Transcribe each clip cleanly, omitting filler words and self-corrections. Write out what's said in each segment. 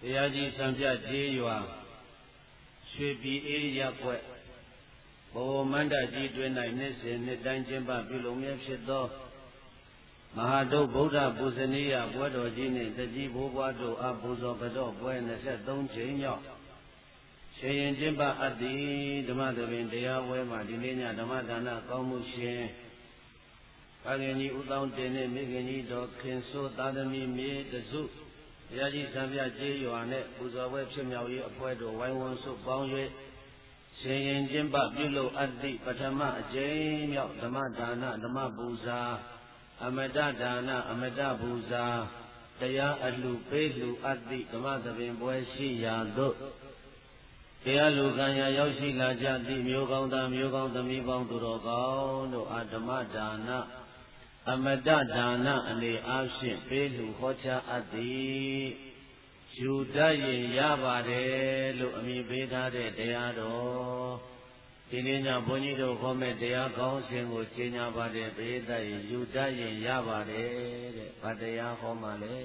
တရားကြီးစံပြကျေးရွာရွှေပြည်အေးရပ်ကွက်ဘဝမန္တကြီးတွင်၌နှစ်စဉ်နှစ်တိုင်းကျင်းပပြုလုပ်မြဲဖြစ်သောမဟာတုဗုဒ္ဓပူဇနီယပွဲတော်ကြီးနှင့်တကြီးဘိုးဘွားတို့အားပူဇော်ကြောပွဲ23ချိန်မြောက်ရှင်ရင်ကျင်းပအပ်သည်ဓမ္မသဘင်တရားဝဲမှာဒီနေ့ညဓမ္မဒါနကောင်းမှုရှင်ဘဂင်ကြီးဦးတောင်းတင်နှင့်မိခင်ကြီးတော်ခင်စိုးသာသမီမြေတစုတရားကြီးစံပြကျေးရွာနှင့်ပူဇော်ပွဲဖြစ်မြောက်ရေးအဖွဲ့တို့ဝိုင်းဝန်းစုပေါင်း၍ရှင်ရင်ကျင်းပပြုလုပ်အပ်သည့်ပထမအကြိမ်မြောက်ဓမ္မဒါနဓမ္မပူဇာအမတဒါနအမတပူဇာတရားအလှပေးလှူအပ်သည့်ဓမ္မသဘင်ပွဲရှိရာသို့တရားလူကံရာရောက်ရှိလာကြသည့်မျိုးကောင်းသားမျိုးကောင်းသမီးပေါင်းသူတော်ကောင်းတို့အားဓမ္မဒါနအမတဒါနအနေအားဖြင့်ပေးလှူဟောကြားအပ်သည်ယူတတ်ရင်ရပါတယ်လို့အမည်ပေးထားတဲ့တရားတော်ဒီနေ့ညဘုန်းကြီးတို့ခေါ်မဲ့တရားကောင်းစဉ်ကိုရှင်းညာပါတယ်ပရိသတ်ယူတတ်ရင်ရပါတယ်တဲ့ဗတ်တရားဟောမှလဲ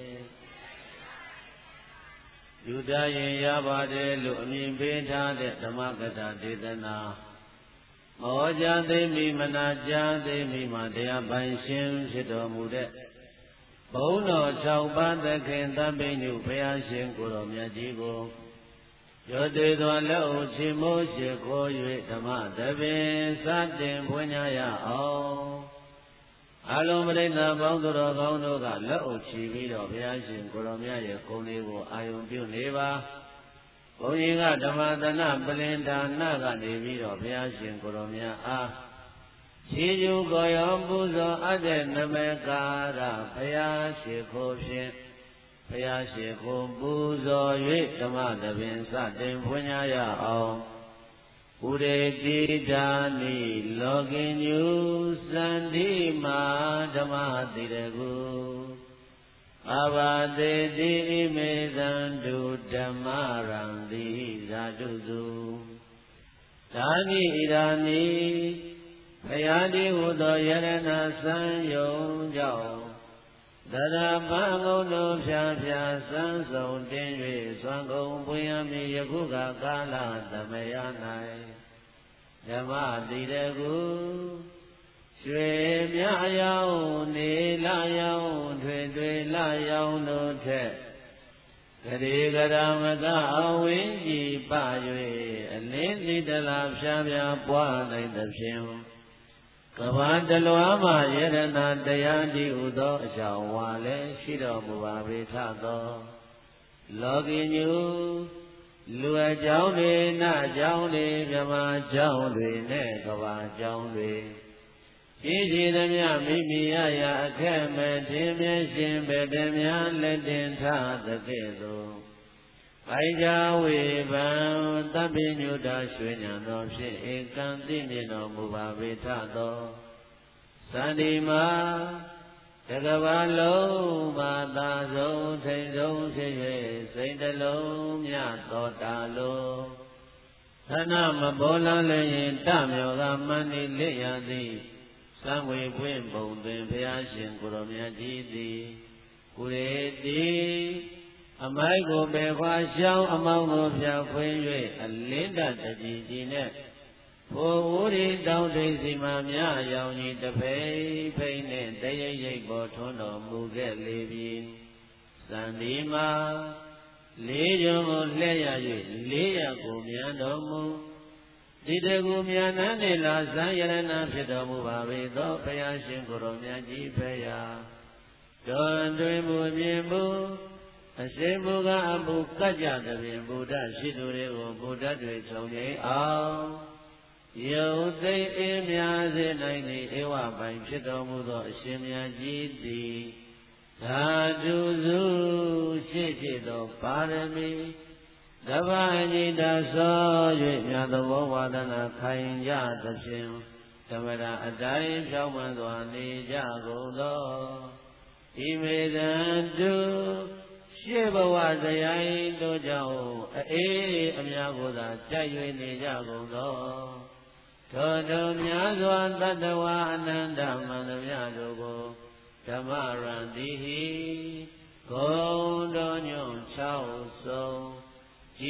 ယူတတ်ရင်ရပါတယ်လို့အမည်ပေးထားတဲ့ဓမ္မကထာဒေသနာမောကြသိမိမနာကြသိမိမှာတရားပိုင်ရှင်ဖြစ်တော်မူတဲ့ဘုန်းတော်6ပါးသခင်သဗ္ဗညုဘုရားရှင်ကိုယ်တော်မြတ်ကြီးကိုရောသေးသောလက်အုပ်ချီမိုးရှိခိုး၍ဓမ္မသဘင်စတင်ဖွင့်ရအောင်အလုံးပရိသတ်ပေါင်းသူတော်ကောင်းတို့ကလက်အုပ်ချီပြီးတော့ဘုရားရှင်ကိုယ်တော်မြတ်ရဲ့ဂုဏ်လေးကိုအာယုံပြုနေပါဘုန်းကြီးကဓမ္မသနာပလင်ဒါနကနေပြီးတော့ဘုရားရှင်ကိုယ်တော်မြတ်အားခြေကျူကိုရောပူဇော်အပ်တဲ့နမေကာရဘုရားရှိခိုးဖြင့်ဘုရားရှိခိုးပူဇော်၍ဓမ္မသဘင်စတင်ဖွင့်ရအောင်ဥရေတိဒါနိလောကညုစန္တိမာဓမ္မတိရကုအဘာတေတိမေသံတုဓမ္မရံတိဇာတုစုဒါနိဣဒာနိဘုရားတိဟုသောယရဏစံယုံကြောင့်သရပံကုန်တို့ဖြာဖြာစံဆုံးတင်၍သွန်ကုန်ပွင့်ရမည်ယခုကကာလသမယ၌ဓမ္မတိရကုရွှေမြရောင်နေလာရောင်ထွေထွေလာရောင်တို့ထက်ဂရေကရမကအဝင်းကြည်ပ၍အလင်းသီတလာဖြာဖြာပွားနိုင်သဖြင့်ကဘာတလွားမှယရဏတရားဒီဟုသောအကြောင်းဝါလည်းရှိတော်မူပါပေထသောလောကီညုလူအကြောင်းတွေနတ်အကြောင်းတွေမြမအကြောင်းတွေနဲ့ကဘာအကြောင်းတွေရှိရှိသမျှမိမိရရာအခက်မဲ့ခြင်းမြရှင်ပဲတည်းများလက်တင်ထားသကဲ့သို့ဘိုင်ကြဝေဘံသဗ္ဗညုတရွှေဉာဏ်တော်ဖြင့်ဧကံသိမြင်တော်မူပါပေထသောသန္တိမာတကဘာလုံးမှာသာဆုံးထိန်ဆုံးဖြစ်၍စိတ်တလုံးမြသောတာလုံးသနမဘောလလည်းရင်တမြောကမန္တိလက်ရသည်သံဝေပွင့်ပုံတွင်ဘုရားရှင်ကိုယ်တော်မြတ်ကြီးသည်ကုရေတိအမိုက်ကိုပေခွာရှောင်းအမောင်းကိုဖြာခွင်း၍အလင်းတတကြီးကြီးနဲ့ဖိုလ်ဝူရီတောင်းထိပ်စီမှမြရောင်ကြီးတဖိဖိနဲ့တရိပ်ရိပ်ပေါ်ထွန်းတော်မူခဲ့လေပြီသံဒီမှာလေးကျွန်းကိုလှည့်ရ၍လေးရကိုမြန်တော်မူဒီတကူမြန်နှန်းနေလာဇံယရဏဖြစ်တော်မူပါပေသောဘုရားရှင်ကိုယ်တော်မြတ်ကြီးဖေရာတော်တွင်မူမြင်မူအရှင်ဘုရားအမှုကကြသဖြင့်ဗုဒ္ဓရှိသူတွေကိုဗုဒ္ဓတွေဆောင်နေအောင်ယုတ်သိအေးများစေနိုင်သည့်ဧဝပိုင်ဖြစ်တော်မူသောအရှင်မြတ်ကြီးသည်ဓာတုစုရှိသောပါရမီတပ္ပအညိတသော၍မြတ်သောဝါဒနာခိုင်ကြသဖြင့်ဓမ္မရာအတိုင်းဖြောင်းမှန်စွာနေကြကုန်သောဣမေတံတုရှေးဘဝဇယိုင်းတို့ကြောင့်အေးအများကိုသာကြိုက်၍နေကြကုန်သောထိုတို့များစွာတတ္တဝါအနန္တမန္တမြတို့ကိုဓမ္မရံတိဟိဂုံတော်ညွန့်၆ဆုံး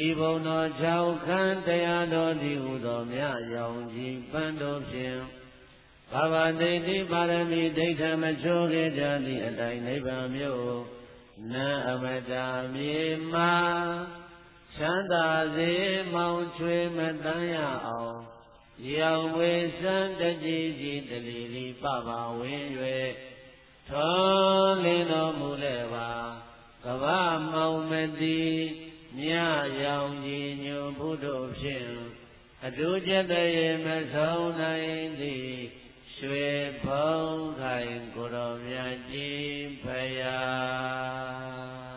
ဘုံတော်၆ခန်းတရားတော်ဒီဟုသောမြတ်ရောင်ကြီးပန်းတော်ဖြင့်ဘာဝတိတိပါရမီဒိဋ္ဌမချိုးခဲ့ကြသည့်အတိုင်းနိဗ္ဗာန်မြို့နံအမတာမြေမှာချမ်းသာစေမောင်ချွေမတန်းရအောင်ရောင်ဝေစံတကြီးကြီးတလီလီပပဝင်း၍ထွန်းလင်းတော်မူလဲပါကဗ္ဗမောင်မတိမြရောင်ကြီးညွန်ဘုဒ္ဓဖြင့်အတူကျက်တရေမဆုံးနိုင်သည်ရွှေဖုံးခိုင်ကိုတော်မြတ်ကြီးဖယား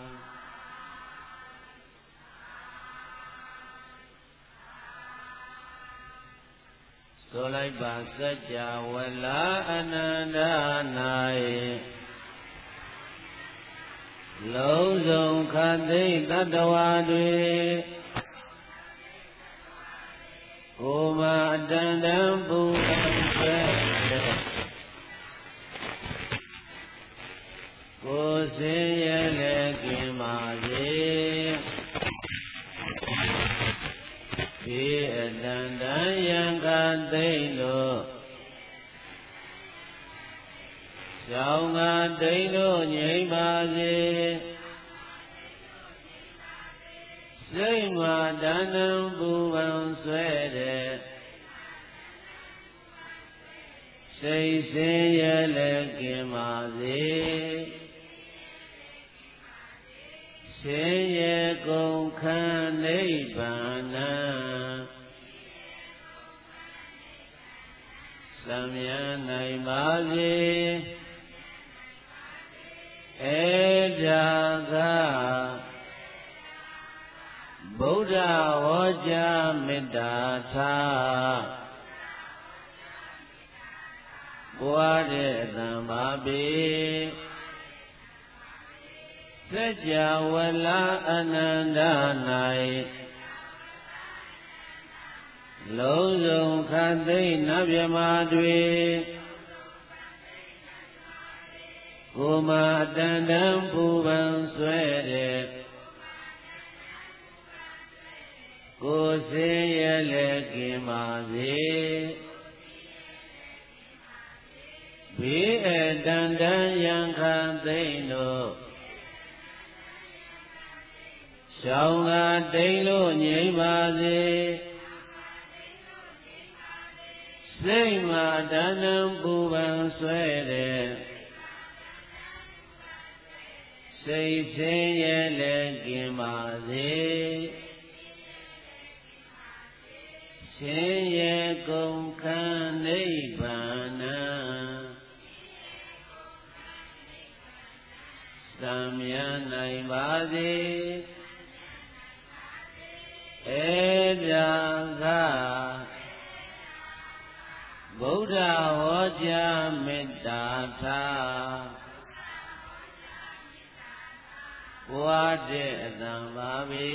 ဆိုလိုက်ပါစัจ java လာအနန္တ၌လုံးစုံခတ်သိတတ္တဝါတွေကိုယ်မှာအတန်တန်ပူပန်ဆွဲကိုယ်စင်ရဲ့လည်းကင်းပါစေဒီအတန်တန်ယံခတ်သိလို့ကြောင့်ငါတိတ်လို့ငြိမ်ပါစေစိတ်မှာတဏ္ဍံပူပန်ဆွဲတဲ့စိတ်စင်ရဲ့လည်းကင်းပါစေရှင်ရဲ့ကုန်ခန်းနိဗ္ဗာန်သံမြန်းနိုင်ပါစေဧဒါကဗုဒ္ဓဟောကြားမေတ္တာထားပွားတဲ့အတန်ပါပေစัจ java လာအနန္တ၌လုံးစုံခတ်သိနတ်မြမာတွေကိုယ်မှာတန်တန်ပူပန်ဆွဲတဲ့ကိုယ်စင်ရဲ့လည်းကင်းပါစေဘေးအတန်တန်ယံခတ်သိတို့ရှောင်းကတိမ်လို့ငြိမ်ပါစေစိတ်မှာတဏ္ဍံပူပန်ဆွဲတဲ့စိတ်စင်ရဲ့လည်းကင်းပါစေရှင်ရဲ့ကုန်ခန်းနိဗ္ဗာန်သံမြန်းနိုင်ပါစေဧဒါကဗုဒ္ဓဟောကြားမေတ္တာထားပွားတဲ့အတန်ပါပေ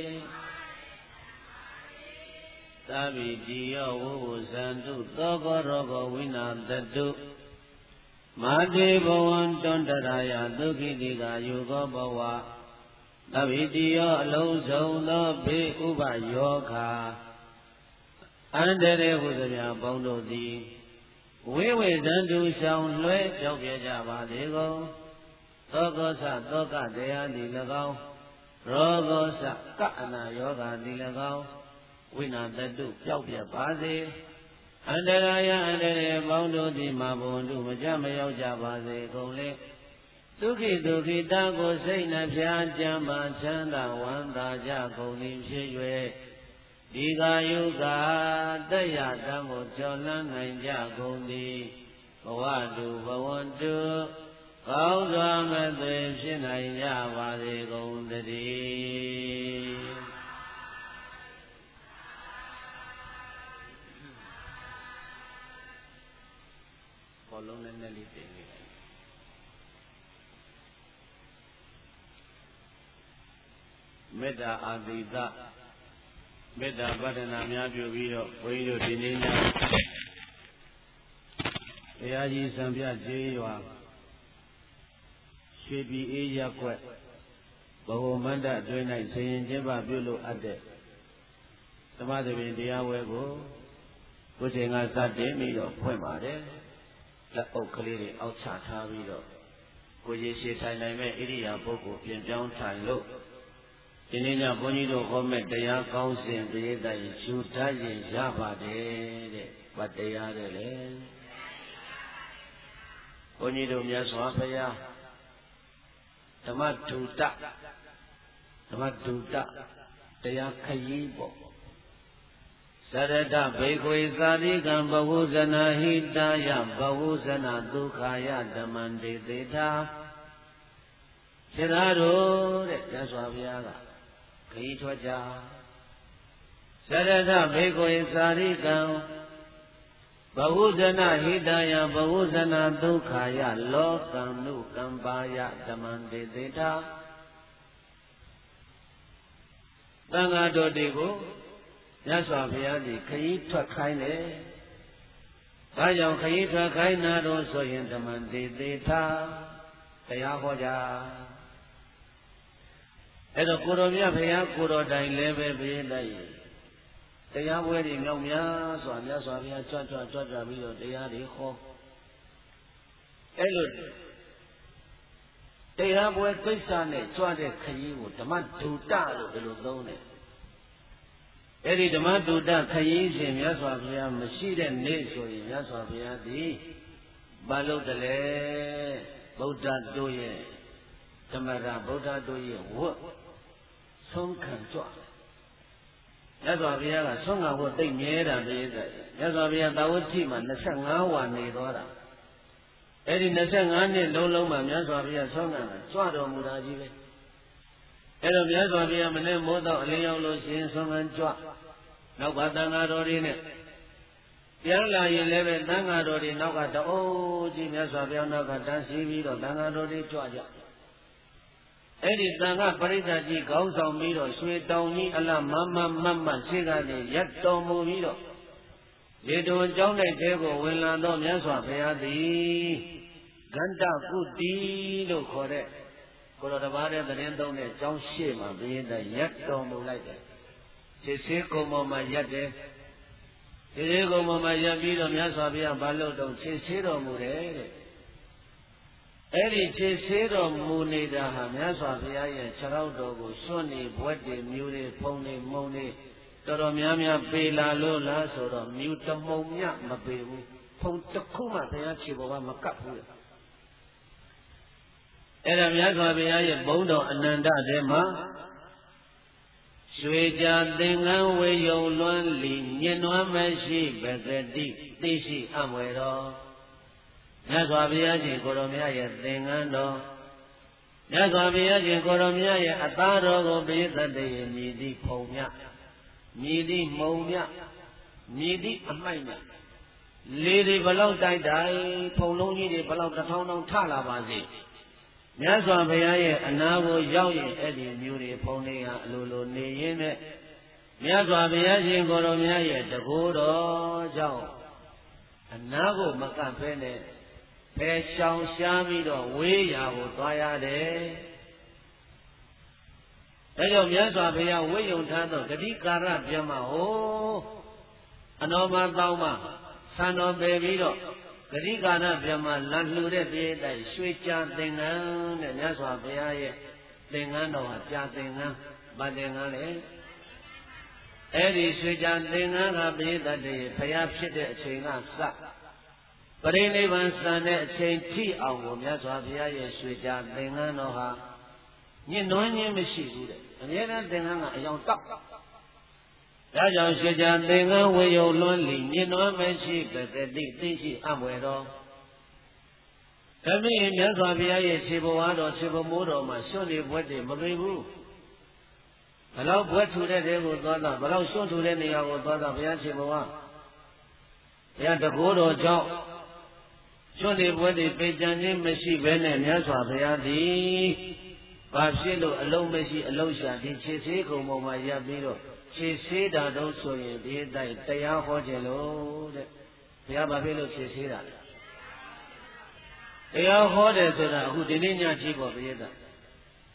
သဗ္ဗိတိယောဝုဝဇန္တုသောကောရောဂဝိနာတတုမာတိဘဝံတွန္တရာယဒုက္ခိတိကာယုကောဘဝသဗ္ဗိတိယောအလုံးစုံသောဘေးဥပယောဂါအန္တရေဟုသမျှပေါင်းတို့သည်ဝိဝေဇန္တုဆောင်လွဲကြောက်ပြကြပါလေကုန်သောကောသသောကတရားသည်၎င်းရောဂောသကအနာယောဂါသည်၎င်းဝိနာတတုပျောက်ပြပါစေအန္တရာယအန္တရေပေါင်းတို့သည်မဘုံတို့မကြမရောက်ကြပါစေကုန်လေဒုက္ခိဒုက္ခိတာကိုစိတ်နှဖျားကြမ်းပါချမ်းသာဝမ်းသာကြကုန်သည်ဖြစ်၍ဒီကာယုကာတယတံကိုကျော်လန်းနိုင်ကြကုန်သည်ဘဝတုဘဝန္တုကောင်းစွာမသွေဖြစ်နိုင်ကြပါစေကုန်သတည်းဘောလုံးနဲ့နဲ့လေးတင်နေတယ်မေတ္တာအာသီသမေတ္တာပတ္ထနာများပြုပြီးတော့ဘုန်းကြီးတို့ဒီနေ့ညတရားကြီးစံပြကျေးရွာရွှေပြည်အေးရက်ွက် Bahu mandaအတွင်း၌ဆင်ရင်ကျင်းပပြုလို့အပ်တဲ့ဓမ္မသဘင်တရားဝဲကိုကိုယ်ချိန်ကစတင်ပြီးတော့ဖွင့်ပါတယ်လက်အုပ်ကလေးတွေအောက်ချထားပြီးတော့ကိုကြီးရှည်ထိုင်နိုင်မဲ့ဣရိယာပုဂ္ဂိုလ်ပြင်ပြောင်းထိုင်လို့ဒီနေ့ညဘုန်းကြီးတို့ဟောမဲ့တရားကောင်းစဉ်ပရိသတ်ရင်ယူတတ်ရင်ရပါတယ်တဲ့ဗတ်တရားတဲ့လေဘုန်းကြီးတို့မြတ်စွာဘုရားဓမ္မဒုတတရားခရီးပေါ့သရတဘိက္ခွေသာရိကံဘဝဇနာဟိတယဘဝဇနာဒုက္ခယဓမ္မံဒေသေထာစေသာတို့တဲ့မြတ်စွာဘုရားကခရီးထွက်ကြသရတဘိက္ခွေသာရိကံဘဝဇနာဟိတယဘဝဇနာဒုက္ခယလောကံနုကံပါယဓမ္မံဒေသေထာသံဃာတော်တွေကိုမြတ်စွာဘုရားကြီးခရီးထွက်ခိုင်းတယ်။ဒါကြောင့်ခရီးထွက်ခိုင်းတာတော့ဆိုရင်ဓမ္မံဒေသေထာတရားဟောကြ။အဲ့တော့ကိုတော်မြတ်ဘုရားကိုတော်တိုင်လည်းပဲပြည့်တိုက်တရားပွဲတွေမြောက်များစွာမြတ်စွာဘုရားကြွပြီးတော့တရားတွေဟော။အဲ့လိုတရားပွဲကိစ္စနဲ့ကြွတဲ့ခရီးကိုဓမ္မဒုတလို့ဘယ်လိုသုံးလဲအဲ့ဒီဓမ္မဒုတခရီးစဉ်မြတ်စွာဘုရားမရှိတဲ့နေ့ဆိုရင်မြတ်စွာဘုရားဒီဘာလို့တလဲဗုဒ္ဓတို့ရဲ့ဓမ္မရာဗုဒ္ဓတို့ရဲ့ဝတ်ဆုံးခံကြွမြတ်စွာဘုရားကဆုံးခံဖို့သိမြဲတာတည်းဆိုမြတ်စွာဘုရားသာဝတိမှာ25ဝါနေသွားတာအဲ့ဒီ25နှစ်လုံးမှာမြတ်စွာဘုရားဆုံးခံတာကြွတော်မူတာကြီးပဲအဲ့တော့မြတ်စွာဘုရားမနေ့မိုးတော့အလင်းရောက်လို့ရှိရင်ဆုံးခံကြွနောက်ပါသံဃာတော်တွေနဲ့ပြန်လာရင်လည်းပဲသံဃာတော်တွေနောက်ကတအိုးကြီးမြတ်စွာဘုရားနောက်ကတန်းစီပြီးတော့သံဃာတော်တွေကြွကြအဲ့ဒီသံဃာပရိသတ်ကြီးခေါင်းဆောင်ပြီးတော့ရွှေတောင်ကြီးအလမမရှိကနေရက်တော်မူပြီးတော့လေတုံကျောင်းတဲ့တဲကိုဝင်လာတော့မြတ်စွာဘုရားသည်ဂန္ဓကုတိလို့ခေါ်တဲ့ကိုတော်တပါးတဲ့သတင်းသုံးတဲ့ကျောင်းရှိမှဘုရင်တရက်တော်မူလိုက်တယ်ခြေဆေးကုံပေါ်မှာရက်တယ်ခြေဆေးကုံပေါ်မှာရက်ပြီးတော့မြတ်စွာဘုရားဘာလို့တော့ခြေဆေးတော်မူတယ်တဲ့အဲ့ဒီခြေဆေးတော်မူနေတာဟာမြတ်စွာဘုရားရဲ့ခြေထောက်တော်ကိုစွန့်နေဘွက်တွေမြူတွေဖုံနေမုံနေတော်တော်များပေလာလို့လားဆိုတော့မြူတမုံမြမပေဘူးဖုံတစ်ခုမှဘုရားခြေပေါ်ကမကပ်ဘူးအဲ့ဒါမြတ်စွာဘုရားရဲ့ဘုန်းတော်အနန္တထဲမှာရွှေကြသင်္ကန်းဝေယုံလွမ်းလီညင်နွမ်းမရှိပဂတိသိရှိအမွယ်တော်မြတ်စွာဘုရားရှင်ကိုရောမြတ်ရဲ့သင်္ကန်းတော်မြတ်စွာဘုရားရှင်ကိုရောမြတ်ရဲ့အသားတော်ကိုပိသတ်တည်းမြည်သည့်ဖုံမြမြည်သည့်မုံမြမြည်သည့်အမိုက်မြလေတွေဘလောက်တိုက်တိုင်းဖုံလုံးကြီးတွေဘလောက်တစ်ထောင်ထောင်ထလာပါစေမြတ်စွာဘုရားရဲ့အနာကိုရောက်ရင်အဲ့ဒီမျိုးတွေဖုံးနေရအလိုလိုနေရင်းနဲ့မြတ်စွာဘုရားရှင်ကိုယ်တော်မြတ်ရဲ့တကူတော်ကြောင့်အနာကိုမကပ်ဖဲနဲ့ဖယ်ရှောင်ရှားပြီးတော့ဝေးရာကိုသွားရတယ်။ဒါကြောင့်မြတ်စွာဘုရားဝိယုံထားသောဂတိကာရပြမဟိုအနောမတောင်းမှဆံတော်ပယ်ပြီးတော့ဂတိကာရပြမလန်လှူတဲ့ပြေးတိုက်ရွှေကြာသင်္ကန်းတဲ့မြတ်စွာဘုရားရဲ့သင်္ကန်းတော်ဟာကြာသင်္ကန်းဗတ်သင်္ကန်းလေအဲ့ဒီရွှေကြာသင်္ကန်းကပြေးတတ်တဲ့ဘုရားဖြစ်တဲ့အချိန်ကစပရိနိဗ္ဗာန်စံတဲ့အချိန်ထိအောင်ကိုမြတ်စွာဘုရားရဲ့ရွှေကြာသင်္ကန်းတော်ဟာညှဉ်းနှွမ်းခြင်းမရှိဘူးတဲ့အမြဲတမ်းသင်္ကန်းကအယောင်တောက်ဒါကြောင့်ရွှေကြာသင်္ကန်းဝေယုံလွန်းလီညှဉ်းနှွမ်းမရှိပဂတိသိရှိအမွယ်တော်ဓမ္မရင်မြတ်စွာဘုရားရဲ့ခြေဘဝတော်ခြေဘမိုးတော်မှာရွှွန့်နေဘွက်တွေမပေဘူးဘလောက်ဘွက်ထူတဲ့တဲကိုသွားတာဘလောက်ရွှွန့်ထူတဲ့နေရာကိုသွားတာဘုရားခြေဘဝဘုရားတကူတော်ကြောင့်ရွှွန့်နေဘွက်တွေပေကြံခြင်းမရှိဘဲနဲ့မြတ်စွာဘုရားသည်ဘာဖြစ်လို့အလုံးမရှိအလုံးရှာဒီခြေသေးကုံပေါ်မှာရပ်ပြီးတော့ခြေသေးတာတော့ဆိုရင်ဒီတိုက်တရားဟောခြင်းလို့တဲ့ဘုရားဘာဖြစ်လို့ခြေသေးတာလဲတရားဟောတယ်ဆိုတာအခုဒီနေ့ညကြည့်ဖို့ပြည့်တာ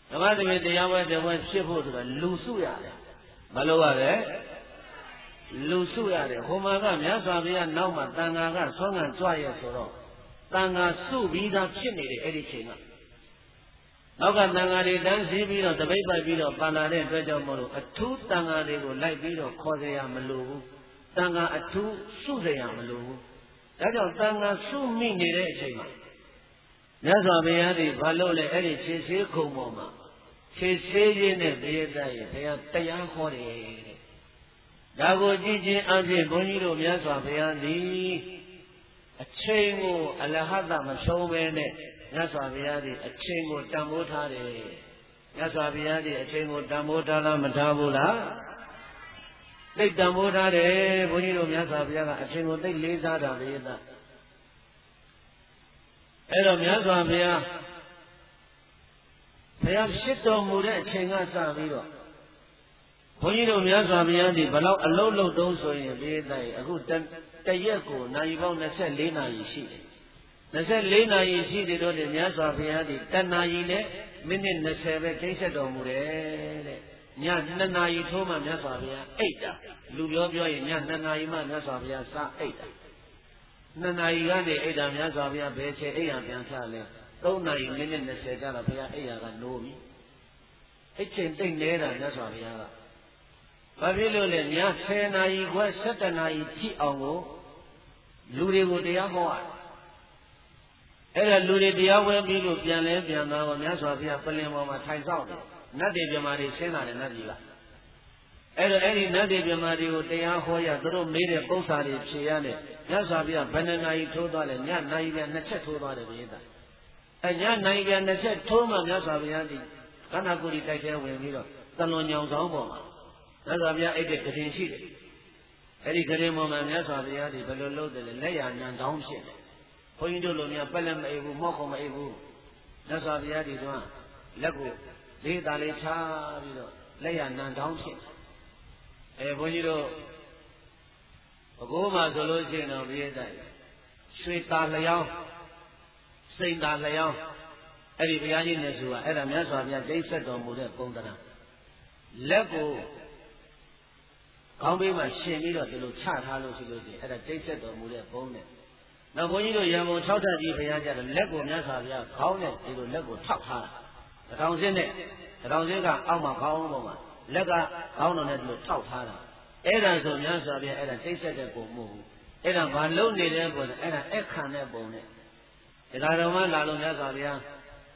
ဓမ္မသဘင်တရားပွဲတစ်ပွဲဖြစ်ဖို့ဆိုတာလူစုရတယ်မလို့ရတယ်လူစုရတယ်ဟိုမှာကမြတ်စွာဘုရားနောက်မှာတန်ဃာကဆွမ်းခံကြွရဲဆိုတော့တန်ဃာစုပြီးသားဖြစ်နေတယ်အဲ့ဒီချိန်ကနောက်ကတန်ဃာတွေတန်းစီပြီးတော့တပိတ်ပိုက်ပြီးတော့ပါလာတဲ့အတွက်ကြောင့်မို့လို့အထူးတန်ဃာတွေကိုလိုက်ပြီးတော့ခေါ်เสียရမလိုဘူးတန်ဃာအထူးစုเสียရမလိုဘူးဒါကြောင့်တန်ဃာစုမိနေတဲ့အချိန်မှာမြတ်စွာဘုရားဒီဘာလို့လဲအဲ့ဒီခြေဆေးခုံပေါ်မှာခြေဆေးရင်းနဲ့ပြည့်တဲ့ဘုရားတရားဟောတယ်တဲ့ဒါကိုကြည့်ချင်းအဖြစ်ဘုန်းကြီးတို့မြတ်စွာဘုရားသည်အချိန်ကိုအလဟတမဆုံးပဲနဲ့မြတ်စွာဘုရားသည်အချိန်ကိုတန်ဖိုးထားတယ်မြတ်စွာဘုရားသည်အချိန်ကိုတန်ဖိုးထားလားမထားဘူးလားသိတန်ဖိုးထားတယ်ဘုန်းကြီးတို့မြတ်စွာဘုရားကအချိန်ကိုသိလေးစားတာလေသားအဲ့တော့မြတ်စွာဘုရားဖြစ်တော်မူတဲ့အချိန်ကစပြီးတော့ဘုန်းကြီးတို့မြတ်စွာဘုရားဒီဘလောက်အလုံးလုံးတုံးဆိုရင်ပြေးတိုင်းအခုတရက်ကိုနိုင်ပေါင်း24နာရီရှိတယ်24နာရီရှိတယ်တော့မြတ်စွာဘုရားဒီတဏှာရီနဲ့မိနစ်20ပဲထိတ်ဆက်တော်မူတယ်တဲ့ည2နာရီထိုးမှမြတ်စွာဘုရားအိတ်တာလူပြောရင်ည2နာရီမှမြတ်စွာဘုရားစအိတ်တာ2နာရီကနေအိတ်တာမြတ်စွာဘုရားဘယ်ချိန်အိတ်ရပြန်ချလဲ3နာရီမိနစ်20ကျတော့ဘုရားအိတ်ရကနိုးပြီအဲ့ချိန်တိတ်နေတာမြတ်စွာဘုရားကဘာဖြစ်လို့လဲည10နာရီခွဲ17နာရီထိအောင်ကိုလူတွေကိုတရားဟောရတယ်အဲ့ဒါလူတွေတရားဝဲပြီးလို့ပြန်လဲပြန်သွားတော့မြတ်စွာဘုရားပလင်ပေါ်မှာထိုင်ဆောင်တယ်နတ်တွေပြမာတွေဆင်းလာတယ်နတ်ကြီးကအဲ့တော့အဲ့ဒီနတ်တွေပြမာတွေကိုတရားဟောရသူတို့မေးတဲ့ပု္ပ္ပာတွေဖြေရတယ်မြတ်စွာဘုရားဘယ်နှနာရီထိုးသွားလဲညနိုင်ပြန်2ချက်ထိုးသွားတယ်ဘုရားအဲ့ညနိုင်ပြန်2ချက်ထိုးမှမြတ်စွာဘုရားဒီကဏ္ဍကုရီတိုက်ထဲဝင်ပြီးတော့တလွန်ညောင်ဆောင်ပေါ်မှာမြတ်စွာဘုရားအဲ့ဒီကရင်ရှိတယ်အဲ့ဒီကရင်ပေါ်မှာမြတ်စွာဘုရားဒီဘယ်လိုလုပ်တယ်လဲလက်ရညံတောင်းဖြစ်တယ်ဘုန်းကြီးတို့လိုများပက်လက်မအိပ်ဘူးမောက်ခုံမအိပ်ဘူးမြတ်စွာဘုရားဒီကလက်ကိုလေးသားလေးချပြီးတော့လက်ရနံတောင်းဖြစ်ဘုန်းကြီးတို့ဘကိုးမှာဆိုလို့ရှိရင်တော့ပြည့်တဲ့ရွှေတာလျောင်းစိန်တာလျောင်းအဲ့ဒီဘုရားကြီးနဲ့ဆိုတာအဲ့ဒါမြတ်စွာဘုရားကျိတ်ဆက်တော်မူတဲ့ပုံသဏ္ဍာန်လက်ကိုခေါင်းဘေးမှာရှင်ပြီးတော့ဒီလိုချထားလို့ရှိလို့ရှိရင်အဲ့ဒါကျိတ်ဆက်တော်မူတဲ့ပုံနဲ့နောက်ဘုန်းကြီးတို့ရံပုံ6ထပ်ကြီးဘုရားကြတော့လက်ကိုမြတ်စွာဘုရားခေါင်းနဲ့ဒီလိုလက်ကိုထောက်ထားတာတောင်စင်းနဲ့တောင်စင်းကအောက်မှာခေါင်းပေါ်မှာလက်ကခေါင်းတော်နဲ့ဒီလိုထောက်ထားတာအဲ့ဒါဆိုမြတ်စွာဘုရားအဲ့ဒါကျိတ်ဆက်တဲ့ပုံမဟုတ်ဘူးအဲ့ဒါဘာလုံးနေတဲ့ပုံလဲအဲ့ဒါအခန့်တဲ့ပုံနဲ့ဒါတော်မှလာလို့မြတ်စွာဘုရား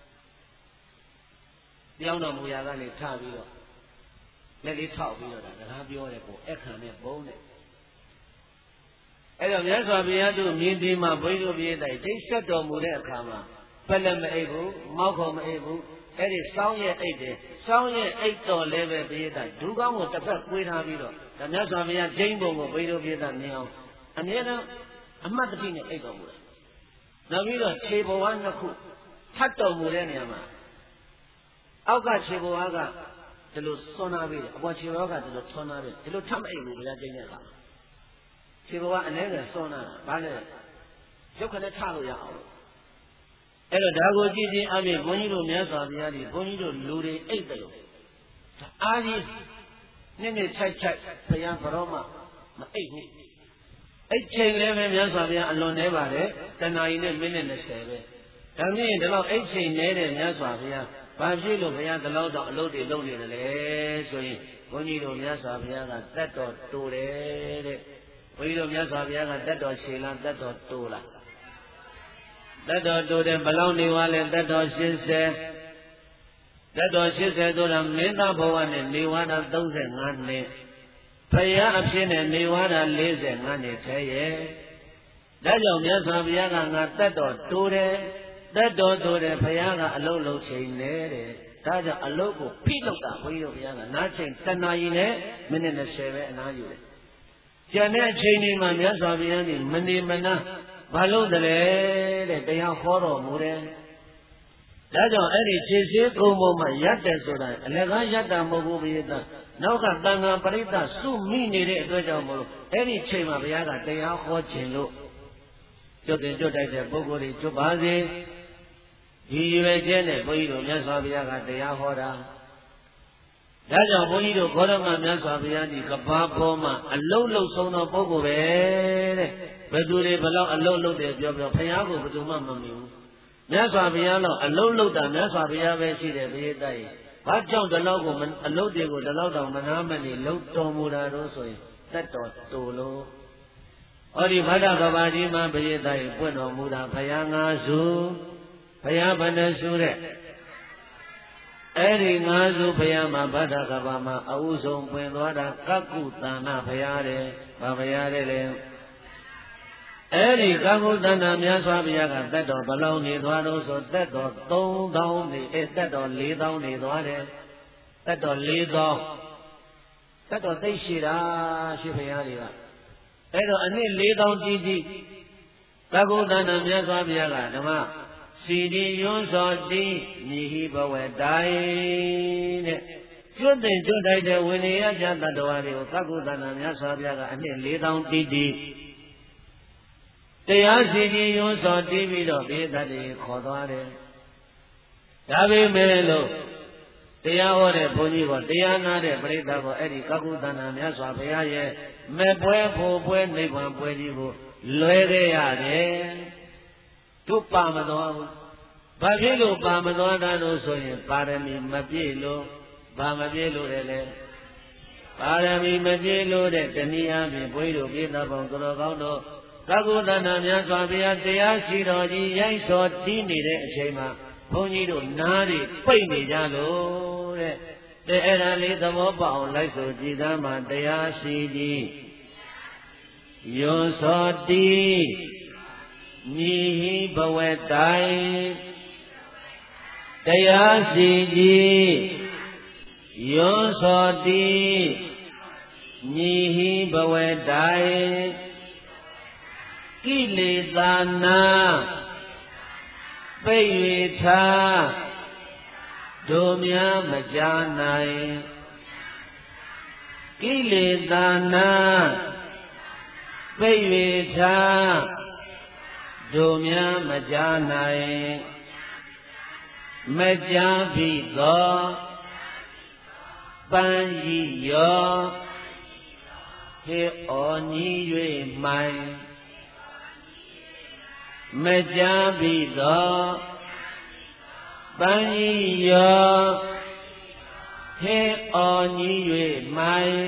ပြောင်းတော်မူရာကနေထပြီးတော့လက်လေးထောက်ပြီးတော့ဒါစကားပြောတဲ့ပုံအခန့်တဲ့ပုံနဲ့အဲ့တော့မြတ်စွာဘုရားတို့မြင်ဒီမှာဘုန်းကြီးတို့ပြည့်တဲ့ဒိဋ္ဌဆက်တော်မူတဲ့အခါမှာပက်လက်မအိပ်ဘူးမောက်ခုံမအိပ်ဘူးအဲ့ဒီစောင်းရဲ့အိပ်တယ်စောင်းရဲ့အိပ်တော်လည်းပဲပြည့်တဲ့ဒုကောင်းကိုတစ်ဖက်ကွေးထားပြီးတော့ဒါမြတ်စွာဘုရားဒိဋ္ဌဘုံကိုဘုန်းကြီးတို့ပြည့်တဲ့မြင်အောင်အမြဲတမ်းအမှတ်တတိနဲ့အိပ်တော်မူတယ်နောက်ပြီးတော့ခြေဘဝနှစ်ခုထပ်တော်မူတဲ့နေရာမှာအောက်ကခြေဘဝကဒီလိုဆွမ်းနာပြီးတယ်အပေါ်ခြေဘဝကဒီလိုဆွမ်းနာပြီးဒီလိုထပ်မအိပ်ဘူးဘုရားကျင့်တဲ့အခါခြေဘဝအနေနဲ့ဆွမ်းနာဘာလဲရုပ်ခနဲ့ထလို့ရအောင်အဲ့တော့ဒါကိုကြည့်ချင်းအပြင်ဘုန်းကြီးတို့မြတ်စွာဘုရားဒီဘုန်းကြီးတို့လူတွေအိပ်တယ်လို့အားကြီးနှစ်ခြိုက်ဘုရားဘရောမအိပ်နေအဲ့ချိန်လည်းပဲမြတ်စွာဘုရားအလွန်နေပါတယ်တဏှာကြီးနဲ့မိနစ်20ပဲဒါမြင်ဒီလောက်အဲ့ချိန်နေတဲ့မြတ်စွာဘုရားဘာဖြစ်လို့ဘုရားဒီလောက်တော့အလုပ်တွေလုပ်နေတယ်လဲဆိုရင်ဘုန်းကြီးတို့မြတ်စွာဘုရားကတတ်တော်တူတယ်တဲ့ဘုန်းကြီးတို့မြတ်စွာဘုရားကတတ်တော်ရှည်လားတတ်တော်တူလားတတ်တော်တူတယ်ဘလောက်နေဝါလဲတတ်တော်80တတ်တော်80ဆိုတာမင်းသားဘဝနဲ့နေဝါဒ35နှစ်ဖယားအဖြစ်နဲ့နေဝါဒ45နှစ်ထဲရဲ့ဒါကြောင့်မြတ်စွာဘုရားကငါတတ်တော်တူတယ်တတ်တော်တူတယ်ဖယားကအလုံးလုံးချိန်နေတဲ့ဒါကြောင့်အလုံးကိုဖိလောက်တာဘုန်းကြီးတို့ဘုရားကနားချိန်တဏှာကြီးနဲ့မိနစ်20ပဲအနားယူတယ်ကျန်တဲ့အချိန်ဒီမှာမြတ်စွာဘုရားကမနေမနာဘာလို့တလဲတဲ့တရားဟောတော်မူတယ်ဒါကြောင့်အဲ့ဒီခြေစည်းကုန်းပေါ်မှာရပ်တယ်ဆိုတာအလကားရပ်တာမဟုတ်ဘူးဘုရားနောက်ကတန်ခါပရိသတ်စုမိနေတဲ့အတွက်ကြောင့်မို့လို့အဲ့ဒီချိန်မှာဘုရားကတရားဟောခြင်းလို့ကျွတ်တင်ကျွတ်တိုက်တဲ့ပုဂ္ဂိုလ်တွေကျွတ်ပါစေဒီရွယ်ချက်နဲ့ဘုန်းကြီးတို့မြတ်စွာဘုရားကတရားဟောတာဒါကြောင့်ဘုန်းကြီးတို့ဘောရမမြတ်စွာဘုရားဒီကဘာပေါ်မှာအလုံးလုံးဆုံးသောပုဂ္ဂိုလ်ပဲတဲ့ဘယ်သူတွေဘလောက်အလုံးလုံးတယ်ပြောဘုရားကိုဘယ်သူမှမမြင်ဘူးမြတ်စွာဘုရားတော့အလုံးလုံးတာမြတ်စွာဘုရားပဲရှိတယ်ဘုရားတိုက်ဘာကြောင့်ဒီလောက်ကိုအလုံးတွေကိုဒီလောက်တောင်မနာမနေလုံးတော်မူတာတော့ဆိုရင်တတ်တော်တူလို့ဟောဒီဗဒ္ဒကဘာကြီးမှာဘုရားတိုက်ပွင့်တော်မူတာဘုရားငါးစုဘုရားဘယ်နှစုတဲ့အဲ့ဒီငါးစုဘုရားမှာဗဒ္ဒကဘာမှာအဥဆုံးပွင့်သွားတာကကုသနာဘုရားတဲ့ဘာဘုရားတဲ့လေအဲ့ဒီကကုသနာမြတ်စွာဘုရားကတတ်တော်ဘလောင်းနေသွားတော့ဆိုတတ်တော်3000နေတတ်တော်4000နေသွားတယ်တတ်တော်4000တတ်တော်သိရှိတာရှိဘုရားတွေကအဲ့တော့အနှစ်4000ကြီးကြီးကကုသနာမြတ်စွာဘုရားကဓမ္မစီဒီယွန်းစောတိမြေဟိဘဝတိုင်တဲ့ကျွတ်တဲ့ကျွတ်တိုက်တဲ့ဝိနည်းပြတ္တဝါတွေကိုကကုသနာမြတ်စွာဘုရားကအနှစ်4000တိတိတရားစီဒီယွန်းစောတိပြီးတော့ဘေးသတ္တေခေါ်သွားတယ်ဒါပေမဲ့လို့တရားဟောတဲ့ဘုန်းကြီးကတရားနာတဲ့ပရိသတ်ကအဲ့ဒီကကုသနာမြတ်စွာဘုရားရဲ့မဲ့ပွဲဖို့ပွဲနိဗ္ဗာန်ပွဲကြီးကိုလွဲခဲ့ရတယ်တို့ပါမတော်ဘူးဘာဖြစ်လို့ပါမတော်တာလို့ဆိုရင်ပါရမီမပြည့်လို့ဘာမပြည့်လို့လဲပါရမီမပြည့်လို့တဲ့တဏှာဖြင့်ဘွေးတို့ပြေသာပေါင်းတော်ကောင်းတို့ကကုသနာမြတ်စွာဘုရားတရားရှိတော်ကြီးရိုက်စောတီးနေတဲ့အချိန်မှာဘုန်းကြီးတို့နားတွေပိတ်နေကြလို့တဲ့အဲ့ဒါလေးသဘောပေါက်အောင်လိုက်ဆိုကြည်သားမှာတရားရှိကြီးယွန်းစောတီးမြေဟိဘဝတိုင်တရားစီကြီးယွန်းစောတိမြေဟိဘဝတိုင်ကိလေသာနာပိတ်၍ထားတို့များမကြားနိုင်ကိလေသာနာပိတ်၍ထားတို့များမကြားနိုင်မကြားပြီးသောပန်းဤရောဟေဩညီ၍မိုင်မကြားပြီးသောပန်းဤရောဟေဩညီ၍မိုင်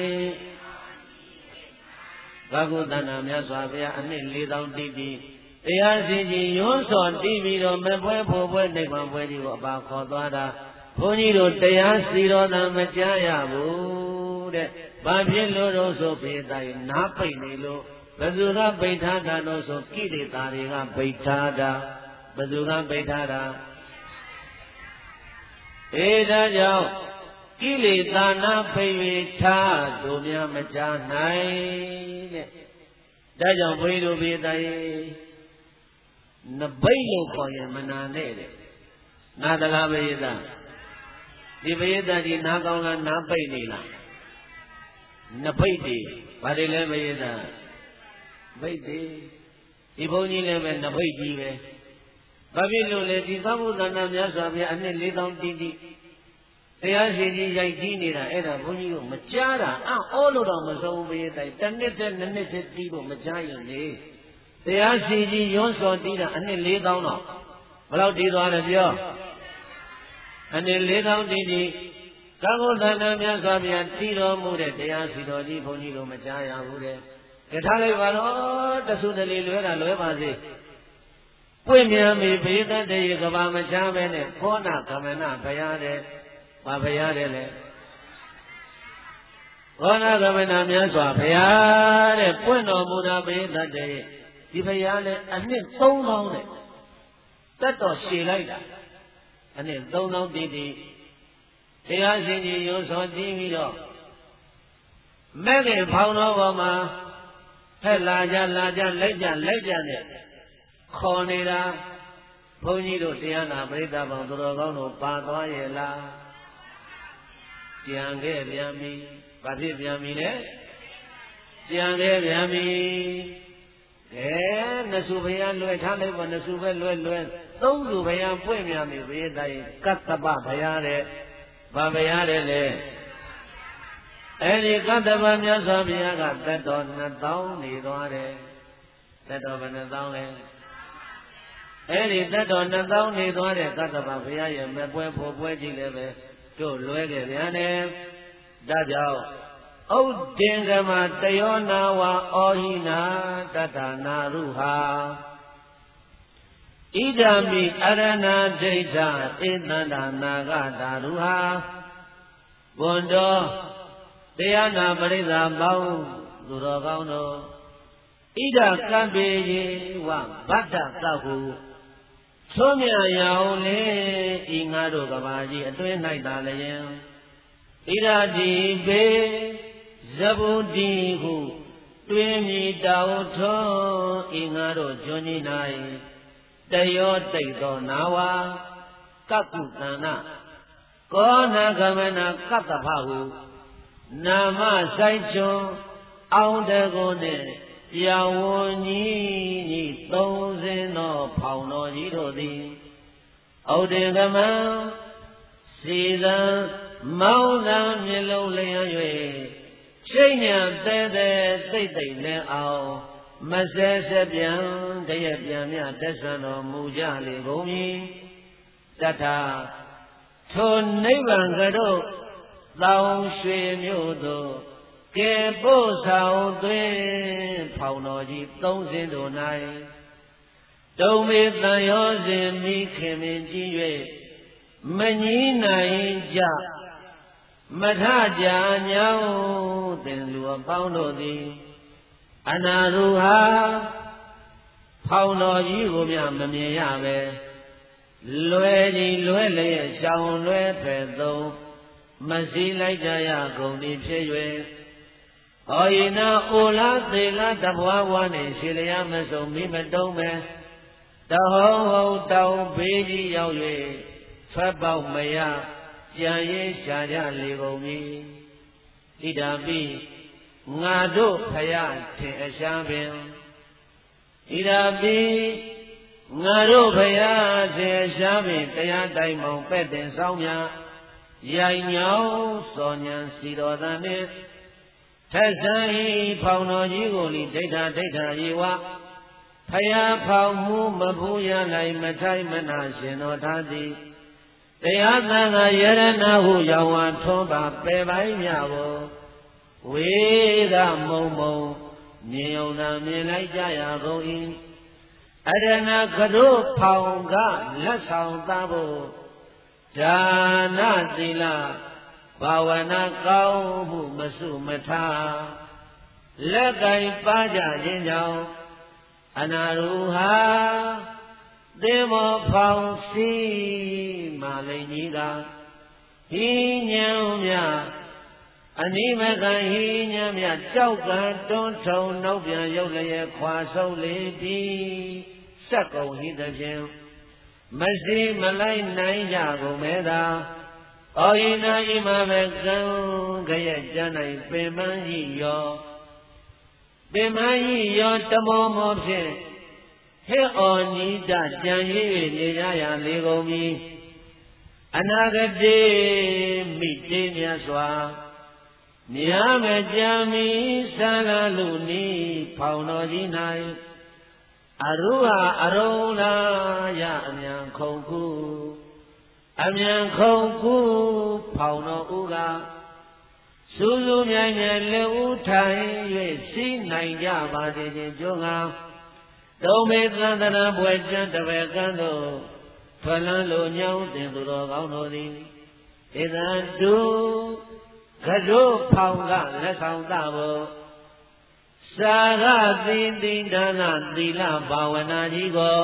ဘဂဝတ္တနာမြတ်စွာဘုရားအနှစ်4000တိတိတရားစီကြီးယွန်းစောတီးပြီးတော့မပွဲဖို့ပွဲနိဗ္ဗာန်ပွဲကြီးကိုအပါခေါ်သွားတာဘုန်းကြီးတို့တရားစီတော်သာမကြားရဘူးတဲ့ဘာဖြစ်လို့တော့ဆိုပေတိုင်းနားပိတ်နေလို့ဘယ်သူကပိတ်ထားတာတော့ဆိုကိလေသာတွေကပိတ်ထားတာဘယ်သူကပိတ်ထားတာဒါကြောင့်ကိလေသာနာပိတ်၍ထားတို့များမကြားနိုင်တဲ့ဒါကြောင့်ဘုန်းကြီးတို့ပေတိုင်းနပိတ်လို့ခေါ်ရင်မနာနဲ့တဲ့နာတလားဘိယတာဒီဘိယတာဒီနာကောင်းလားနာပိတ်နေလားနပိတ်တွေဘာတွေလဲဘိယတာပိတ်တွေဒီဘုန်းကြီးလည်းပဲနပိတ်ကြီးပဲဘာဖြစ်လို့လဲဒီသမုဒ္ဒနာမြတ်စွာဘုရားအနှစ်4000တိတိတရားရှိကြီးရိုက်ကြီးနေတာအဲ့ဒါဘုန်းကြီးတို့မကြားတာအော်လို့တော့မဆုံးဘိယတာတစ်နှစ်တစ်နှစ်တစ်တီးဖို့မကြားရင်လေတရားစီကြီးယွန်းစောတီးတာအနှစ်4000တော့ဘယ်လောက်တီးသွားလဲပြောအနှစ်4000တီးတီးကံကိုသဏ္ဍာန်မြတ်စွာဘုရားတီးတော်မူတဲ့တရားစီတော်ကြီးဘုန်းကြီးတို့မကြားရဘူးတဲ့ထားလိုက်ပါတော့တဆုတလီလွဲတာလွဲပါစေပွင့်မြန်ပြီဘေးသက်တည်းကဘာမချမ်းပဲနဲ့ခောနာကမနဘုရားတဲ့ဘာဘုရားတဲ့လဲခောနာကမနမြတ်စွာဘုရားတဲ့ပွင့်တော်မူတာဘေးသက်တည်းဒီဘုရားလည်းအနှစ်3000နဲ့တတ်တော်ရှည်လိုက်တာအနှစ်3000တည်တည်တရားရှင်ကြီးရုံးစောကြည့်ပြီးတော့မဲ့ခင်ဖောင်းတော်ပေါ်မှာဖက်လာကြလိုက်ကြနဲ့ခေါ်နေတာဘုန်းကြီးတို့တရားနာပရိသတ်ပေါင်းသူတော်ကောင်းတို့ပါသွားရဲ့လားကြံခဲ့ပြန်ပြီဘာဖြစ်ပြန်ပြီလဲကြံခဲ့ပြန်ပြီနစုဘုရားလွယ်ထားလိုက်ပါနစုပဲလွယ်သုံးစုဘုရားပွင့်များပြီဘုရားတိုင်ကတ္တပဘုရားတဲ့ဘာဘုရားတဲ့လေအဲ့ဒီကတ္တပမြတ်စွာဘုရားကသက်တော်2000နေသွားတယ်သက်တော်ဘယ်နှသောင်းလဲအဲ့ဒီသက်တော်2000နေသွားတဲ့ကတ္တပဘုရားရဲ့မပွဲဖို့ပွဲကြီးလည်းပဲတို့လွဲခဲ့ပြန်တယ်ဒါကြောင့်ဥဒ္ဒေကမတယောနာဝါဩဟိနာတတ္တနာရုဟာဣဒာမိအရဏဒိဋ္ဌဧတန္တနာဂတာရုဟာဘွန်တော်တရားနာပရိသတ်ပေါင်းသူတော်ကောင်းတို့ဣဒကံပေယေဝဗတ္တသဟုသုံးမြရာအောင်လေဤငါတို့ကဘာကြီးအတွင်း၌သာလျင်ဣဒတိပေဇဗုတိဟုတွင်မြည်တောင်းထွန်းဤငါတို့ကျွန်းကြီး၌တယောတိတ်သောနာဝါကကုသနာကောနာကမနာကတ္တဖဟုနာမဆိုင်ချွန်အောင်တကုနှင့်ရောင်ဝကြီးဤသုံးစင်းသောဖောင်တော်ကြီးတို့သည်ဩဒေကမံစီသံမောင်းသံမျက်လုံးလျံ၍ရှိဉ္ညာတဲတဲသိမ့်သိမ့်နဲ့အောင်မဆဲဆဲပြန်တရက်ပြန်မြတက်ဆံတော်မူကြလေကုန်ပြီတထာထိုနိဗ္ဗာန်ကတို့သောင်းရွှေမြို့သို့ကဲပို့ဆောင်သွင်းဖောင်တော်ကြီးသုံးစင်းတို့၌တုံမေတန်ရောစဉ်မိခင်မင်းကြီး၍မကြီးနိုင်ကြမထကြညောင်းတင်လူအပေါင်းတို့သည်အနာရုဟာဖောင်တော်ကြီးကိုမြမမြင်ရပဲလွယ်ကြီးလွယ်လျက်ရှောင်လွယ်ဖယ်သုံးမစည်းလိုက်ကြရကုန်သည်ဖြစ်၍ဩယနာအိုလားသေလားတဘွားဘွားနဲ့ရှေလျာမဆုံမိမတုံးမယ်တဟုံဟုံတောင်ဘေးကြီးရောက်၍ထွက်ပေါက်မရကြံရေးရှာကြလေကုန်ပြီဣဒာပိငါတို့ဖယားထင်အရှားပင်ဣဒာပိငါတို့ဖယားထင်အရှားပင်တရားတိုင်းမောင်ပဲ့တင်ဆောင်များရိုင်ညောင်းစော်ညံစီတော်သံနှင့်ထက်ဆန်းဤဖောင်တော်ကြီးကိုလိဒိဋ္ဌယေဝဖယားဖောင်မှုမဖူးရနိုင်မထိုက်မနာရှင်တော်ထားသည်တရားသံဃာယရဏဟုရောင်ဝါထွန်းပါပယ်ပိုင်းမြကိုဝေကမုံမုံမြင်ုံသာမြင်လိုက်ကြရကုန်၏အရဏကတို့ဖောင်ကလက်ဆောင်သားဖို့ဒါနသီလဘာဝနာကောင်းမှုမစုမထားလက်ကင်ပါကြခြင်းကြောင့်အနာရုဟာသင်္ဘောဖောင်စီမာလိန်ကြီးကဟိညံမြအနိမကံဟိညံမြကြောက်ကံတွန်းထုံနောက်ပြန်ရုပ်လျက်ခွာဆုံးလေသည်စက်ကုံဟိသဖြင့်မရှိမလိုက်နိုင်ကြကုန်မဲသာဩဟိနာဣမဘကံခရဲ့ကျမ်း၌ပင်မန်းဤရောပင်မန်းဤရောတမောမောဖြင့်ဟေအောနိဒကြံရည်၍နေကြရလေကုန်ပြီအနာဂတိမိတေမြတ်စွာမြာမကြံမီသံဃာလူနီဖောင်တော်ကြီး၌အရုဟာအရုံလာရအမြန်ခုံခုအမြန်ခုံခုဖောင်တော်ဦးကစူးစူးမြိုင်မြိုင်လက်ဦးထိုင်၍စီးနိုင်ကြပါစေခြင်းကြုံငါတုံးမေသန္တနာပွဲကျမ်းတပည့်ကံတို့ထွက်လန်းလိုညောင်းတင်သူတော်ကောင်းတို့သည်ဧသံတုကတို့ဖောင်ကလက်ဆောင်သဖို့စာရတိတိဒါနသီလဘာဝနာကြီးကို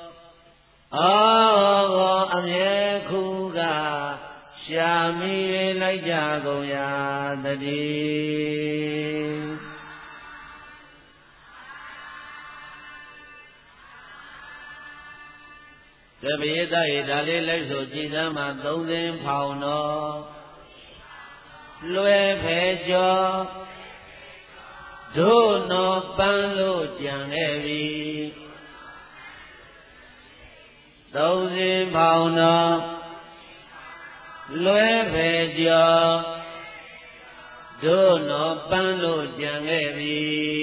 အမြဲခုကရှာမိ၍လိုက်ကြကုန်ရာတည်းတပည့်သား၏ဒါလေးလိုက်ဆိုကြည်စမ်းမှာသုံးစင်းဖောင်တော်လွယ်ဖဲကျော်တို့တော်ပန်းလို့ကြံခဲ့ပြီသုံးစင်းဖောင်းတော်လွဲဖယ်ကျော်တို့တော်ပန်းလို့ကြံခဲ့ပြီ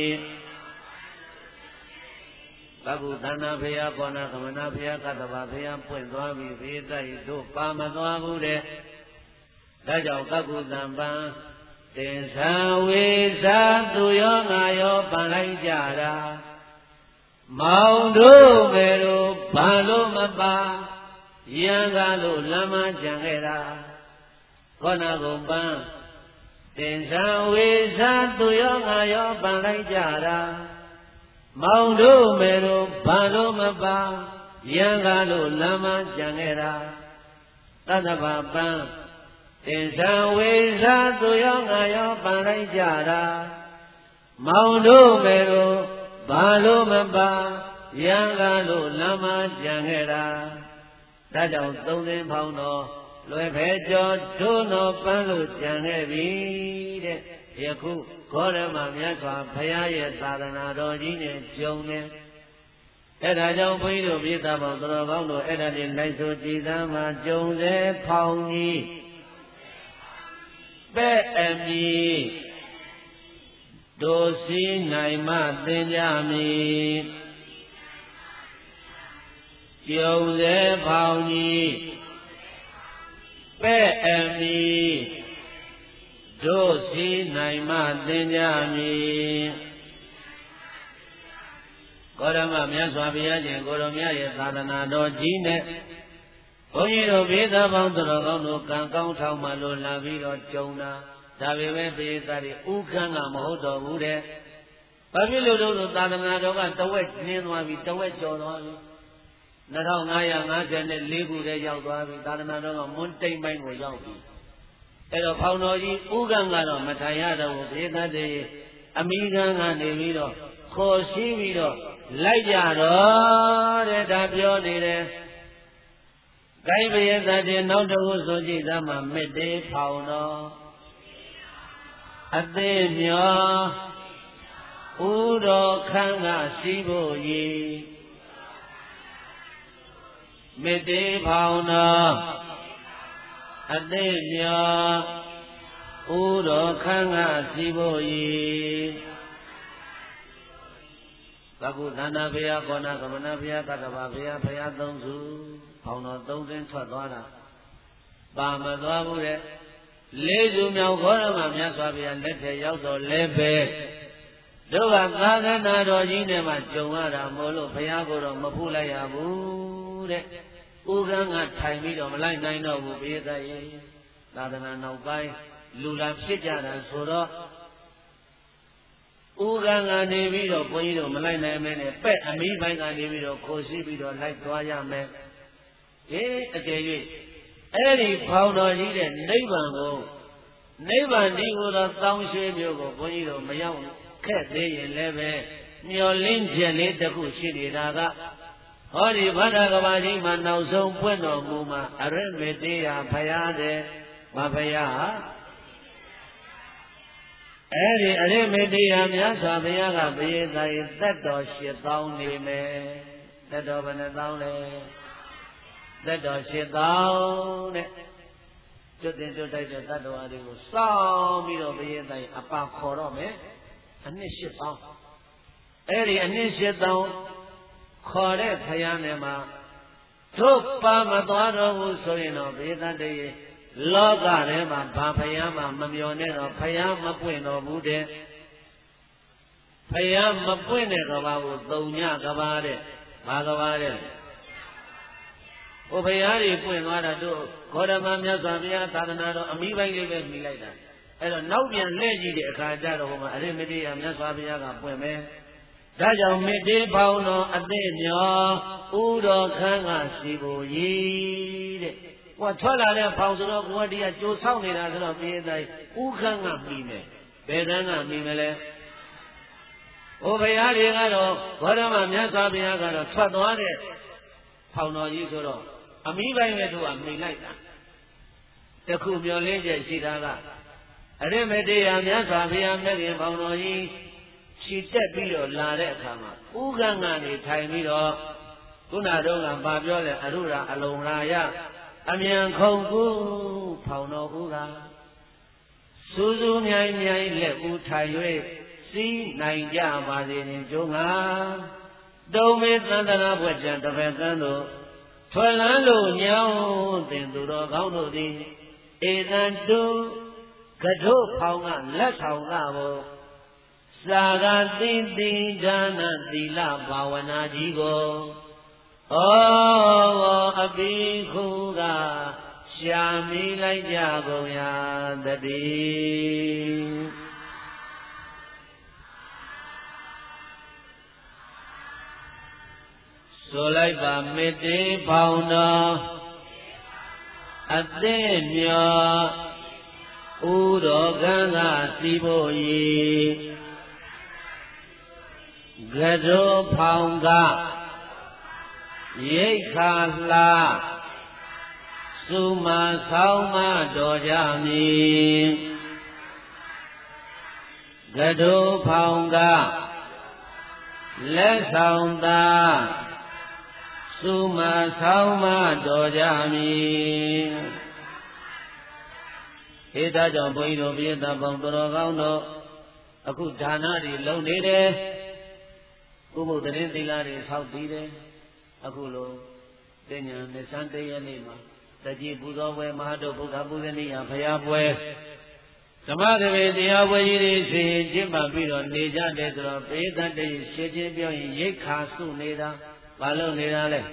ဘဂုသန္နာဖေယဘောနာကမနာဖေယကတ္တဗဖေယပွင့်သွားပြီဖေးတိုက်တို့ပါမသွားဘူးတဲ့ဒါကြောင့်ကကုသံပံတင်္ဆံဝေသာသူရောငါရောပန်လိုက်ကြတာမောင်တို့ပဲတို့ဘာလို့မပါရံကားလို့လမ်းမကြံခဲ့တာခေါနာကုန်ပန်းတင်္ဆံဝေသာသူရောငါရောပန်လိုက်ကြတာမောင်တို့ပဲတို့ဘာလို့မပါရံကားလို့လမ်းမကြံခဲ့တာသတ္တဗပန်းတင်္ဆံဝေသာသူရောငါရောပန်လိုက်ကြတာမောင်တို့ပဲတို့ဘာလို့မပါရံကားလို့လမ်းမကြံခဲ့တာဒါကြောင့်သုံးသိန်းဖောင်းတော်လွယ်ဖဲကျော်တို့တော်ပန်းလို့ကြံခဲ့ပြီတဲ့ယခုခောရမမြတ်စွာဘုရားရဲ့သာသနာတော်ကြီးနဲ့ကြုံတယ်အဲ့ဒါကြောင့်ဘုန်းကြီးတို့ပြည်သားပေါင်းတော်ကောင်းတို့အဲ့ဒါတွေလိုက်ဆိုကြည်သာမှာကြုံစေဖောင်းကြီးပဲ့အမီတို့စီနိုင်မှသင်ကြမည်ကြုံစေဖောင်းကြီးပဲ့အမီတို့စီနိုင်မှသင်ကြမည်ကောရမမြတ်စွာဘုရားရှင်ကိုရောမြတ်ရဲ့သာသနာတော်ကြီးနဲ့ဘုန်းကြီးတို့ဘေးသားပေါင်းတော်ကောင်းတို့ကံကောင်းထောက်မှလို့လာပြီးတော့ကြုံတာဒါပေမဲ့ပိဿာတွေဥက္ကံကမဟုတ်တော့ဘူးတဲ့ဘာဖြစ်လို့တို့သာသနာတော်ကတဝက်နင်းသွားပြီတဝက်ကျော်သွားပြီ2554ခုတည်းရောက်သွားပြီသာသနာတော်ကမွန်းတိမ်ပိုင်းကိုရောက်ပြီအဲ့တော့ဖောင်တော်ကြီးဥက္ကံကတော့မထိုင်ရတော့ဘူးပိဿာတွေအမိခံကနေပြီးတော့ခေါ်ရှိပြီးတော့လိုက်ကြတော့တဲ့ဒါပြောနေတယ်ကိုင်းပရိသတ်တွေနောက်တစ်ခုဆိုကြည့်သားမှာမေတ္တေဖောင်တော်အသေးမျောဥတော်ခန်းကရှိဖို့ရည်မေတ္တေဖောင်တော်အသေးမျောဥတော်ခန်းကရှိဖို့ရည်သကုသန္တာဖေယကောနာကမနာဖေယကတ္တဗဖေယဖယသုံးစုဖောင်တော်သုံးသိန်းထွက်သွားတာပါမသွားဘူးတဲ့လေးစုမြောက်ခေါရမမြတ်စွာဘုရားလက်ထက်ရောက်တော့လည်းပဲတို့ကသာသနာတော်ကြီးနဲ့မှကြုံရတာမို့လို့ဘုရားကိုတော့မဖူးလိုက်ရဘူးတဲ့ဥက္ကံကထိုင်ပြီးတော့မလိုက်နိုင်တော့ဘူးပိဿရေသာသနာနောက်ပိုင်းလူလာဖြစ်ကြတာဆိုတော့ဥက္ကံကနေပြီးတော့ဘုန်းကြီးတို့မလိုက်နိုင်မဲနဲ့ပဲ့အမီးပိုင်းကနေပြီးတော့ခိုးရှိပြီးတော့လိုက်သွားရမယ်အကယ်၍အဲ့ဒီဖောင်တော်ကြီးတဲ့နိဗ္ဗာန်ကိုနိဗ္ဗာန်ဒီကိုတော့တောင်းရွှေမျိုးကိုဘုန်းကြီးတို့မရောက်ခက်သေးရင်လည်းပဲမျောလင်းချက်လေးတစ်ခုရှိနေတာကဟောဒီဗဒ္ဒကဘာကြီးမှာနောက်ဆုံးပွင့်တော်မူမှာအရမေတ္တေယဖရာတဲ့မဖရာအဲ့ဒီအရမေတ္တေယမြတ်စွာဘုရားကဘယေသာယသက်တော်8000နေမယ်သက်တော်ဘယ်နှသောင်းလဲသက်တော်8000တဲ့ကျွတ်တင်ကျွတ်တိုက်တဲ့သတ္တဝါတွေကိုစောင်းပြီးတော့ဘယေသာယအပါခေါ်တော့မယ်အနှစ်8000အဲ့ဒီအနှစ်8000ခေါ်တဲ့ဖယားနဲ့မှာတို့ပါမသွားတော့ဘူးဆိုရင်တော့ဘေသတ္တရေလောကထဲမှာဘာဖယားမှမမျောနဲ့တော့ဖယားမပွင့်တော့ဘူးတဲ့ဖယားမပွင့်တဲ့ကဘာကိုသုံညကဘာတဲ့ဘာကဘာတဲ့ဟိုဖယားတွေပွင့်သွားတာတို့ဂေါတမမြတ်စွာဘုရားသာသနာတော်အမိပိုင်းလေးပဲမိလိုက်တာအဲ့တော့နောက်ပြန်လှည့်ကြည့်တဲ့အခါကျတော့ဟိုမှာအရိမတိယမြတ်စွာဘုရားကပွင့်မယ်ဒါကြောင့်မေတ္တေဖောင်းတော်အသိမျောဥတော်ခန်းကရှိဖို့ရည်တဲ့ကိုယ်ထွက်လာတဲ့ဖောင်းဆိုတော့ကိုယ်ကတရားကြိုးဆောက်နေတာဆိုတော့ပြေးတိုင်းဥခန်းကမိမယ်ဘယ်ခန်းကမိမလဲဟိုဘုရားတွေကတော့ဘောဓမမြတ်စွာဘုရားကတော့ထွက်သွားတဲ့ဖောင်းတော်ကြီးဆိုတော့အမိပိုင်းနဲ့တို့ကမိလိုက်တာတခုမျောလင်းချက်ရှိတာကအရိမတေယမြတ်စွာဘုရားမြတ်ခင်ဖောင်းတော်ကြီးခြေတက်ပြီးတော့လာတဲ့အခါမှာဥက္ကံကနေထိုင်ပြီးတော့ဘခုနတော့ကဘာပြောလဲအရုရာအလုံးရာယအမြန်ခုံကူဖောင်တော်ဦးကစူးစူးမြိုင်မြိုင်လက်ဦးထိုင်၍စီးနိုင်ကြပါစေနှင့်ကျုံးငါတုံးမေသန္တနာဘွယ်ကျန်တပည့်ကန်းတို့ထွက်လန်းလို့ညောင်းတင်သူတော်ကောင်းတို့သည်ဧတံတုကတို့ဖောင်ကလက်ဆောင်ကဘောစာကတိတိဒါနသီလဘာဝနာကြီးကိုဩအပိခုကရှာမိလိုက်ကြကုန်ရာတည်းဆိုလိုက်ပါမေတ္တေဖောင်တော်အသိမျောဥတော်ကံကစီဖို့၏ကတို့ဖောင်ကရိတ်ခါလှစုမဆောင်မတော်ကြမည်ကတို့ဖောင်ကလက်ဆောင်သာစုမဆောင်မတော်ကြမည်ဧဒါကြောင့်ဘုန်းကြီးတို့ပြည့်သားပေါင်းတော်ကောင်းတို့အခုဒါနတွေလုပ်နေတယ်ဥပုသ္တရင်သီလတွေဆောက်တည်တယ်အခုလိုတင်ညာနှစ်ဆန်းတရက်နေ့မှာတကြီးပူဇော်ပွဲမဟာတို့ဗုဒ္ဓပူဇနိယဘုရားပွဲဓမ္မသဘေတရားပွဲကြီးတွေဆွေကျင့်ပပြီးတော့နေကြတယ်ဆိုတော့ပေသတ္တိရှင်းချင်းပြောရင်ရိတ်ခါစုနေတာဘာလို့နေတာလဲ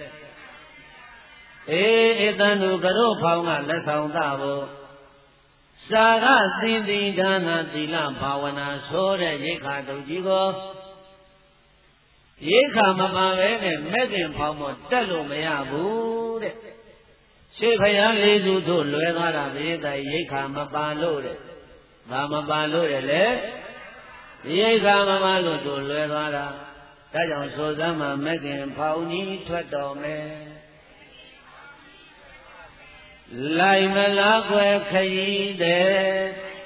ဧတံတို့ကတို့ဖောင်းကလက်ဆောင်သဖို့စာကသီတိဒါနသီလဘာဝနာဆိုတဲ့ရိတ်ခါတုတ်ကြီးကိုရိတ်ခါမပါပဲနဲ့မဲ့ခင်ဖောင်းမတက်လို့မရဘူးတဲ့ရှေးဖယားလေးစုတို့လွယ်သွားတာပြည့်တဲ့ရိတ်ခါမပါလို့တဲ့ဘာမပါလို့တဲ့လေရိတ်ခါမပါလို့တို့လွယ်သွားတာဒါကြောင့်ဆိုစမ်းမှာမဲ့ခင်ဖောင်းကြီးထွက်တော်မယ်လိုက်မလားခွဲခရီးတဲ့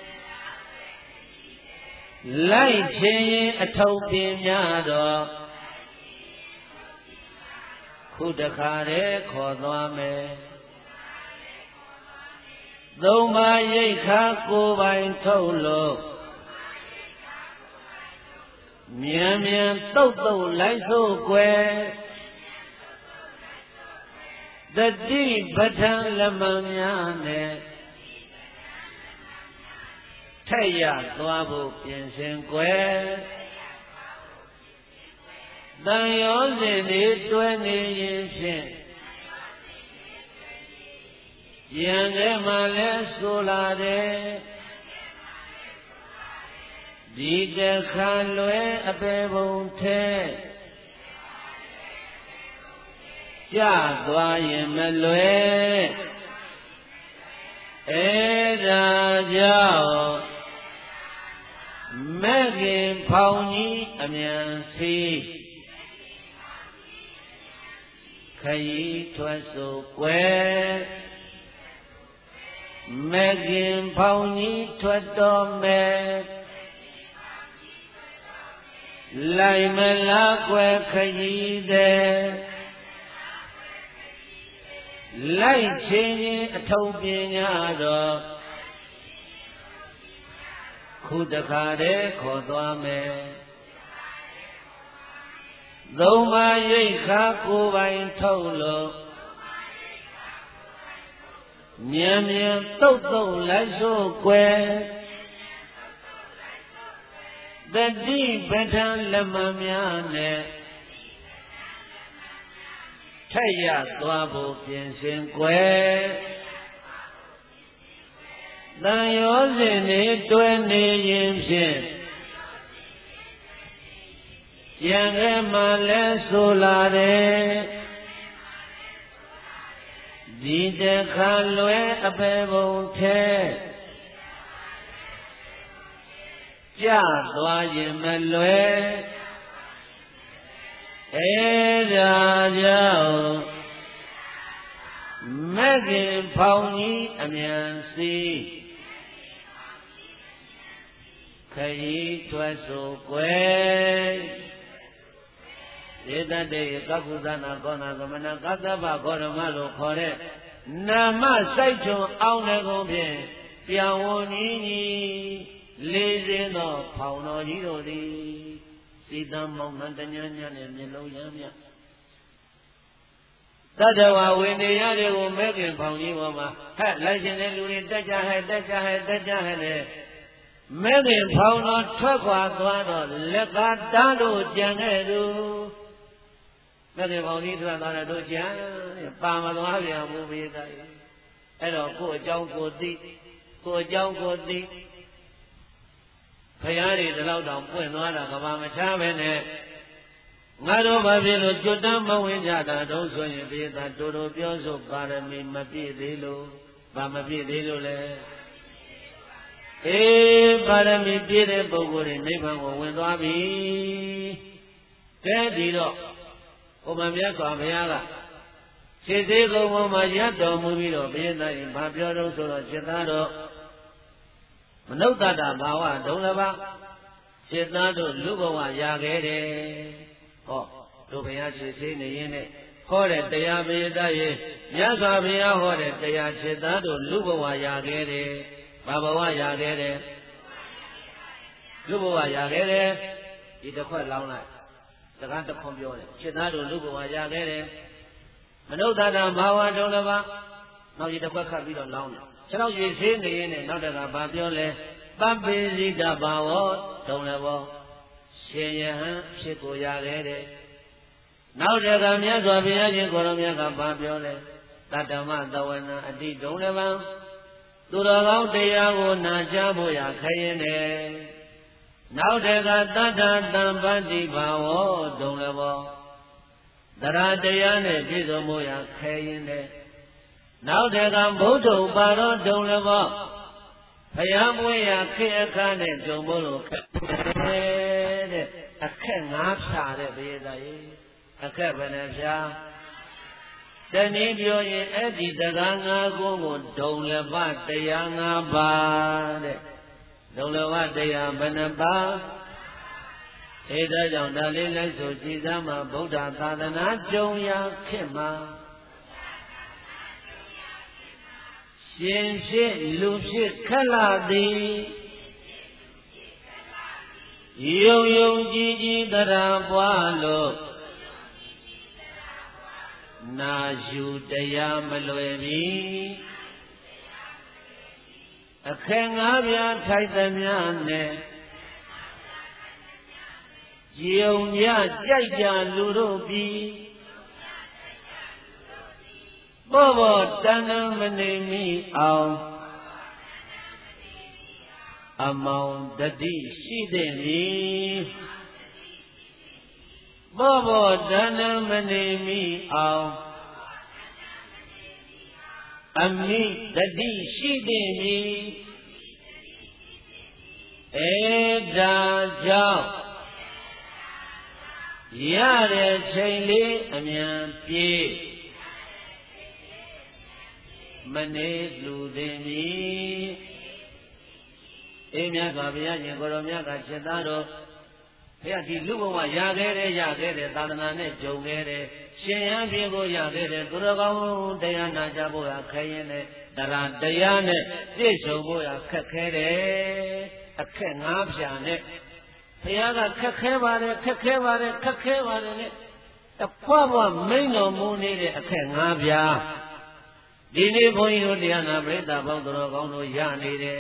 လိုက်ခြင်းရင်အထုပ်ပြင်းများတော့ခုတခါတည်းခေါ်သွားမယ်သုံးပါးရိတ်ခါကိုယ်ပိုင်ထုတ်လို့မြန်မြန်တုတ်တုတ်လိုက်စို့ကွယ်တတိပဋ္ဌာန်လမများနဲ့ထက်ရသွားဖို့ပြင်ဆင်ကွယ်တန်ရောစဉ်တွေတွဲနေရင်ဖြင့်ရံထဲမှာလဲဆိုလာတယ်ဒီတခါလွယ်အပေပုံထဲကြသွားရင်မလွယ်အဲ့ဒါကြောင့်မဲ့ခင်ဖောင်ကြီးအမြန်စီခရီးထွက်ဆိုကွယ်မဲ့ခင်ဖောင်ကြီးထွက်တော်မယ်လိုက်မလားကွယ်ခရီးတဲ့လိုက်ချင်းချင်းအထုံးပညာတော့ခုတခါတည်းခေါ်သွားမယ်သုံးပါးရိတ်ခါကိုယ်ပိုင်ထုတ်လို့မြန်မြန်တုတ်တုတ်လိုက်စို့ကွယ်တတိပဋ္ဌာန်လမများနဲ့ထက်ရသွားဖို့ပြင်ဆင်ကွယ်တန်ရောစဉ်တွေတွဲနေရင်ဖြင့်ရံထဲမှာလဲဆိုလာတယ်ဒီတခါလွယ်အပေပုံထဲကြသွားရင်မလွယ်အဲ့ဒါကြောင့်မဲ့ခင်ဖောင်ကြီးအမြန်စီခရီးထွက်ဆိုကွယ်ဧတတေကပ္ပုသနာကောနာကမနာကသဗ္ဗဂေါရမလို့ခေါ်တဲ့နာမစိုက်ချုံအောင်တဲ့ကုန်ဖြင့်ပြောင်းဝန်ကြီးကြီးလေးစင်းသောဖောင်တော်ကြီးတို့သည်စီတံမောင်နှံတညာညာနဲ့မျက်လုံးရမ်းမြတတဝဝိနေရတွေကိုမဲခင်ဖောင်ကြီးပေါ်မှာဟဲ့လိုက်ရှင်တဲ့လူတွေတက်ကြဟဲ့တက်ကြဟဲ့တက်ကြဟဲ့နဲ့မဲခင်ဖောင်တော်ထွက်ခွာသွားတော့လက်ကတားတို့ကြံခဲ့သူမဲခင်ဖောင်ကြီးထွက်သွားတော့ကြံပါမသွားပြန်ဘူးဘေးသားအဲ့တော့ကိုယ်အကြောင်းကိုသိကိုယ်အကြောင်းကိုသိဖရာတွေဒီလောက်တောင်ပွင့်သွားတာကဘာမချပဲနဲ့ငါတို့ဘာဖြစ်လို့ကျွတ်တမ်းမဝင်ကြတာတော့ဆိုရင်ဘေးသားတူတူပြောဆိုပါရမီမပြည့်သေးလို့ဘာမပြည့်သေးလို့လဲပါရမီပြည့်တဲ့ပုဂ္ဂိုလ်တွေနိဗ္ဗာန်ကိုဝင်သွားပြီတဲ့ဒီတော့ဘုရားမြတ်စွာဘုရားကခြေသေးကုံပေါ်မှာရပ်တော်မူပြီးတော့ဘုရားရှင်ဘာပြောတော့ဆိုတော့จิตသားတော့မနုဿတဘာဝဒုံလဘจิตသားတို့လူဘဝရခဲ့တယ်ဟောတို့ဘုရားခြေသေးနေရင်နဲ့ဟောတဲ့တရားပေတတ်ရဲ့မြတ်စွာဘုရားဟောတဲ့တရားจิตသားတို့လူဘဝရခဲ့တယ်ဘာဘဝရခဲ့တယ်လူဘဝရခဲ့တယ်ဒီတစ်ခွက်လောင်းလိုက်စကားတစ်ခွန်းပြောတယ်จิตသားတို့လူဘဝရခဲ့တယ်မနုဿတဘာဝဒုံလဘနောက်ဒီတစ်ခွက်ခတ်ပြီးတော့လောင်းတယ်ခြေထောက်ရည်သေးနေရင်နဲ့နောက်တကဘာပြောလဲပပ္ပိစိတဘာဝဒုံလဘောရှင်ယဟန်ဖြစ်ကိုရခဲ့တယ်နောက်တကမြတ်စွာဘုရားရှင်ကိုရောမြတ်ကဘာပြောလဲတတ္တမသဝနာအတိဒုံလဘံသူတော်ကောင်းတရားကိုနာကြားဖို့ရခရင်တယ်နောက်တကတတ္တတံပတ္တိဘာဝဒုံလဘောတရားတရားနဲ့ပြည့်စုံမှုရခဲရင်တဲ့နောက်တကဗုဒ္ဓဥပါရောဒုံလဘောဘုရားမွေးရခေအခါနဲ့ကြုံဖို့လို့ခက်တဲ့အခက်၅ဖြာတဲ့ဘုရားကြီးအခက်ဘယ်နှဖြာတနည်းပြောရင်အဲ့ဒီတရား၅ခုကိုဒုံလဘတရား၅ပါးတဲ့ဒုံလဘတရားဘယ်နှပါးဒါကြောင့်ဒါလေးလိုက်ဆိုကြည်စမ်းမှာဗုဒ္ဓသာသနာကြုံရခေတ်မှာရှင်ဖြစ်လူဖြစ်ခက်လာသည်ယုံယုံကြည်ကြည်တရားပွားလို့နာယူတရားမလွယ်ပြီအခက်၅ပြားထိုက်သမျှနဲ့ယုံကြကြိုက်ကြလူတို့ပြီးဘောဘောတဏ္ဍမနေမိအောင်အမောင်တတိရှိတဲ့ပြီဘောဘောတဏ္ဍမနေမိအောင်အမိတတိရှိတဲ့ပြီဒါကြောင့်ရတဲ့ချိန်လေးအမြန်ပြေးမနေလူသိမည်မြတ်စွာဘုရားရှင်ကိုရောမြတ်ကจิตသားတော်ဘုရားဒီလူဘဝရခဲ့တဲ့သာသနာနဲ့ကြုံခဲ့တဲ့ရှင်ရန်ပြေကိုရခဲ့တဲ့သူတော်ကောင်းတရားနာကြဖို့ရခဲရင်နဲ့တရားနဲ့ပြည့်စုံဖို့ရခက်ခဲတယ်အခက်၅ဖြာနဲ့ဘုရားကခက်ခဲပါတယ်နဲ့တခွဘဝမိန်တော်မူနေတဲ့အခက်၅ဖြာဒီနေ့ဘုန်းကြီးတို့တရားနာပရိသတ်ပေါင်းတော်ကောင်းတို့ရနေတယ်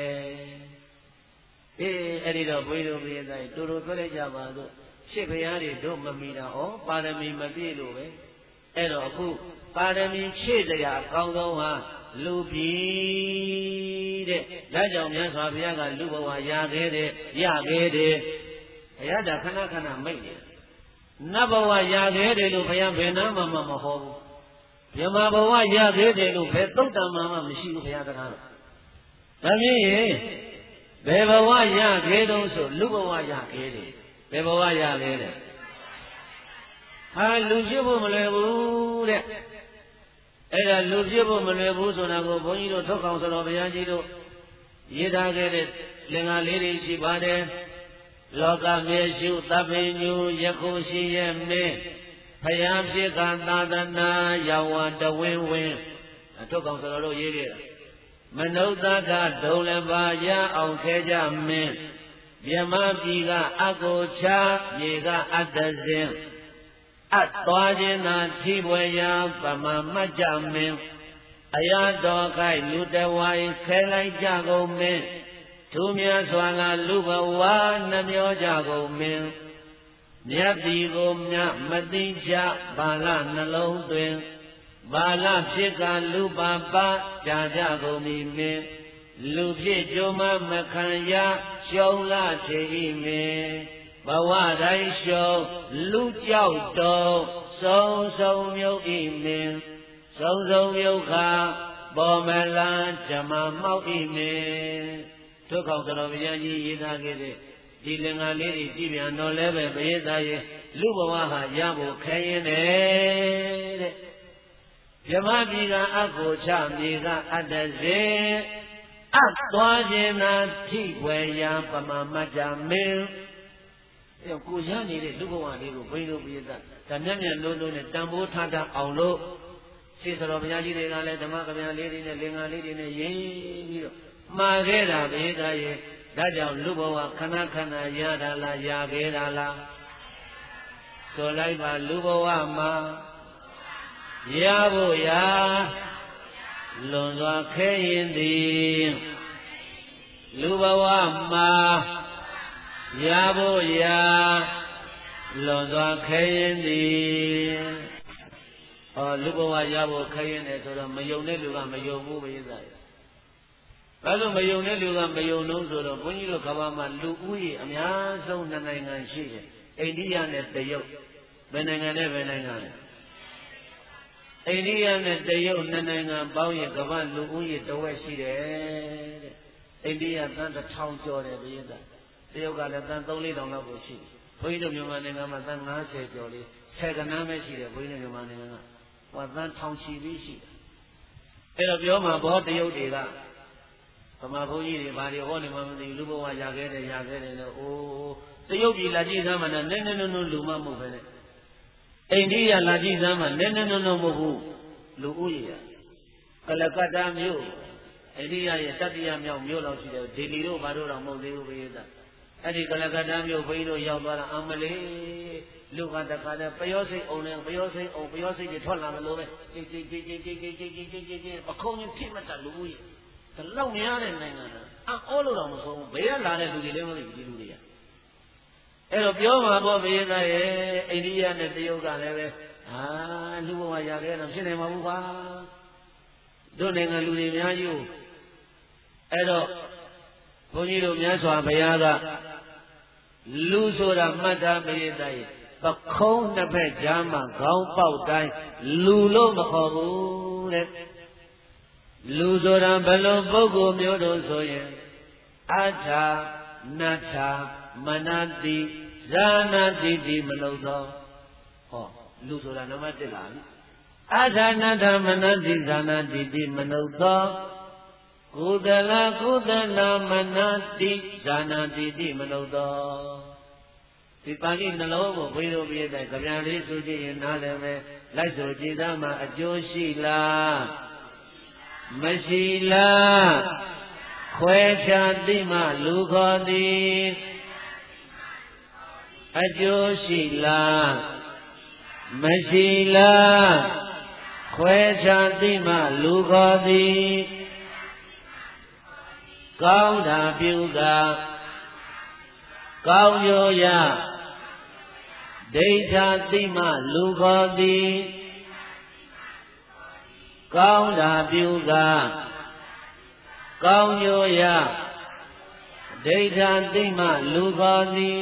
အဲ့ဒီတော့ဘုန်းကြီးတို့ပြည့်တိုင်းတူတူပြောလိုက်ကြပါစို့ရှစ်ဘုရားတွေတို့မမီတာပါရမီမပြည့်လို့ပဲအဲ့တော့အခုပါရမီဖြည့်တရားအကောင်းဆုံးဟာလူပြီးတဲ့ဒါကြောင့်မြတ်စွာဘုရားကလူဘဝရခဲ့တယ်ဘုရားဒါခဏခဏမိတ်တယ်နတ်ဘဝရခဲ့တယ်လို့ဘုရားဘယ်နာမှမဟောဘူးမြမဘဝရခဲ့တယ်လို့ဘယ်သုတ်တံမှမရှိဘူးဘုရားတရားတော်ဒါဖြင့်ဘယ်ဘဝရခဲ့တုံးဆိုလူဘဝရခဲ့တယ်ဘယ်ဘဝရခဲ့တယ်ဟာလူဖြစ်ဖို့မလွယ်ဘူးတဲ့အဲ့ဒါလူဖြစ်ဖို့မလွယ်ဘူးဆိုတာကိုဘုန်းကြီးတို့ထုတ်ကောင်ဆိုတော်ဘုရားကြီးတို့ရေးထားခဲ့တဲ့လင်္ကာလေးတွေရှိပါတယ်လောကမေရှုသဗ္ဗညုယခုရှိရဲ့မေဖယားဖြစ်ကသာသနာရောင်ဝတဝင်းဝင်းထုတ်ကောင်ဆိုတော့ရေးခဲ့တာမနုဿကဒုံလဘာရအောင်ခဲကြမင်းမြမပြည်ကအကိုချမြေကအတ္တဇင်အပ်သွားခြင်းသာထိပွေရာပမာမတ်ကြမင်းအရာတော်ခိုက်လူတဝိုင်းခဲလိုက်ကြကုန်မင်းသူများစွာလာလူဘဝနှမျောကြကုန်မင်းမြတ်ပြည်ကိုမြတ်မသိကြဘာလနှလုံးသွင်းဘာလဖြစ်ကလူပါပါကြာကြကုန်မည်မင်းလူဖြစ်ကြုံမခံရရှုံးလာချေဤမင်းဘဝတိုင်းရှုံးလူကြောက်တော်ဆုံးဆုံးမြုပ်ဤမင်းဆုံးဆုံးမြုပ်ခါပေါ်မလန်းဓမ္မမောက်ဤမင်းတို့ကောင်တော်ဘုရားကြီးရေးသားခဲ့တဲ့ဒီလင်္ကာလေးတွေကြည့်ပြန်တော့လည်းပဲပရိသတ်ရဲ့လူဘဝဟာရဖို့ခဲရင်တဲ့မြမပြည်ကအကိုချမြေကအတ္တစေအပ်သွားခြင်းသာထိွယ်ရာပမာမတ်ကြမင်းကိုရနေတဲ့လူဘဝလေးကိုဘိန်းတို့ပရိသတ်ဒါမျက်မျက်လုံးလုံးနဲ့တန်ဖိုးထားတတ်အောင်လို့ရှင်းတော်ဘုရားကြီးတွေကလည်းဓမ္မကဗျာလေးတွေနဲ့လင်္ကာလေးတွေနဲ့ရေးပြီးတော့မှာခဲ့တာပရိသတ်ရဲ့ဒါကြောင့်လူဘဝခဏခဏရတာလားရခဲ့တာလားဆိုလိုက်ပါလူဘဝမှာရဖို့ရာလွန်စွာခဲရင်သည်လူဘဝမှာရဖို့ရာလွန်စွာခဲရင်သည်လူဘဝရဖို့ခဲရင်တယ်ဆိုတော့မယုံတဲ့လူကမယုံဘူးပဲသားဘာလို့မယုံတဲ့လူကမယုံလို့ဆိုတော့ဘုန်းကြီးတို့ကဘာမှလူဦးရေအများဆုံးနှစ်နိုင်ငံရှိတယ်အိန္ဒိယနဲ့တရုတ်ဘယ်နိုင်ငံနဲ့ဘယ်နိုင်ငံလဲအိန္ဒိယနဲ့တရုတ်နှစ်နိုင်ငံပေါင်းရင်ကမ္ဘာလူဦးရေတစ်ဝက်ရှိတယ်တဲ့အိန္ဒိယသန်း1000ကျော်တယ်ဘုရားတရုတ်ကလည်းသန်း3-4တောင်လောက်ကိုရှိတယ်ဘုန်းကြီးတို့မြန်မာနိုင်ငံမှာသန်း90ကျော်လေး10ကဏ္ဍပဲရှိတယ်ဘုန်းကြီးတို့မြန်မာနိုင်ငံကဟောသန်း1000ရှိပြီရှိတယ်အဲ့တော့ပြောမှာဘောတရုတ်တွေကဗမာဘုန်းကြီးတွေဘာတွေဟောနေမှမသိဘူးလူဘဝရခဲ့တယ်လို့အိုးတရုတ်ပြည်လာကြည့်စမ်းမှနဲ့နည်းနည်းနုံလူမမဟုတ်ပဲနဲ့အိန္ဒိယလာကြည့်စမ်းမှနည်းနည်းနုံမဟုတ်ဘူးလူဦးရေကလကတ္တာမြို့အိန္ဒိယရဲ့တတိယမြောက်မြို့လောက်ရှိတယ်ဒေလီတို့ဘာတို့တော့မဟုတ်သေးဘူးဘုရားအဲ့ဒီကလကတ္တာမြို့ဘုန်းကြီးတို့ရောက်သွားတာအမလေးလူကတခါတည်းပယောစိတ်အောင်နဲ့ပယောစိတ်တွေထွက်လာမလို့ပဲကြိတ်ပခုံးချင်းဖြစ်မှတ်တာလူဦးရေဒါလောက်များတဲ့နိုင်ငံကအောလို့တော့မဆုံးဘူးဘယ်ကလာတဲ့လူတွေလည်းမသိဘူးဒီလူတွေကအဲ့တော့ပြောမှာပေါ့ဘုရားရဲ့အိန္ဒိယနဲ့တရုတ်ကလည်းပဲလူဘဝရခဲ့တော့ဖြစ်နေမှာဘူးကွာတို့နိုင်ငံလူတွေအများကြီးအဲ့တော့ဘုန်းကြီးတို့မြတ်စွာဘုရားကလူဆိုတာမှတ်သားပရိသတ်ရဲ့ပခုံးနှစ်ဖက်ကြားမှာခေါင်းပေါက်တိုင်းလူလို့မခေါ်ဘူးတဲ့လူဆိုတာဘယ်လိုပုဂ္ဂိုလ်မျိုးတို့ဆိုရင်အထာနတ္ထာမနတိဇာနာတိတိမလုံသောဟောလူဆိုတာနံပါတ်1လားအထာနတ္ထာမနတိဇာနာတိတိမလုံသောကုသလမနတိဇာနာတိတိမလုံသောဒီပါဠိနှလုံးကိုဘုန်းကြီးတို့ပြည့်တဲ့ကြံလေးဆိုကြည့်ရင်နားလည်းပဲလိုက်ဆိုကြည်သားမှာအကျိုးရှိလားမရှိလားခွဲခြားသိမှလူခေါ်သည်အကျိုးရှိလားမရှိလားခွဲခြားသိမှလူခေါ်သည်ကောင်းတာပြုကကောင်းရိုးရဒိဋ္ဌာသိမှလူခေါ်သည်ကောင်းတာပြုကကောင်းရိုးရဒိဋ္ဌာသိမှလူခေါ်သည်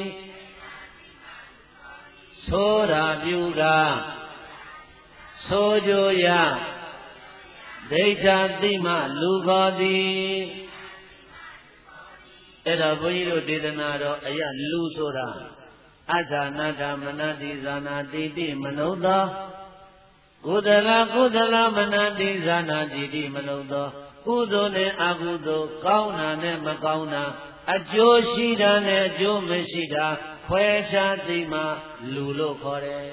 ဆိုးတာပြုကဆိုးကြရဒိဋ္ဌာသိမှလူခေါ်သည်အဲ့တော့ဘုန်းကြီးတို့ဒေသနာတော်အရလူဆိုတာအဋ္ဌာနာထမနတိဇာနာတိတိမနုဿောကုသလမနတိဇာနာတိတိမနုဿောကုသိုလ်နဲ့အကုသိုလ်ကောင်းတာနဲ့မကောင်းတာအကျိုးရှိတာနဲ့အကျိုးမရှိတာခွဲခြားသိမှလူလို့ခေါ်တယ်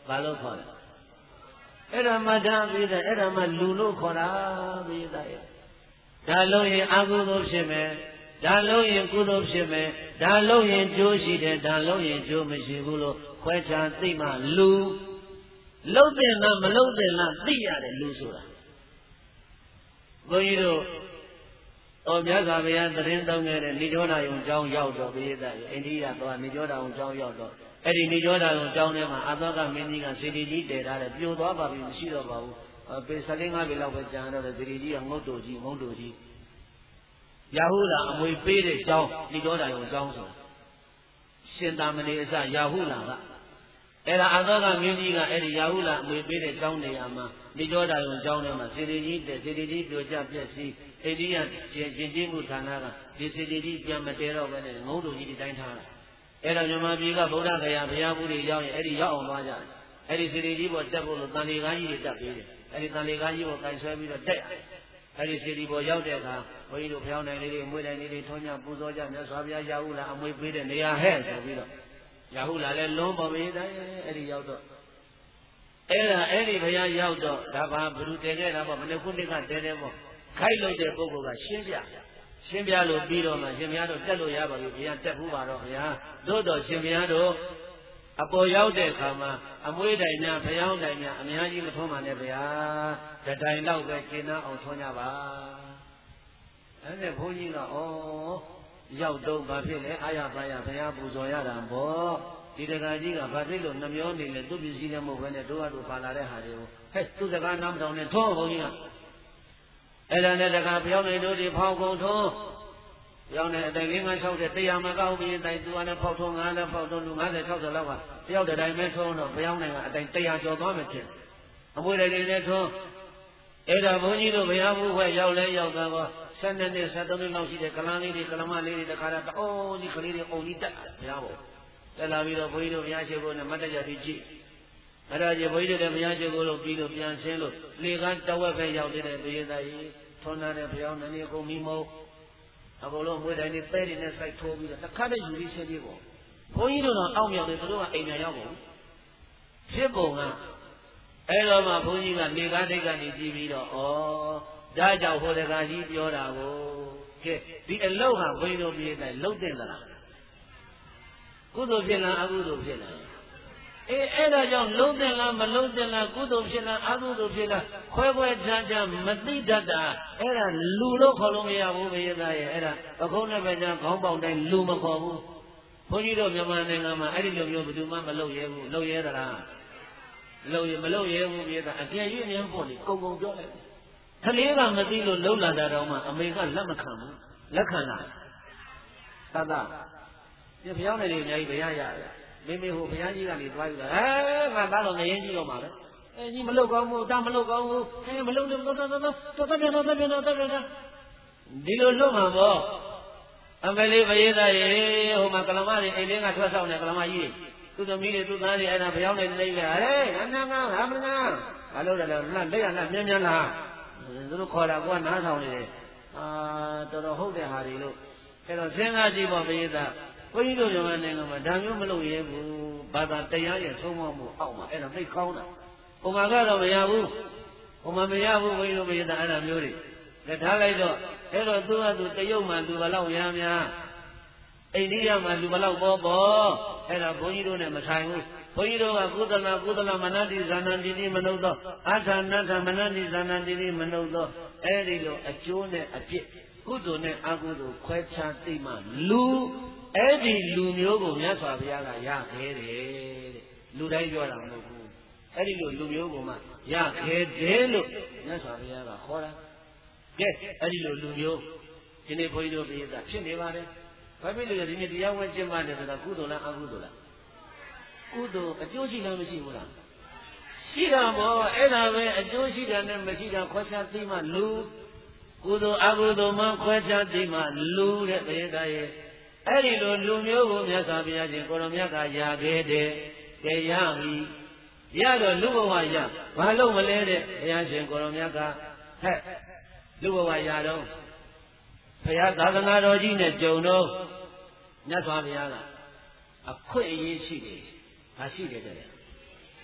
ဘာလို့ခေါ်လဲအဲ့ဒါမှဒါပြီးတဲ့အဲ့ဒါမှလူလို့ခေါ်တာပြီးတဲ့ဒါလုံးရင်အကုသိုလ်ဖြစ်မယ်ဒါလုံးရင်ကုသိုလ်ဖြစ်မယ်ဒါလုံးရင်ကျိုးရှိတယ်ဒါလုံးရင်ကျိုးမရှိဘူးလို့ခွဲခြားသိမှလူလုံးတဲ့လားမလုံးတဲ့လားသိရတယ်လူဆိုတာဘုန်းကြီးတို့မြတ်စွာဘုရားသတင်းသုံးခဲ့တဲ့နိရောဓယုံကျောင်းရောက်တော့ပိဋကအိန္ဒိယသွားနိရောဓယုံကျောင်းရောက်တော့အဲ့ဒီနိရောဓယုံကျောင်းထဲမှာအသောကမင်းကြီးကစေတီကြီးတည်ထားတယ်ပြိုသွားပါပြီမရှိတော့ပါဘူးပေ15 ပေလောက်ပဲကြာတော့စေတီကြီးကငုတ်တူကြီးရာဟုလာအမွေပေးတဲ့ကျောင်းနိရောဓယုံကျောင်းဆိုရှင်သာမဏေအစရာဟုလာကအဲ့ဒါအသောကမင်းကြီးကအဲ့ဒီရာဟုလာအမွေပေးတဲ့ကျောင်းနေရာမှာနိရောဓယုံကျောင်းထဲမှာစေတီကြီးတည်စေတီကြီးပြိုကျပြက်စီးအိန္ဒိယကျင်ကျင်းမှုဌာနကဒီစေတီကြီးပြန်မတဲတော့ပဲနဲ့ငုံတို့ကြီးဒီတိုင်းထားတာအဲ့တော့မြန်မာပြည်ကဗုဒ္ဓဂယာဘုရားဘူးတွေရောက်ရင်အဲ့ဒီရောက်အောင်သွားကြတယ်အဲ့ဒီစေတီကြီးပေါ်တက်ဖို့လို့တန်လေကားကြီးတွေတက်ပေးတယ်အဲ့ဒီတန်လေကားကြီးကိုကန်ဆွဲပြီးတော့တက်အဲ့ဒီစေတီပေါ်ရောက်တဲ့အခါဘုန်းကြီးတို့ဖျောင်းနိုင်လေးတွေအမွေတိုင်းလေးတွေထွန်းညပူဇော်ကြမြတ်စွာဘုရားရာဟုလာအမွေပေးတဲ့နေရာဟဲ့ဆိုပြီးတော့ရာဟုလာလည်းလွန်ပေါ်ပေးတယ်အဲ့ဒီရောက်တော့အဲ့ဒီဘုရားရောက်တော့ဒါဘာဘ누구တည်ခဲ့တာပေါ့မနေ့ခုနှစ်ကတည်တယ်ပေါ့ခိုက်လို့တဲ့ပုဂ္ဂိုလ်ကရှင်းပြလို့ပြီးတော့မှရှင်ဘုရားတို့တက်လို့ရပါပြီဘုရားတက်ဘူးပါတော့ဘုရားသို့တော်ရှင်ဘုရားတို့အပေါ်ရောက်တဲ့အခါမှာအမွေးတိုင်များဖျောင်းတိုင်များအများကြီးမထွန်းပါနဲ့ဗျာတတိုင်လောက်ပဲကျင့်နှအောင်ထွန်းကြပါအဲ့ဒါဘုန်းကြီးကရောက်တော့ဘာဖြစ်လဲအာရပါရဘုရားပူဇော်ရတာပေါ့ဒီတက္ကကြီးကဘာဖြစ်လို့နှမျောနေလဲသူ့ပစ္စည်းလည်းမဟုတ်ဘဲနဲ့တို့ပါလာတဲ့ဟာတွေကိုဟဲ့သူ့စကားနားမထောင်နဲ့ထွန်းဘုန်းကြီးကအဲ့ဒါနဲ့တက္ကဖျောင်းနေတို့ဒီဖောက်ကုန်ထွန်းပြောင်းတဲ့အတိုင်း560 100မကောက်ပြီးတိုင်သူကလည်းဖောက်ထုံး9လည်းဖောက်ထုံးလူ50 60လောက်ကတယောက်တစ်တိုင်းပဲထုံးတော့ဘုရားနိုင်ကအတိုင်း100ကျော်သွားမှဖြစ်အမွေတွေလည်းထုံးအဲ့ဒါဘုန်းကြီးတို့ဘုရားဘူးခွဲရောက်လဲရောက်သွားတော့12နှစ်13နှစ်လောက်ရှိတဲ့ကလန်းလေးတွေကလမလေးတွေတခါတော့တအိုးကြီးကလေးတွေအုံကြီးတက်ဘုရားဘုတက်လာပြီးတော့ဘုန်းကြီးတို့ဘုရားရှိခိုးနဲ့မတ်တကြပြီးကြည့်အဲ့ဒါကြီးဘုန်းကြီးတို့လည်းဘုရားရှိခိုးလို့ပြီးလို့ပြန်ရှင်းလို့လေကတဝက်ပဲရောက်တဲ့ပြေးသားကြီးထွန်းတဲ့ဘုရားနည်းနည်းကုန်ပြီးမဟုတ်အကုန်လုံးမွေးတိုင်းနေပဲတွေနဲ့စိုက်ထိုးပြီးတော့တစ်ခါတည်းယူပြီးရှင်းပြီးပေါ့ဘုန်းကြီးတို့တော့အောက်မြောက်တယ်သူတို့ကအိမ်ပြန်ရောက်ကုန်ဖြစ်ပုံကအဲ့တော့မှဘုန်းကြီးကနေကားတိတ်ကနေကြည့်ပြီးတော့ဒါကြောင့်ဟိုတကာကြီးပြောတာကိုကဲဒီအလုတ်ဟာဘုန်းကြီးတို့ပြေးတိုင်းလှုပ်တဲ့လားကုသိုလ်ဖြစ်လားအကုသိုလ်ဖြစ်လားအဲ့ဒါကြောင့်လုံးတဲ့လားမလုံးတဲ့လားကုသိုလ်ဖြစ်လားအကုသိုလ်ဖြစ်လားခွဲခွဲခြားခြားမသိတတ်တာအဲ့ဒါလူလို့ခေါ်လို့မရဘူးဘုရားရဲ့အဲ့ဒါအခုနဲ့ပဲညာခေါင်းပေါက်တိုင်းလူမခေါ်ဘူးဘုန်းကြီးတို့မြန်မာနိုင်ငံမှာအဲ့ဒီလိုမျိုးဘယ်သူမှမလုပ်ရဲဘူးလုပ်ရဲသလားမလုပ်ရဲဘူးဘုရားအကျဉ်းကြီးမြန်ပေါ့လေကုံပြောလိုက်ခလေးကမသိလို့လုံးလာတာတော့မှအမေကလက်မခံဘူးလက်ခံတာသတ်တာဒီဘုရားနယ်တွေအများကြီးဘယ်ရရတယ်မေဟိုဘုရားကြီးကနေသွားယူတာငါသားတော်ငရင်ကြီးတော့မှာပဲကြီးမလုပ်ကောင်းဘူးတာမလုပ်ကောင်းဘူးမလုပ်တော့တော့ပြန်ဒီလိုလုပ်မှာပေါ့အမလေးဘယေသားရေဟိုမှာကလမတွေအိမ်လေးကထွက်ဆောင်နေကလမကြီးသူ့သမီးတွေသူ့သားတွေအဲ့ဒါဘယောင်းနေနေပဲဟဲ့ငါငါမလုပ်တယ်လားလက်ရလားမြန်းလားသူတို့ခေါ်တာကနားဆောင်နေတယ်တော်တော်ဟုတ်တဲ့ဟာတွေလို့အဲ့တော့စဉ်းစားကြည့်ပါဘယေသားဘုန်းကြီးတို့မြန်မာနိုင်ငံမှာဒါမျိုးမလုပ်ရဲဘူးဘာသာတရားရဲ့သုံးမမှုအောက်မှာအဲ့ဒါသိကောင်းတာဟိုမှာကတော့မရဘူးဟိုမှာမရဘူးဘုန်းကြီးတို့ဘုရားအဲ့ဒါမျိုးတွေလက်ထားလိုက်တော့အဲ့တော့သူကသူတရုတ်မှာသူဘလောက်ရမ်းများအိန္ဒိယမှာလူဘလောက်ပေါ်အဲ့ဒါဘုန်းကြီးတို့နဲ့မဆိုင်ဘူးဘုန်းကြီးတို့ကကုသလမနတိဇာနံတိတိမနုဿောအာထာနထမနတိဇာနံတိတိမနုဿောအဲ့ဒီလိုအကျိုးနဲ့အပြစ်ကုသိုလ်နဲ့အကုသိုလ်ခွဲခြားသိမှလူအဲ့ဒီလူမျိုးကိုမြတ်စွာဘုရားကရခဲ့တယ်တဲ့လူတိုင်းပြောတာမဟုတ်ဘူးအဲ့ဒီလိုလူမျိုးကိုမှရခဲ့တယ်လို့မြတ်စွာဘုရားကခေါ်တာကဲအဲ့ဒီလိုလူမျိုးဒီနေ့ဘုန်းကြီးတို့ပြည်သားဖြစ်နေပါတယ်ဘာဖြစ်လို့ဒီနေ့တရားဝင်ကျင့်ပါတယ်ဆိုတာကုသိုလ်လားအကုသိုလ်လားကုသိုလ်အကျိုးရှိလားမရှိဘူးလားရှိတာပေါ့အဲ့ဒါပဲအကျိုးရှိတာနဲ့မရှိတာခွဲခြားသိမှလူကုသိုလ်အကုသိုလ်မှခွဲခြားသိမှလူတဲ့ဘုရားရဲ့အဲ့ဒီလိုလူမျိုးကိုမြတ်စွာဘုရားရှင်ကိုရောမြတ်ကရခဲ့တယ်ကြရပြီရတော့လူဘဝရဘာလို့မလဲတဲ့ဘုရားရှင်ကိုရောမြတ်ကဟဲ့လူဘဝရတော့ဘုရားသာသနာတော်ကြီးနဲ့ကြုံတော့မြတ်စွာဘုရားကအခွင့်အရေးရှိတယ်။ဘာရှိတယ်တဲ့။ခ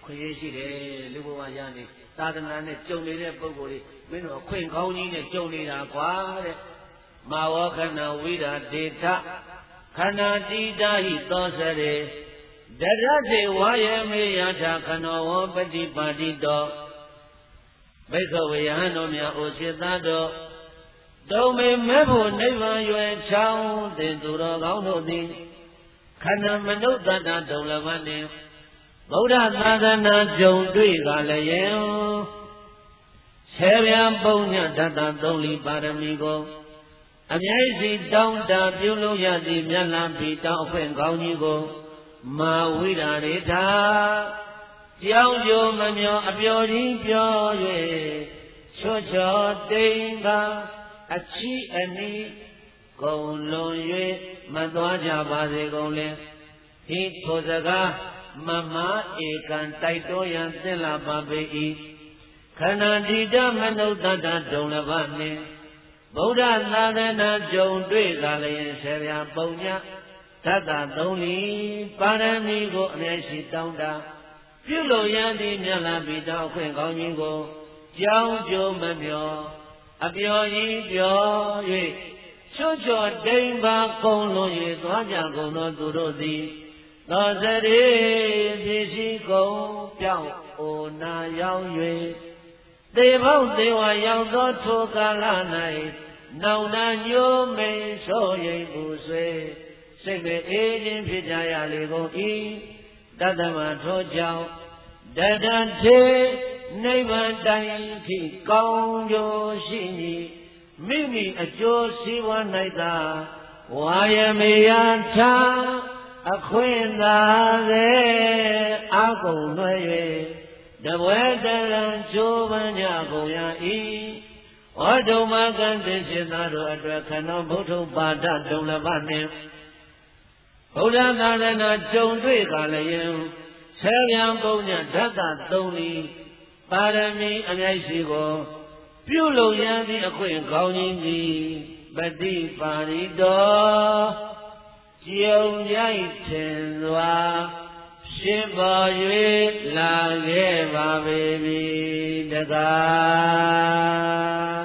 ခွင့်ရရှိတယ်လူဘဝရနေသာသနာနဲ့ကြုံနေတဲ့ပုဂ္ဂိုလ်တွေမင်းတို့အခွင့်ကောင်းကြီးနဲ့ကြုံနေတာကွာတဲ့မာဝခဏဝိရာဒေထခန္ဓာတိတာဟိသောစရေဒရတေဝါယမေယထာခနောဝပတိပါတိတောဘိက္ခဝေယဟန်တို့များအိုစေတတော်တုံမေမဲ့ဖို့နိဗ္ဗာန်ရွယ်ချောင်းတင်သူတော်ကောင်းတို့သည်ခန္ဓာမနုဿတဒုံလဘနှင့်ဗုဒ္ဓသာသနာကြုံတွေ့ကြလည်းရင်ဆယ်ပြန်ပုံညတတသုံးလီပါရမီကိုအမြဲစီတောင်းတပြုလို့ရသည်မြတ်လာပြီတောင်းအခွင့်ကောင်းကြီးကိုမာဝိရာရေထာကြောင်းကျိုးမမျောအပျော်ကြီးပြော၍ချွတ်ချော်တိမ်သာအချီအနီးကုန်လွန်၍မသွားကြပါစေကုန်လင်ဒီထိုစကားမမဧကံတိုက်တော်ရန်သင်လာပါပေ၏ခန္ဓာတိတမနုဿတဒုံလဘနှင့်ဗုဒ္ဓသာသနာကြုံတွေ့ကြလျင်ဆယ်ပြာပုံညတတသုံးလီပါရမီကိုအမြဲရှိတောင်းတာပြုလို့ရသည်မြတ်လာပြီတောင်းခွင့်ကောင်းခြင်းကိုကြောင်းကျိုးမမျောအပျော်ကြီးပြော၍ချွတ်ချော်တိမ်ပါကုန်လွန်၍သွားကြကုန်သောသူတို့သည်သောစရေဖြစ်ရှိကုန်ပြောင်းအိုနာရောက်၍သေဘောက်သေဝရောက်သောထိုကာလ၌နောင်နာညိုးမိန်ဆိုရိပ်ပူဆွေစိတ်မေအေးခြင်းဖြစ်ကြရလေကုန်၏တတ္တမထိုကြောင့်တတံထေနိဗ္ဗာန်တိုင်ထိကောင်းကျိုးရှိမည်မိမိအကျိုးစီးပွား၌သာဝါယမေယထာအခွင့်သာစေအာကုန်လွှဲ၍တပွဲတရံကျိုးပန်းကြကုန်ရ၏ဝါဒုမကံသင်္စေသားတို့အတွက်ခဏဗုဒ္ဓပါဒဒုံလဘနှင့်ဗုဒ္ဓသာသနာကြုံတွေ့ကြလည်းရင်ဆယ်ပြန်ပုံညဓတ္တသုံးလီပါရမီအမြိုက်ရှိကိုပြုလုပ်ရန်သည့်အခွင့်ကောင်းခြင်းသည်ပฏิပါရိတောကြုံရိုက်ထင်စွာဖြစ်ပေါ်၍လာခဲ့ပါပေပြီတကား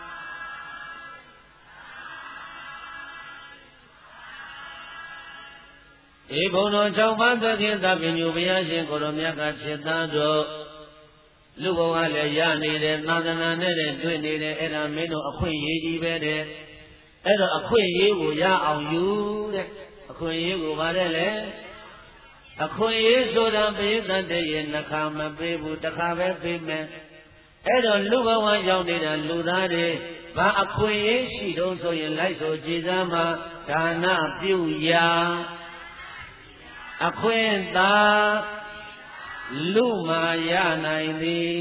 ဧဘုံတော်၆ပါးသခင်သဗ္ဗညုဘုရားရှင်ကိုရောမြတ်ကဖြစ်သားတို့လူဘဝလည်းရနေတဲ့သာသနာနဲ့တွေ့နေတယ်အဲ့ဒါမင်းတို့အခွင့်အရေးကြီးပဲတဲ့အဲ့တော့အခွင့်အရေးကိုရအောင်ယူတဲ့အခွင့်အရေးကိုဗါတဲ့လေအခွင့်အရေးဆိုတာပိဿတ်တဲ့ရဲ့နှခါမပေးဘူးတစ်ခါပဲပေးမယ်အဲ့တော့လူဘဝရောက်နေတာလူသားတွေဘာအခွင့်အရေးရှိတော့ဆိုရင်လိုက်ဆိုကြည်စားမှာဒါနပြုရာအခွင့်သာလူမာရနိုင်သည်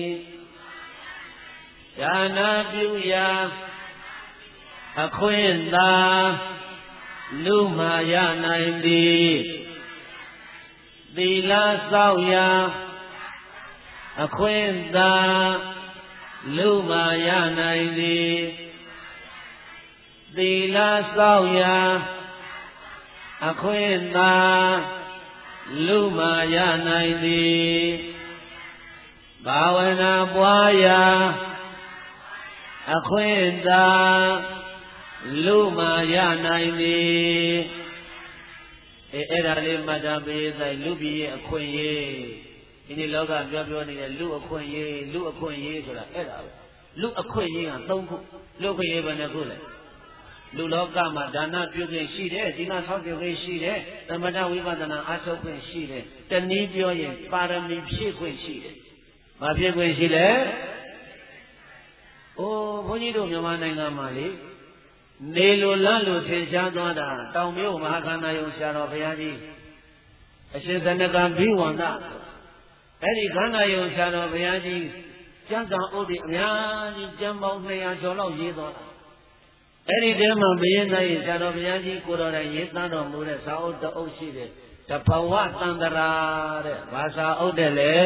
ဒါနပြုရာအခွင့်သာလူမာရနိုင်သည်သီလစောင့်ရာအခွင့်သာလူမာရနိုင်သည်သီလစောင့်ရာအခွင့်သာလူမာရနိုင်သည်ဘာဝနာပွားရာအခွင့်သာလူမာရနိုင်သည်အဲ့ဒါလေးမှတ်သားပေးဆိုင်လူပြည်ရဲ့အခွင့်အရေးဒီနေ့လောကပြောနေတဲ့လူအခွင့်အရေးဆိုတာအဲ့ဒါပဲလူအခွင့်အရေးက၃ခုလူအခွင့်အရေးဘယ်နှခုလဲလူလောကမှာဒါနပြုခြင်းရှိတယ်ဒီမှာဆောက်ပြုခြင်းရှိတယ်သမထဝိပဿနာအားထုတ်ခြင်းရှိတယ်တနည်းပြောရင်ပါရမီဖြည့်ခွင့်ရှိတယ်။ဘာဖြည့်ခွင့်ရှိလဲ။အိုးဘုန်းကြီးတို့မြန်မာနိုင်ငံမှာလေနေလိုလတ်လိုထင်ရှားသွားတာတောင်မြို့မဟာခန္ဓာယုံဆရာတော်ဘုရားကြီးအရှင်သနကဘိဝန္ဒအဲ့ဒီခန္ဓာယုံဆရာတော်ဘုရားကြီးကျမ်းစာအုပ်တွေအများကြီးကျမ်းပေါင်း200ကျော်လောက်ရေးသွားတာအဲ့ဒီတဲမှာဘုရင်သားရဲ့ဆရာတော်ဘုရားကြီးကိုတော်တိုင်ရေးသားတော်မူတဲ့စာအုပ်တအုပ်ရှိတယ်တဘဝတန္တရာတဲ့ဘာစာအုပ်တဲ့လဲ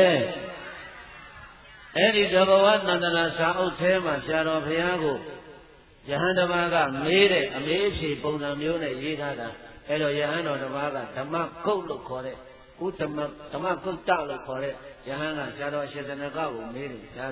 အဲ့ဒီတဘဝတန္တရာစာအုပ်ထဲမှာဆရာတော်ဘုရားကိုယဟန်တစ်ပါးကမေးတဲ့အမေးအဖြေပုံစံမျိုးနဲ့ရေးထားတာအဲ့တော့ယဟန်တော်တစ်ပါးကဓမ္မကုတ်လို့ခေါ်တဲ့ကုဓမ္မကုတ္တလို့ခေါ်တဲ့ယဟန်ကဆရာတော်ရှင်သနကကိုမေးတယ်ဆရာ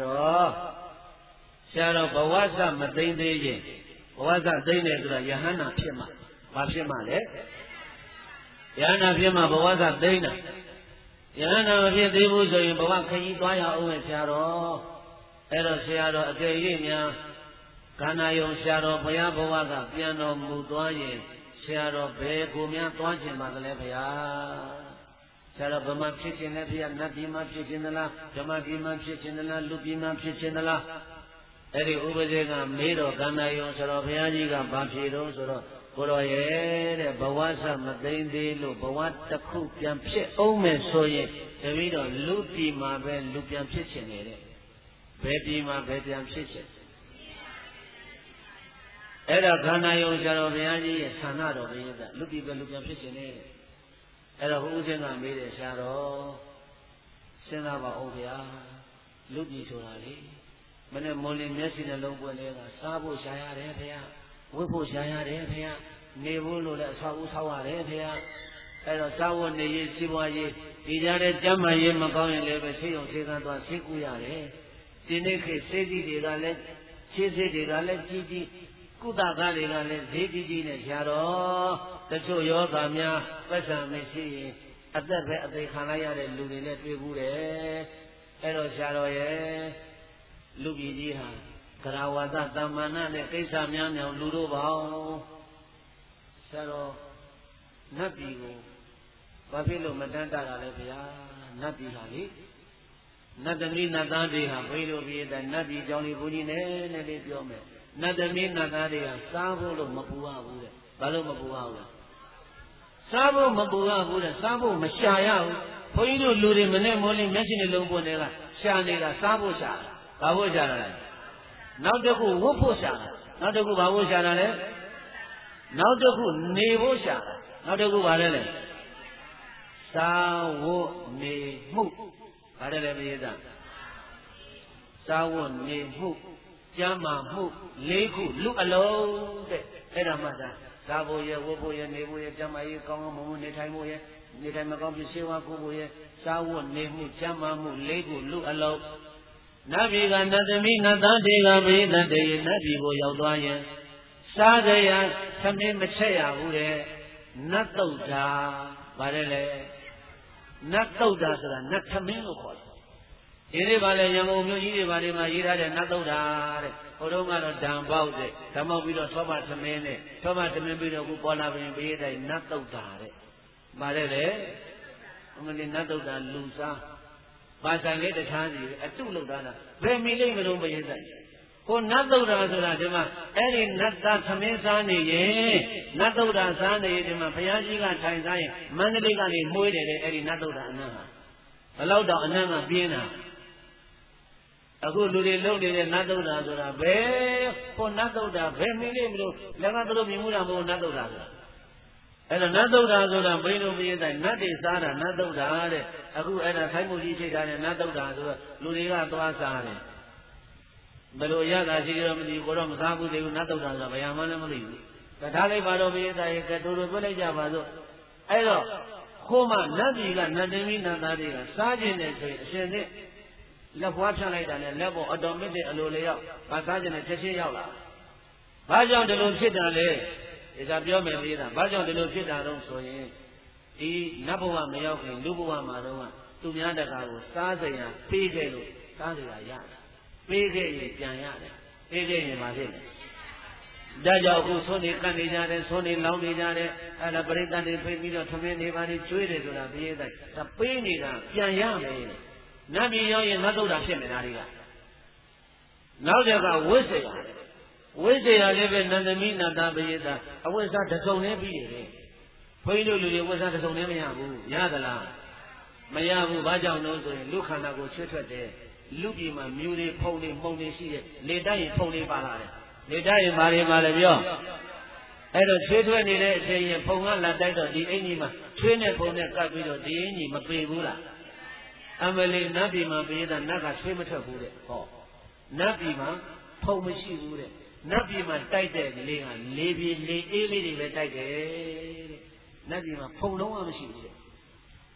တော်ဘဝစမသိမ့်သေးရင်ဘဝစသိမ့်တယ်ဆိုတာယဟန်နာဖြစ်မှာဘာဖြစ်မှာလဲယဟန်နာဖြစ်မှာဘဝစသိမ့်တာယဟန်နာမဖြစ်သေးဘူးဆိုရင်ဘဝခရီးသွားရအောင်ဆရာတော်အဲ့တော့ဆရာတော်အကယ်၍များခန္ဓာယုံဆရာတော်ဘုရားဘဝကပြန်တော်မူသွားရင်ဆရာတော်ဘယ်ကိုများသွားခြင်းပါလဲဘုရားဆရာတော်ဗမာဖြစ်ခြင်းနဲ့ဘုရားနတ်ပြည်မှာဖြစ်ခြင်းသလားဓမ္မပြည်မှာဖြစ်ခြင်းသလားလူပြည်မှာဖြစ်ခြင်းသလားအဲ့ဒီဥပဇေကမေးတော့ခန္ဓာယုံဆရာတော်ဘုရားကြီးကဘာဖြေတော့ဆိုတော့ကိုတော်ရဲ့တဲ့ဘဝစမသိမ့်သေးလို့ဘဝတစ်ခုပြန်ဖြစ်အောင်မယ်ဆိုရင်တပည့်တော်လူပြည်မှာပဲလူပြန်ဖြစ်ခြင်းနေတဲ့ဘယ်ပြည်မှာဘယ်ပြန်ဖြစ်ခြင်းအဲ့ဒါခန္ဓာယုံဆရာတော်ဘုရားကြီးရဲ့ဆန္ဒတော်ဘုရားကလူပြည်ပဲလူပြန်ဖြစ်ခြင်းနဲ့အဲ့တော့ဟိုဦးစင်းကမေးတယ်ဆရာတော်စဉ်းစားပါဦးဗျာလူပြည်ဆိုတာလေမနဲ့မော်လင်မျက်စိနဲ့လုံးပွင့်နေတာစားဖို့ရှာရတယ်ဘုရားဝတ်ဖို့ရှာရတယ်ဘုရားနေဖို့လို့လည်းအဆောက်အဦဆောက်ရတယ်ဘုရားအဲ့တော့စားဖို့နေရေးစီးပွားရေးဒီကြတဲ့ကျမ်းမာရေးမကောင်းရင်လည်းပဲဆေးရုံဆေးကန်းသွားဆေးကုရတယ်ဒီနေ့ခေတ်ဆေးကြီးတွေကလည်းဆေးတွေကလည်းကြီးကြီးကုသကားတွေကလည်းဈေးကြီးကြီးနဲ့ရှာတော့တချို့ယောဂများပတ်စံမရှိရင်အသက်ပဲအသေးခံလိုက်ရတဲ့လူတွေနဲ့တွေ့ဘူးတယ်အဲ့တော့ရှာတော်ရဲ့လူပြည်ကြီးဟာကရာဝါဒတမ္မာနနဲ့ကိစ္စများများလူတို့ပေါင်းရှာတော်နတ်ပြည်ကိုဘာဖြစ်လို့မတန်းတတာလဲဗျာနတ်ပြည်ဟာလေနတ်သမီးနတ်သားတွေဟာဘိလိုပြည်တဲ့နတ်ပြည်ကြောင့်လေဘုန်းကြီးနဲ့လေးပြောမယ်နတ်သမီးနတ်သားတွေကစားဖို့လို့မပူရဘူးတဲ့ဘာလို့မပူရဘူးလဲစားဖို့မပူရဘူးတဲ့စားဖို့မရှာရဘူးဘုန်းကြီးတို့လူတွေမနဲ့မောလေးမျက်စိနဲ့လုံးပွင့်နေတာရှာနေတာစားဖို့ရှာတာဘာဖို့ရှာတာလဲနောက်တစ်ခုဝတ်ဖို့ရှာတာနောက်တစ်ခုဘာဖို့ရှာတာလဲနောက်တစ်ခုနေဖို့ရှာတာနောက်တစ်ခုဘာလဲလဲစားဝတ်နေမှုဘာလဲလဲပြေးသားစားဝတ်နေမှုကျမ်းမာမှု၄ခုလူအလုံးတဲ့အဲ့ဒါမှသာစားဖို့ရဝတ်ဖို့ရနေဖို့ရကျမ်းမာရေးကောင်းကောင်းမွန်မွန်နေထိုင်ဖို့ရနေထိုင်မကောင်းဖြစ်ရှင်းဝါကိုဖို့ရစားဝတ်နေမှုကျမ်းမာမှု၄ခုလူအလုံးနတ်ပြည်ကနတ်သမီးနတ်သားတွေကဘိသတ်တေနတ်ပြည်ကိုရောက်သွားရင်စားကြရသမင်းမချက်ရဘူးတဲ့နတ်တုတ်တာဗါတယ်လေနတ်တုတ်တာဆိုတာနတ်သမင်းလို့ခေါ်တယ်ဒီနေ့ပါလေရန်ကုန်မြို့ကြီးတွေပါလေမှာရေးထားတဲ့နတ်တုတ်တာတဲ့ဟိုတုန်းကတော့ဓာန်ပေါက်တဲ့ဓာန်ပေါက်ပြီးတော့သောမသမင်းနဲ့သောမသမင်းပြီးတော့ခုပေါ်လာပြင်ပေးတဲ့နတ်တုတ်တာတဲ့ပါတယ်လေအမလေးနတ်တုတ်တာလူစားပါဆိုင်လေးတခြားစီအတုလောက်တာဘယ်မိလိမ့်မလို့မရေးဆိုင်ကိုနတ်တုတ်တာဆိုတာဒီမှာအဲ့ဒီနတ်သားသမင်းစားနေရင်နတ်တုတ်တာစားနေရင်ဒီမှာဘုရားကြီးကထိုင်စားရင်မန္တလေးကနေမွေးတယ်တဲ့အဲ့ဒီနတ်တုတ်တာအနံ့ဟာဘယ်လောက်တော့အနံ့ကပြင်းတာအခုလူတွေလုံနေတဲ့နတ်သုဒ္ဓါဆိုတာဘယ်ဟိုနတ်သုဒ္ဓါဘယ်မင်းလေးမလို့လည်းကသူတို့မြင်မှုတာမဟုတ်နတ်သုဒ္ဓါဆိုတာအဲ့ဒါနတ်သုဒ္ဓါဆိုတာဘိန်းတို့ပြည့်တဲ့နတ်တွေစားတာနတ်သုဒ္ဓါတဲ့အခုအဲ့ဒါခိုင်းမှုကြီးချိန်ထားတဲ့နတ်သုဒ္ဓါဆိုတော့လူတွေကသွားစားတယ်ဘယ်လိုရတာရှိရောမသိဘူးကိုတော့မစားဘူးသေးဘူးနတ်သုဒ္ဓါဆိုတာဘယ်မှလည်းမသိဘူးဒါလေးပါတော့ပြည့်တဲ့ကတူတူပြလိုက်ကြပါစို့အဲ့တော့ခိုးမှနတ်ပြည်ကနတ်သမီးနတ်သားတွေကစားခြင်းနဲ့ဆိုရင်အရှင်နဲ့လက်ဖွားဖြန့်လိုက်တာနဲ့လက်ပေါ်အော်တိုမက်တစ်အလိုလျောက်ဗာစားခြင်းနဲ့ချက်ချင်းရောက်လာဘာကြောင့်ဒီလိုဖြစ်တာလဲဒါကပြောမယ်ပြေးတာဘာကြောင့်ဒီလိုဖြစ်တာတော့ဆိုရင်ဒီနတ်ဘဝမရောက်ခင်လူဘဝမှာတော့သူများတကာကိုစားစရာပေးခဲ့လို့စားစရာရတယ်ပေးခဲ့ရင်ပြန်ရတယ်ပေးခဲ့ရင်မဖြစ်ဘူးဒါကြောင့်အခုဆွနေကတ်နေကြတယ်ဆွနေလောင်းနေကြတယ်အဲ့ဒါပရိသတ်တွေဖိပြီးတော့သမင်းနေပါနေကျွေးတယ်ဆိုတာပြေးတဲ့ဒါပေးနေတာပြန်ရမယ်နတ်ပြည်ရောက်ရင်နတ်သုဒ္ဓါဖြစ်နေတာတွေကနောက်တကဝိစေယလည်းပဲနန္ဒမီနတ်သားပရိသတ်အဝိဇ္ဇာတစ်စုံနဲ့ပြီးတယ်ဘုန်းကြီးတို့လူတွေဝိဇ္ဇာတစ်စုံနဲ့မရဘူးရသလားမရဘူးဘာကြောင့်လို့ဆိုရင်လူခန္ဓာကိုချွတ်ထွက်တယ်လူပြည်မှာမြူတွေဖုံတွေမှုံတွေရှိတယ်လေတိုက်ရင်ဖုံတွေပါလာတယ်လေတိုက်ရင်ဘာတွေပါလဲပြောအဲ့တော့ချွေးထွက်နေတဲ့အချိန်ရင်ဖုံကလာတိုက်တော့ဒီအင်ကြီးမှာချွေးနဲ့ဖုံနဲ့ကပ်ပြီးတော့ဒီအင်ကြီးမပေဘူးလားအမလီနတ်ပြည်မှာပြေးတာနတ်ကဆွေးမထွက်ဘူးတဲ့ဟောနတ်ပြည်မှာဖုံမရှိဘူးတဲ့နတ်ပြည်မှာတိုက်တဲ့လေကလေပြေလေအေးလေးတွေပဲတိုက်တယ်တဲ့နတ်ပြည်မှာဖုံလုံးဝမရှိဘူးတဲ့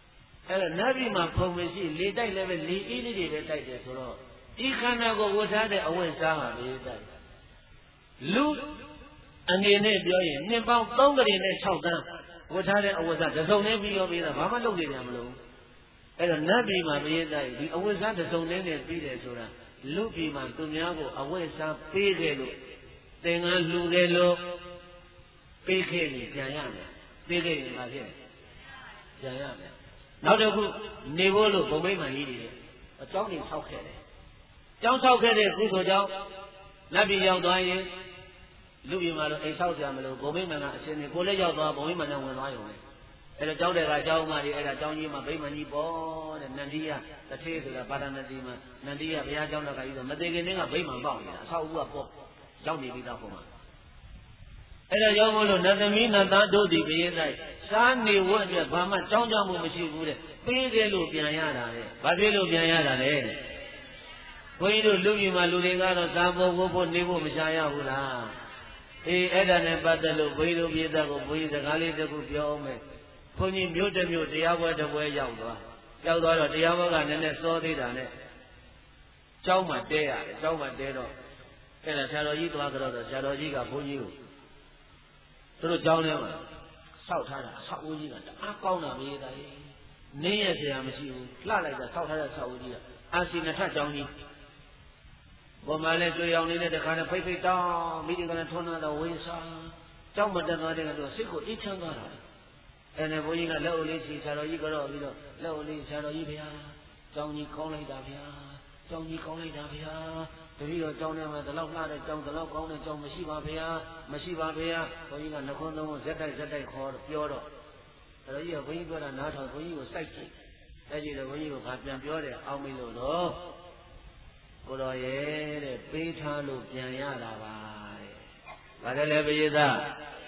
အဲ့တော့နတ်ပြည်မှာဖုံမရှိလေတိုက်လည်းပဲလေအေးလေးတွေပဲတိုက်တယ်ဆိုတော့ဒီခန္ဓာကိုဝတ်ထားတဲ့အဝတ်စားဟာလေတိုက်လူအနေနဲ့ပြောရင်နှစ်ပေါင်း3 ကလေးနဲ့6 သန်းဝတ်ထားတဲ့အဝတ်စားတစ်စုံနဲ့ပြီးရောပြီးတော့ဘာမှလုပ်နေကြမလို့အဲ့တော့နတ်ပြည်မှာပြေးတိုက်ဒီအဝတ်စားတစ်စုံနဲ့ပြီးတယ်ဆိုတာလူပြည်မှာသူများကိုအဝတ်စားပေးခဲ့လို့သင်္ကန်းလှူခဲ့လို့ပေးခဲ့ရင်ပြန်ရမယ်ပေးခဲ့ရင်ဘာဖြစ်လဲပြန်ရမယ်နောက်တစ်ခုနေဖို့လို့ဘုံမိတ်မှန်ကြီးတွေအကြောင်းတွေဆောက်ခဲ့တယ်ကျောင်းဆောက်ခဲ့တဲ့ကုသိုလ်ကြောင့်နတ်ပြည်ရောက်သွားရင်လူပြည်မှာတော့အိမ်ဆောက်ကြမလို့ဘုံမိတ်မှန်ကအရှင်ကိုလည်းရောက်သွားဘုံမိတ်မှန်နဲ့ဝင်သွားရုံပဲအဲ့တော့ကျောင်းတွေကကျောင်းမကြီးအဲ့ဒါကျောင်းကြီးမှာဗိမာန်ကြီးပေါ်တဲ့နန္ဒီယတထေးဆိုတာပါဒနာတိမှာနန္ဒီယဘုရားကျောင်းတော်ကကြီးဆိုမသေးခင်ကဗိမာန်ပေါက်နေတာအဆောက်အဦကပေါ့ရောက်နေပြီးသားပုံမှာအဲ့ဒါရောက်လို့နတ်သမီးနတ်သားတို့ဒီဘရင်တိုင်းစားနေဝတ်အတွက်ဘာမှကြောင်းကြမှုမရှိဘူးတဲ့ပေးတယ်လို့ပြန်ရတာတဲ့ဘာဖြစ်လို့ပြန်ရတာလဲဘုန်းကြီးတို့လူပြည်မှာလူတွေကတော့စားဖို့ဝတ်ဖို့နေဖို့မရှားရဘူးလားအေးအဲ့ဒါနဲ့ပတ်သက်လို့ဘုန်းကြီးတို့ပြည်သားကိုဘုန်းကြီးစကားလေးတစ်ခုပြောအောင်မယ်ဘုန်းကြီးမြို့တစ်မြို့တရားပွဲတစ်ပွဲရောက်သွားတော့တရားပွဲကနည်းနည်းစောသေးတာနဲ့ကျောင်းမှာတဲရတယ်ကျောင်းမှာတဲတော့အဲ့ဒါဆရာတော်ကြီးသွားကြတော့ဆရာတော်ကြီးကဘုန်းကြီးကိုသူတို့ကျောင်းထဲမှာဆောက်ထားတာဆောက်ဦးကြီးကတအားကောင်းတာမေးတာလေနင်းရဆရာမရှိဘူးလှလိုက်တာဆောက်ထားတဲ့ဆောက်ဦးကြီးကအာစီနှစ်ထပ်ကျောင်းကြီးဘောမလည်းတွေ့အောင်နေတဲ့တခါနဲ့ဖိတ်တောင်းမိဒီကလည်းထွန်းလာတော့ဝေးစားကျောင်းမတက်သွားတဲ့ကတော့စိတ်ကိုအေးချမ်းသွားတာအဲ့နဲ့ဘုန်းကြီးကလက်အိုလေးချီဆရာတော်ကြီးကတော့ပြီးတော့လက်အိုလေးဆရာတော်ကြီးဗျာကျောင်းကြီးကောင်းလိုက်တာဗျာကျောင်းကြီးကောင်းလိုက်တာဗျာတတိယကျောင်းထဲမှာဒီလောက်လှတဲ့ကျောင်းဒီလောက်ကောင်းတဲ့ကျောင်းမရှိပါဗျာမရှိပါဗျာဘုန်းကြီးကနှခွန်းသုံးခုဇက်တိုက်ခေါ်ပြောတော့အဲ့တော့ကြီးကဘုန်းကြီးပြောတာနားထောင်ဘုန်းကြီးကိုစိုက်ကြည့်စိုက်ကြည့်တော့ဘုန်းကြီးကဘာပြန်ပြောတယ်အောင်းမိလို့တော့ကိုတော်ရဲ့တဲ့ပေးထားလို့ပြန်ရတာပါတဲ့ဘာလဲလဲပရိသတ်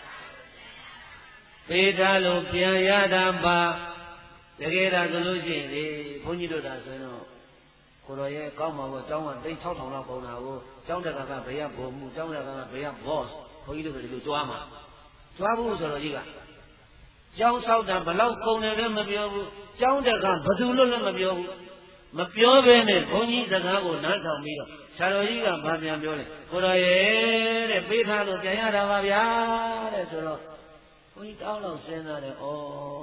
ပေးထားလို့ပြန်ရတာပါတကယ်ဒါဆိုလို့ရှိရင်လေဘုန်းကြီးတို့ဒါဆိုရင်တော့ကိုတော်ရဲ့ကောင်းမှာပေါ့ကျောင်းကသိန်း6000လောက်ပုံတာကိုကျောင်းတက္ကကဘယ်ရဘုံမှုကျောင်းတက္ကကဘယ်ရ boss ဘုန်းကြီးတို့ကဒီလိုကြွားမှာကြွားဖို့ဆိုတော့ကြီးကကျောင်းဆောက်တာဘလောက်ကုန်တယ်လည်းမပြောဘူးကျောင်းတက္ကဘယ်သူလို့လည်းမပြောဘူးမပြောဘဲနဲ့ဘုန်းကြီးစကားကိုနားထောင်ပြီးတော့ဆရာတော်ကြီးကဗာပြန်ပြောတယ်ကိုတော်ရဲ့တဲ့ပေးထားလို့ပြန်ရတာပါဗျာတဲ့ဆိုတော့ဘုန်းကြီးတောင်းတော့စဉ်းစားတယ်ဩ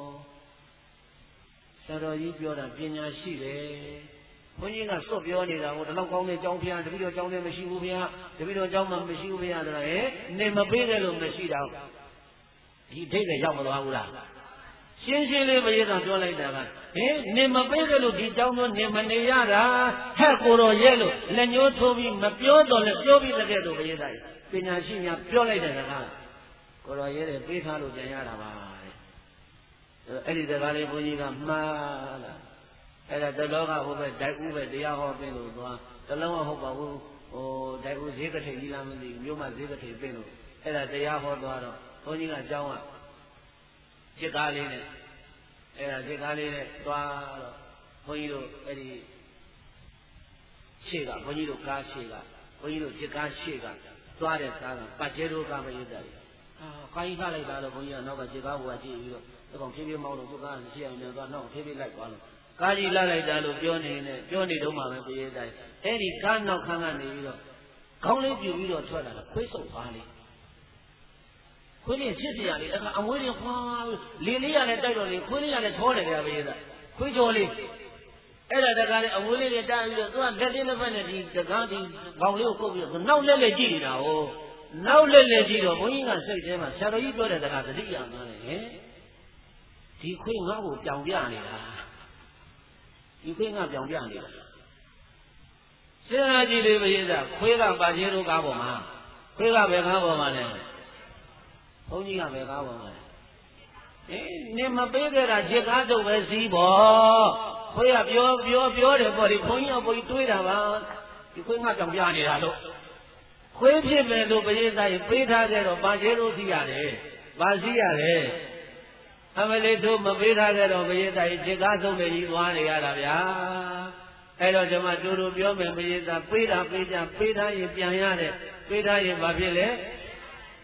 ဆရာတော်ကြီးပြောတာပညာရှိတယ်ဘုန်းကြီးကစွတ်ပြောနေတာဟိုဒီလောက်ကောင်းတဲ့ကျောင်းဖျားတပည့်တော်ကျောင်းထဲမရှိဘူးဗျာတပည့်တော်ကျောင်းမှာမရှိဘူးဗျာဆိုတော့နေမပေးတယ်လို့မရှိတော့ဒီဒိဋ္ဌိရောက်မသွားဘူးလားရှင်းရှင်းလေးမရေသာပြောလိုက်တာကနေမပေးတယ်လို့ဒီကျောင်းတော့နေမနေရတာဟဲ့ကိုတော်ရဲ့လို့လက်ညှိုးထိုးပြီးမပြောတော့လည်းပြောပြီးတကယ်လို့မရေသာပညာရှိများပြောလိုက်တဲ့စကားကိုတော်ရဲ့ပေးထားလို့ပြန်ရတာပါအဲ့ဒီစကားလေးဘုန်းကြီးကမှားလားအဲ့ဒါတလောကဟိုပဲဒိုက်ဦးပဲတရားဟောပင်လို့သွားတလုံးကဟုတ်ပါဘူးဟိုဒိုက်ဦးဈေးကထိန်ကြီးလားမသိဘူးမြို့မှာဈေးကထိန်ပင်လို့အဲ့ဒါတရားဟောသွားတော့ဘုန်းကြီးကအကြောင်းကจิตကားလေးနဲ့အဲ့ဒါจิตကားလေးနဲ့သွားတော့ဘုန်းကြီးတို့အဲ့ဒီရှေ့ကဘုန်းကြီးတို့ကားရှေ့ကဘုန်းကြီးတို့จิตကားရှေ့ကသွားတဲ့ကားကပတ်ကျဲတို့ကားမရတဲ့ကားကြီးထားလိုက်တာတော့ဘုန်းကြီးကနောက်ကจิตကားဘုရားကြည့်ပြီးတော့ဒီကောင်ဖြည်းဖြည်းမောင်းလို့သူကားရှေ့အောင်ပြန်သွားနောက်ဖြည်းဖြည်းလိုက်သွားလို့ကားကြီးလာလိုက်တာလို့ပြောနေတော့မှပဲပြေးတိုင်းအဲ့ဒီကားနောက်ခန်းကနေပြီးတော့ခေါင်းလေးပြူပြီးတော့ထွက်လာတာခွေးစုပ်ပါလေခွေးလေးဖြစ်စီရလေအဲ့ဒါအမွေးတွေခွာလေလေးရလည်းတိုက်တော့လေခွေးလေးရလည်းချောတယ်ကြပြေးတာခွေးချောလေးအဲ့ဒါတကားလေးအမွေးလေးတွေတိုက်ပြီးတော့သူကလက်တင်းတစ်ဖက်နဲ့ဒီတကားဒီခေါင်းလေးကိုကုတ်ပြီးတော့နောက်လက်လက်ကြည့်နေတာဟိုနောက်လက်လက်ကြည့်တော့ဘုန်းကြီးကစိတ်ထဲမှာဆရာတော်ကြီးပြောတဲ့တကားသတိရမှန်းလေဒီခွေးငါ့ကိုပြောင်ပြနေတာဒီခွေးငါပြောင်ပြနေတာစဉ်းစားကြည့်လေပရိသတ်ခွေးကပါကျေးတို့ကားပေါ်မှာခွေးကဘယ်ကားပေါ်မှာလဲဘုန်းကြီးကဘယ်ကားပေါ်မှာလဲနေမပေးခဲ့တာจิตကားတုပ်ပဲစီးပေါ့ခွေးကပြောတယ်ပေါ့ဒီဘုန်းကြီးကဘုန်းကြီးတွေးတာပါဒီခွေးငါပြောင်ပြနေတာလို့ခွေးဖြစ်မယ်လို့ပရိသတ်ကြီးပေးထားခဲ့တော့ပါကျေးတို့စီးရတယ်ပါစီးရတယ်အမလေးတို့မပေးထားကြတော့ဘုရားသားကြီးจิตကားဆုံးနေကြီးသွားနေရတာဗျာအဲ့တော့ကျွန်မတို့ပြောမယ်ဘုရားသားပေးတာပေးကြပေးထားရင်ပြန်ရတယ်ပေးထားရင်ဘာဖြစ်လဲ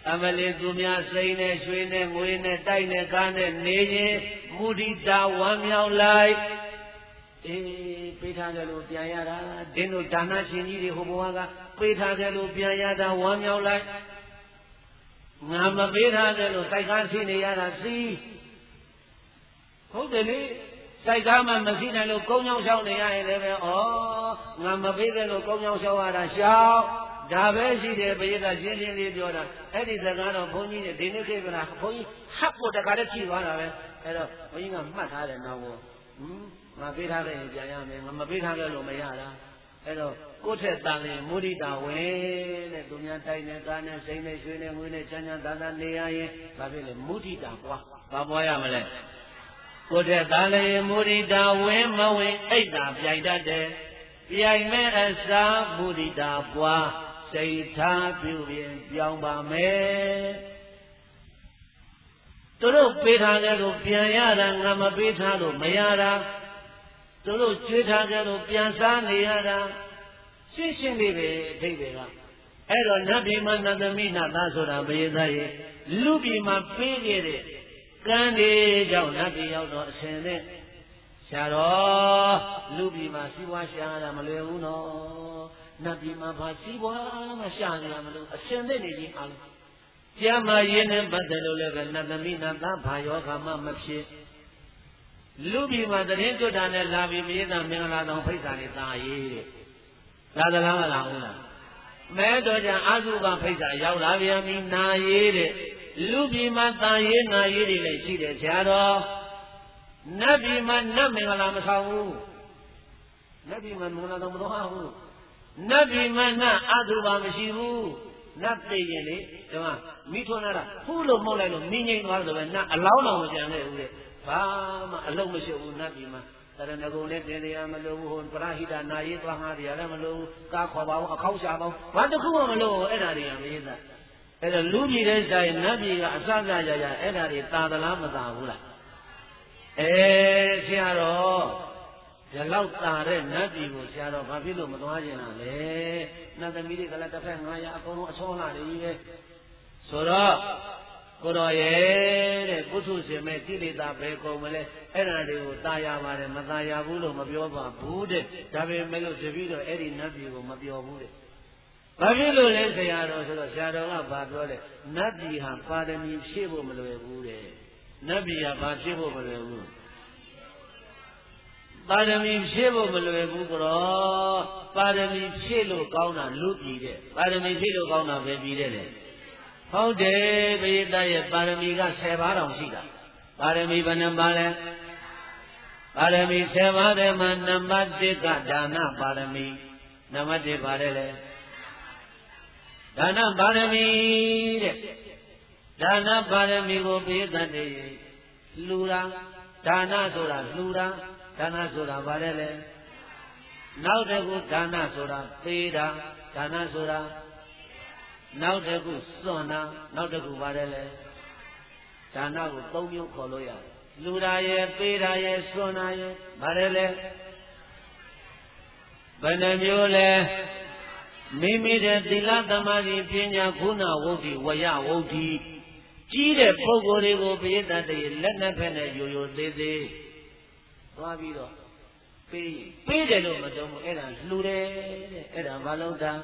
Amale Dumia Saine, Swine, Wine, Taine, Kane, Nene, Mudita, Wamiao Lai, Petagalo Piayada, Deno Dana Shini, Hoboaga, Petagalo Piayada, Wamiao Lai, Nama Petagalo, Saikan Yada, see. Hopefully, Saigama Masina, Locono, Shao, oh, Nama Petagalo, Cono, Shawada, Shao. Davesi de Beda Jilly Dora, Eddie the Gano Pony, the Dinner Pony, Hapo the Garachi one of it, and a Mata and now. Mabita Jayam, Mabita Lomayara, and Cote Dali, Moody Dawe, Dunya Taina, Saint Sweden, Winnie, China, Dana, Nea, Babylon, Moody Dawa, Baboyamale. Cote Dali, Moody Dawe, Maui, Ada, Jaida, Yame, Asa, Moody Dawa. Say Tabu, young Bame. Toro Petagalo, Piayada, Nama Petalo, Mayara, Toro Chitagalo, Pianza, Niara, Sishin Live, David. Ero Nabi Manadamina, Lazora, Bezaye, Lubi, my baby, Gandhi, Young Nabi, Young Sene, Sharo, Lubi, my Siwasha, Maleuno. Nabi Mabasiwa, Mashana, ascended in Al Yama Yen and Badalo, Nadamina, Payoka, Mamachi Lubi, Madarinto, Dana, Lavi, Mina, Milano, Pisa, Taye Ladala Medoja, Azuba, Pisa, Yaulavia, Mina, Yere Lubi, Mataye, Nayere, she the shadow Nabi Man, Namila Masahu Nabi Man, Munadamu. Nabi Mana Aduba Mashivu, not paying it, Mitonara, full of Molano, meaning one of them, not allow them, Fama, alone with you, Nabima, Taranago, Amalo, Prahida, Nayet, Wahari, Alamalo, Kakaba, Kausaba, what the Kumalo, Edari, and a Lumi Reza, Nabi, Asaga, Edari, Tadalama, Siaro. The loud are Nabi was Shadow Babilo Madwajana, nothing really like a fan, I go Sola, Sora, Kodoye, Putus, Metilita, Breco, Mele, Enadu, Tayama, Mataya Bulo, Mabioba, Bude, David Melo, Sevito, Eddie Nabi, Mabio Bude. Babilo, let's say, Shadow of Babole, Nabi, and Father me, Shivo Melo Bude, Nabi, about Shivo Melo. Padami Shivo Malubro, Padami Shilo Gauna, Luki, Padami Shilo Gauna, baby. How dare be that Padamiga Sevara Sida? Padami Banambale, Padami Sevare Manambadika, Dana Padami, Namade Padele, Dana Padami, Dana Padami will be that day, Lura, Dana Sura, Lura. Dana Sura Varele now the good Dana Sura Peda Dana Sura now the good Sona now the good Varele Dana would tell you Koloya Lura ye Peda ye Sona ye Varele Benamule Mimi de Dilatamari Pina Kuna Wodi Waya Wodi Chide Pogori will be that they let them pene you they Rabido, pay the Madame Era, Lure, Era Valota.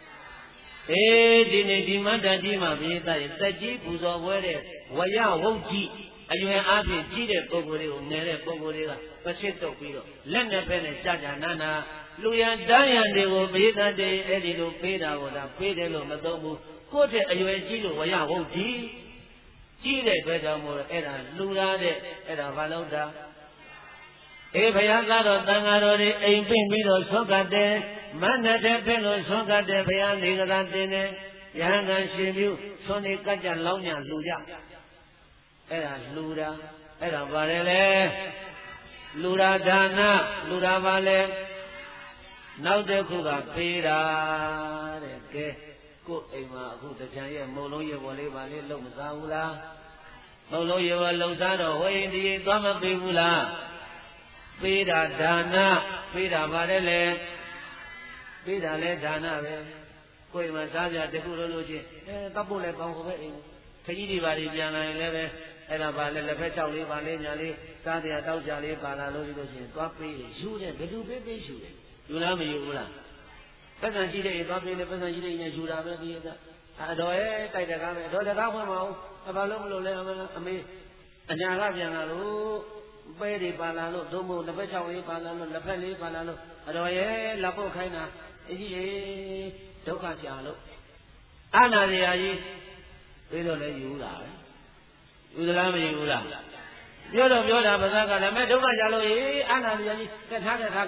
Dine Dimanda Dima Vita, Saji, Puzo, Waya, Woki, and you have asked Chide Pogore, Nere Pogorilla, Pacheto Pido, Lenda Pene, Saja Nana, Luya Diane, they will be that day, Edido Peda, or the Pedelo Madomu, Cote, you and Chilo, Waya, Woki, Chile, Pedamo, Era, Lura, Era Valota. Ebayagaro, Tangaro, a Pimino, Socate, Manate Pelo, Socate, Payani, Yana Shibu, Sonic Kaja, Lonia, Luya. Era Lura, Era Varele, Lura Dana, Lura Vale. Now the Kuga Pira, Cook Ema, who the Chaya, Moloya, Vale, Lomazaula, Moloya, Lozano, Way the Dama Bibula. Pida Dana, Pida Varele, Pida Le Dana, ကိုယ်မှာစားကြတခုလို့ချင်းတပ်ဖို့လည်းကောင်းကိုပဲအိမ်ခကြီးတွေပါပြီးပြန်လာရင်လည်းပဲအဲ့ဒါပါလေလက်ဖက်ချောက်လေးပါလေညာလေးစားတရားတောက်ကြလေးပါလာလို့ချင်းသွားပေးယူတယ်ဘယ်သူပေးယူတယ်ယူလားမယူဘူးလားပတ်စံရှိတဲ့အိမ်သွားပေးတယ်ပတ်စံရှိတဲ့အိမ်နဲ့ယူတာပဲဒီကအဲ့တော့တိုက်တကားပဲတော့တကားဖွင့်မအောင်ဘာလို့မလို့လဲအမေအညာကပြန်လာလို့ပဲတွေပါလာလို့သုံးဖို့လက်ဖက်ချောက်လေးပါလာလို့လက်ဖက်လေးပါလာလို့အဲ့တော့လက်ပုတ်ခိုင်းတာအကြီးကြီးဒုက္ခကြာလို့အာနာရယာကြီးပြီးတော့လည်းယူလာပဲယူသလားမယူဘူးလားပြောတော့ပြောတာပါးကလည်းမဲ့ဒုက္ခကြာလို့အာနာရယာကြီးထားခဲ့ဒါ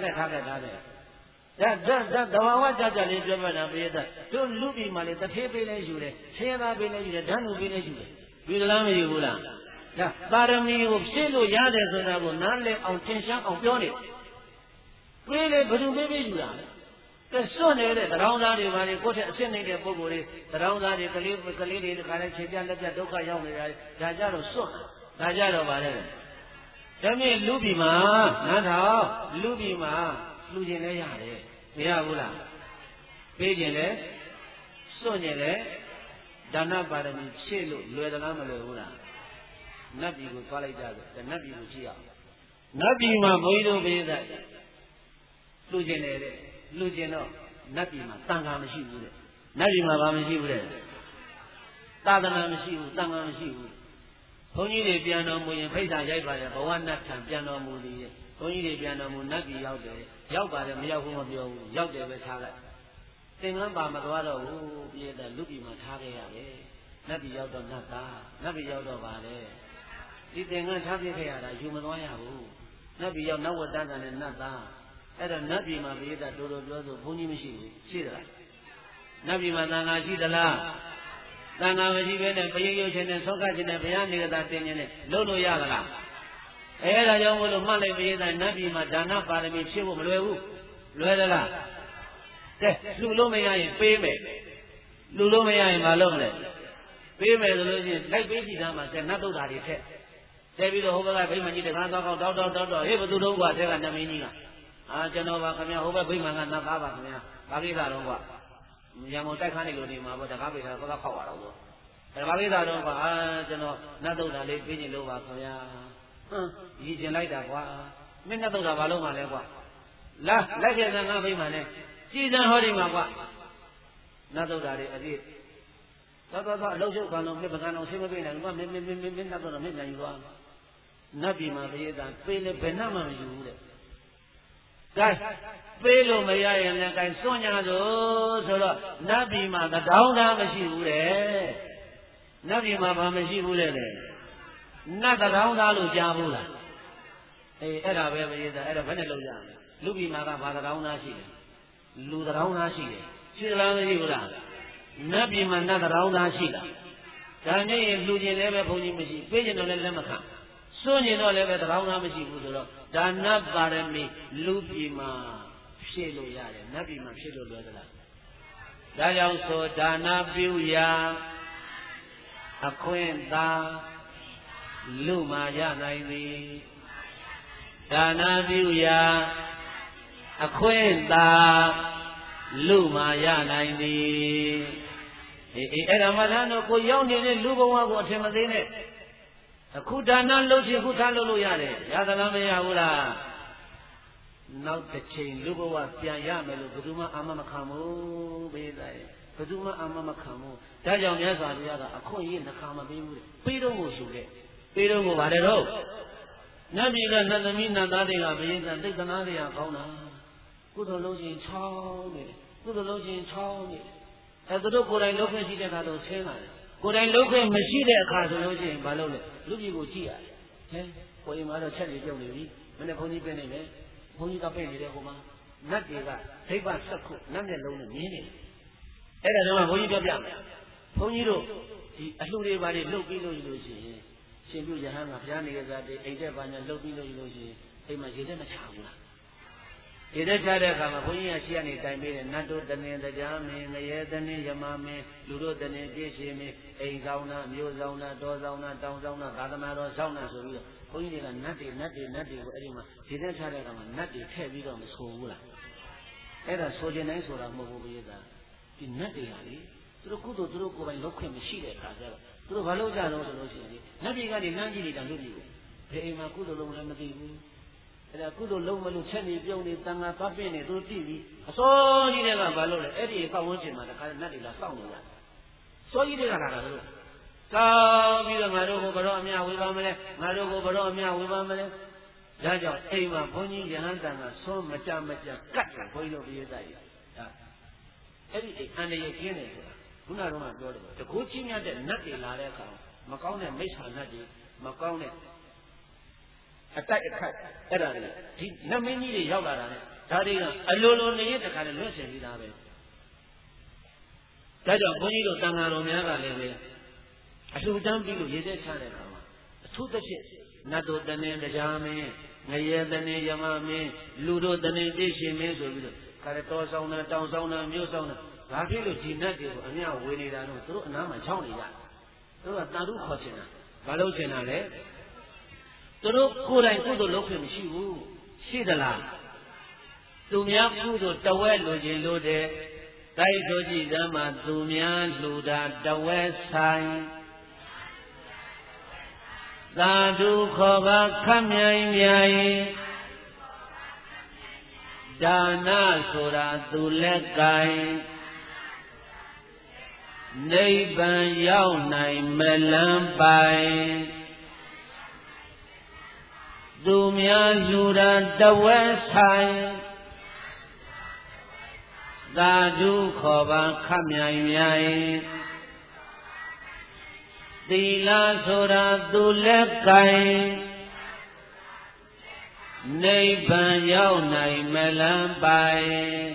သဘာဝကြကြလေးပြောပြတာပြည့်တဲ့တို့လူပြီးမှလေတထေးပေးလဲယူတယ်ဆင်းရဲသားပေးလဲယူတယ်ဓာတ်လူပေးလဲယူတယ်ယူသလားမယူဘူးလားဒါပါရမီကိုဖြည့်လို့ရတယ်ဆိုတာကိုနားလည်အောင်သင်ရှားအောင်ပြောနေတွေးလေဘယ်သူပေးယူတာလဲကဲစွန့်နေတဲ့တောင်းသားတွေပါလေကိုယ့်ထက်အစ်စ်နေတဲ့ပုံကိုယ်တွေတောင်းသားတွေကလေးတွေတခါလဲခြေပြလက်ပြဒုက္ခရောက်နေတာဒါကြတော့စွန့်ဒါကြတော့ဗါလဲဒါမြင့်လူပြီးမှနားထောင်လူပြီးမှလူကျင်လဲရတယ်မရဘူးလားပေးကျင်လဲစွန့်ကျင်လဲဒါနပါရမီဖြည့်လို့လွယ်သလားမလွယ်ဘူးလားနတ်ပြည်ကိုသွားလိုက်ကြတယ်နတ်ပြည်ကိုကြည့်အောင်နတ်ပြည်မှာဘုန်းကြီးတို့ပြေးတဲ့လူကျင်တယ်တဲ့လူကျင်တော့နတ်ပြည်မှာတန်ခါမရှိဘူးတဲ့နတ်ပြည်မှာဘာမရှိဘူးတဲ့သာသနာမရှိဘူးတန်ခါမရှိဘူးဘုန်းကြီးတွေပြန်တော်မူရင်ဖိတ်စာရိုက်ပါတယ်ဘဝနတ်ထံပြန်တော်မူလေဘုန်းကြီးတွေပြန်တော်မူနတ်ပြည်ရောက်တယ်ရောက်ပါတယ်မရောက်ဘူးမပြောဘူးရောက်တယ်ပဲထားလိုက်သင်္ကန်းပါမသွားတော့ဘူးပြေးတဲ့လူပြည်မှာထားခဲ့ရတယ်နတ်ပြည်ရောက်တော့နတ်သားနတ်ပြည်ရောက်တော့ပါလေဒီသင်္ကန်းထားပြခဲ့ရတာယူမသွားရဘူးနတ်ပြည်ရောက်နတ်ဝတ္တကနဲ့နတ်သားအဲ့တော့နတ်ပြည်မှာပြေးတဲ့တော်တော်ပြောဆိုဘုန်းကြီးမရှိဘူးရှိသလားနတ်ပြည်မှာသံဃာရှိသလားသံဃာမရှိဘဲနဲ့ပရိယုတ်ခြင်းနဲ့သောကခြင်းနဲ့ဘုရားနေကတာတင်ခြင်းနဲ့လုပ်လို့ရသလားအဲ့ဒါကြောင့်မို့လို့မှတ်လိုက်ပြေးတဲ့နတ်ပြည်မှာဒါနပါရမီဖြည့်ဖို့မလွယ်ဘူးလွယ်သလားကဲလှူလို့မရရင်ပေးမယ်လှူလို့မရရင်မလုပ်နဲ့ပေးမယ်ဆိုလို့ရှိရင်လိုက်ပေးကြည့်သားမှာနတ်သုဒ္ဓါတွေထက်တဲပြီးတော့ဟိုဘက်ကဗိမာန်ကြီးတခါသွားကောက်တောက်ဟေ့ဘသူတော့ကွာတဲကနမင်းကြီးကကျွန်တော်ပါခင်ဗျာဟိုဘက်ဗိမာန်ကနတ်သားပါခင်ဗျာဘာကိစ္စတော့ကွာရံမုံတိုက်ခန်းနေလို့နေမှာပေါ့တကားပိတ်တာဘက်ကဖောက်ရတော့ဆိုဘာကိစ္စတော့ကွာကျွန်တော်နတ်သုဒ္ဓါလေးပေးနေလို့ပါခင်ဗျာရည်ကျင်လိုက်တာကွာမင်းနတ်သုဒ္ဓါဘာလို့မှလဲကွာလာလိုက်ခဲ့တဲ့ငါဗိမာန်နဲ့ကြည်စံဟောဒီမှာကွာနတ်သုဒ္ဓါတွေအပြည့်တော့အလုံးစုံကံလုံးမြစ်ပကံလုံးဆင်းမပေးနိုင်ဘူးကွာမင်းနတ်သုဒ္ဓါမင်းပြန်ယူသွားနတ်ပြည်မှာပြေးတာပေးလေဘယ်နှမှမယူဘူးတဲ့ကဲပေးလို့မရရင်လည်းကဲစွန့်ညာဆိုတော့နတ်ပြည်မှာတောင်းတာမရှိဘူးတဲ့နတ်ပြည်မှာဘာမရှိဘူးလေနတ်တောင်းသားလို့ကြားဘူးလားအေးအဲ့ဒါပဲပြေးတာအဲ့ဒါဘယ်နဲ့လုပ်ကြလဲလူပြည်မှာကဘာတောင်းသားရှိတယ်လူတောင်းသားရှိတယ်ရှိလားမရှိဘူးလားနတ်ပြည်မှာနတ်တောင်းသားရှိတာဒါနဲ့လူကျင်လည်းပဲဘုန်းကြီးမရှိပေးကျင်တော့လည်းလက်မခံစွန့်ကျင်တော့လည်းပဲတောင်းသားမရှိဘူးဆိုတော့ဒါနပါရမီလူပြည်မှာဖြည့်လို့ရတယ်နတ်ပြည်မှာဖြည့်လို့လွယ်သလားဒါကြောင့်ဆိုဒါနပြုရာအခွင့်သာလူမှာရနိုင်သည်ဒါနပြုရာအခွင့်သာလူမှာရနိုင်သည်အဲ့ဒါမှသာတော့ကိုရောက်နေတဲ့လူဘဝကိုအထင်မသေးနဲ့အခုဒါနလုပ်ချင်ခုထားလုပ်လို့ရတယ်ရသလားမရဘူးလားနောက်တစ်ချိန်လူဘဝပြန်ရမယ်လို့ဘယ်သူမှအာမမခံဘူးပေးတယ်ဘယ်သူမှအာမမခံဘူးဒါကြောင့်မြတ်စွာဘုရားကအခွင့်အရေးနှခါမပေးဘူးတဲ့ပေးတော့ကိုဆိုတဲ့ပေးတော့ကိုပါတယ်တော့နတ်ပြည်ကနတ်သမီးနတ်သားတွေကဘယင်းကသိက္ခာတွေကကောင်းတာကုသိုလ်လုပ်ခြင်းချောင်းနေကုသိုလ်လုပ်ခြင်းချောင်းနေအဲသူတို့ကိုယ်တိုင်လုပ်ခွင့်ရှိတဲ့အခါတော့ဆင်းလာတယ်ကိုယ်တိုင်လုပ်ခွင့်မရှိတဲ့အခါဆိုလို့ရှိရင်ဘာလုပ်လဲလူကြီးကိုကြည့်ရတယ်ဟဲကိုယ်အိမ်မှာတော့ချက်တွေပြုတ်နေပြီမနေ့ဘုန်းကြီးပြနေတယ်ဘုန်းကြီးကပြနေတဲ့ဟိုမှာနတ်တွေကဒိဗ္ဗစက္ခုနတ်မျက်လုံးနဲ့မြင်နေတယ်အဲ့ဒါတော့ဘုန်းကြီးပြောပြမယ်ဘုန်းကြီးတို့ဒီအလှူတွေဘာတွေလုပ်ပြီးလို့ရှိရင်ရှင်ပြုရဟန်းကဘုရားနေကြတဲ့အိမ်တဲ့ဘာညာလုပ်ပြီးလို့ရှိရင်အိမ်မှာရေသက်မချဘူးလားရေသက်ချတဲ့အခါမှာဘုန်းကြီးကရှိရနေတိုင်ပေးတယ်နတ်တို့တနေတရားမင်းငရဲတနေယမမင်းလူတို့တနေပြည့်ရှင်မင်းအိမ်ဆောင်နာမြို့ဆောင်နာတောဆောင်နာတောင်ဆောင်နာသာသနာတော်ဆောင်နာဆိုပြီးတော့ဘုန်းကြီးတွေကနတ်တွေကိုအဲ့ဒီမှာရေသက်ချတဲ့အခါမှာနတ်တွေထည့်ပြီးတော့မဆိုဘူးလားအဲ့ဒါဆိုခြင်းတိုင်းဆိုတာမဟုတ်ဘူးပြေးတာဒီနတ်တွေကလေသူတို့ကုသိုလ်သူတို့ကိုယ်ပိုင်လုပ်ခွင့်မရှိတဲ့အခါကျတော့သူတို့ဘာလို့ကြတော့ဆိုလို့ရှိရင်နတ်တွေကနေလမ်းကြည့်နေတာလို့ဒီကိုဘယ်အိမ်မှာကုသိုလ်လုံးလည်းမသိဘူးအဲ့ဒါကုသိုလ်လုံးမလို့ချက်နေပြုံးနေတန်ခါသွားပြင်းနေသူတို့သိပြီအစောကြီးတွေကဘာလို့လဲအဲ့ဒီပတ်ဝန်းကျင်မှာတခါနတ်တွေလာစောင့်နေကြစောကြီးတွေကလာတာလို့ကောင်းပြီးတော့ငါတို့ကိုဘရောအမြဝေပါမလဲငါတို့ကိုဘရောအမြဝေပါမလဲဒါကြောင့်အိမ်မှာဘုန်းကြီးယဟန်တန်ကဆွမ်းမကြကတ်တယ်ဘုန်းကြီးတို့ပြည့်သားကြီးဒါအဲ့ဒီအန္တရာယ်ကျင်းတယ်ဆိုတာခုနကတော့ပြောတယ်တကူချင်းမြတ်တဲ့နတ်တွေလာတဲ့အခါမကောင်းတဲ့မိစ္ဆာနတ်တွေမကောင်းတဲ့အတိုက်အခတ်အဲ့ဒါလေဒီနတ်မင်းကြီးတွေရောက်လာတာနဲ့ဒါတွေကအလိုလိုနေရတခါနဲ့လွတ်ဆင်ပြီးသားပဲဒါကြောင့်ဘုန်းကြီးတို့တန်ဃာတော်များကလည်းပဲအလှူဒန်းပြီးလို့ရေသက်ချတဲ့အခါမှာအထူးသဖြင့်နတ်တို့တနေတရားမင်းငရဲတနေယမမင်းလူတို့တနေသိရှင်မင်းဆိုပြီးတော့ခါရတော်ဆောင်တာတောင်ဆောင်တာမြို့ဆောင်တာဘာဖြစ်လို့ဒီနတ်တွေကိုအမြဝေနေတာတော့သူတို့အနားမှာချောင်းနေကြသူတို့ကတာရုခေါ်ချင်တာဘာလို့ချင်တာလဲသူတို့ကိုယ်တိုင်ကုသိုလ်လုပ်ဖြစ်မရှိဘူးရှိသလားသူများကုသိုလ်တဝဲလိုချင်လို့တဲ့တိုက်ဆိုကြည့်စမ်းမှာသူများလှူတာတဝဲဆိုင်သာဓုခေါ်ပါခတ်မြိုင်မြိုင်ဒါနဆိုတာသူလက်ကင်နိဗ္ဗာန်ရောက်နိုင်မလန်းပိုင်သူများလူတာတဝဲဆိုင်သာဓုခေါ်ပါခတ်မြိုင်မြိုင်သီလဆိုတာသူလက်ကင်နိဗ္ဗာန်ရောက်နိုင်မလန်းပိုင်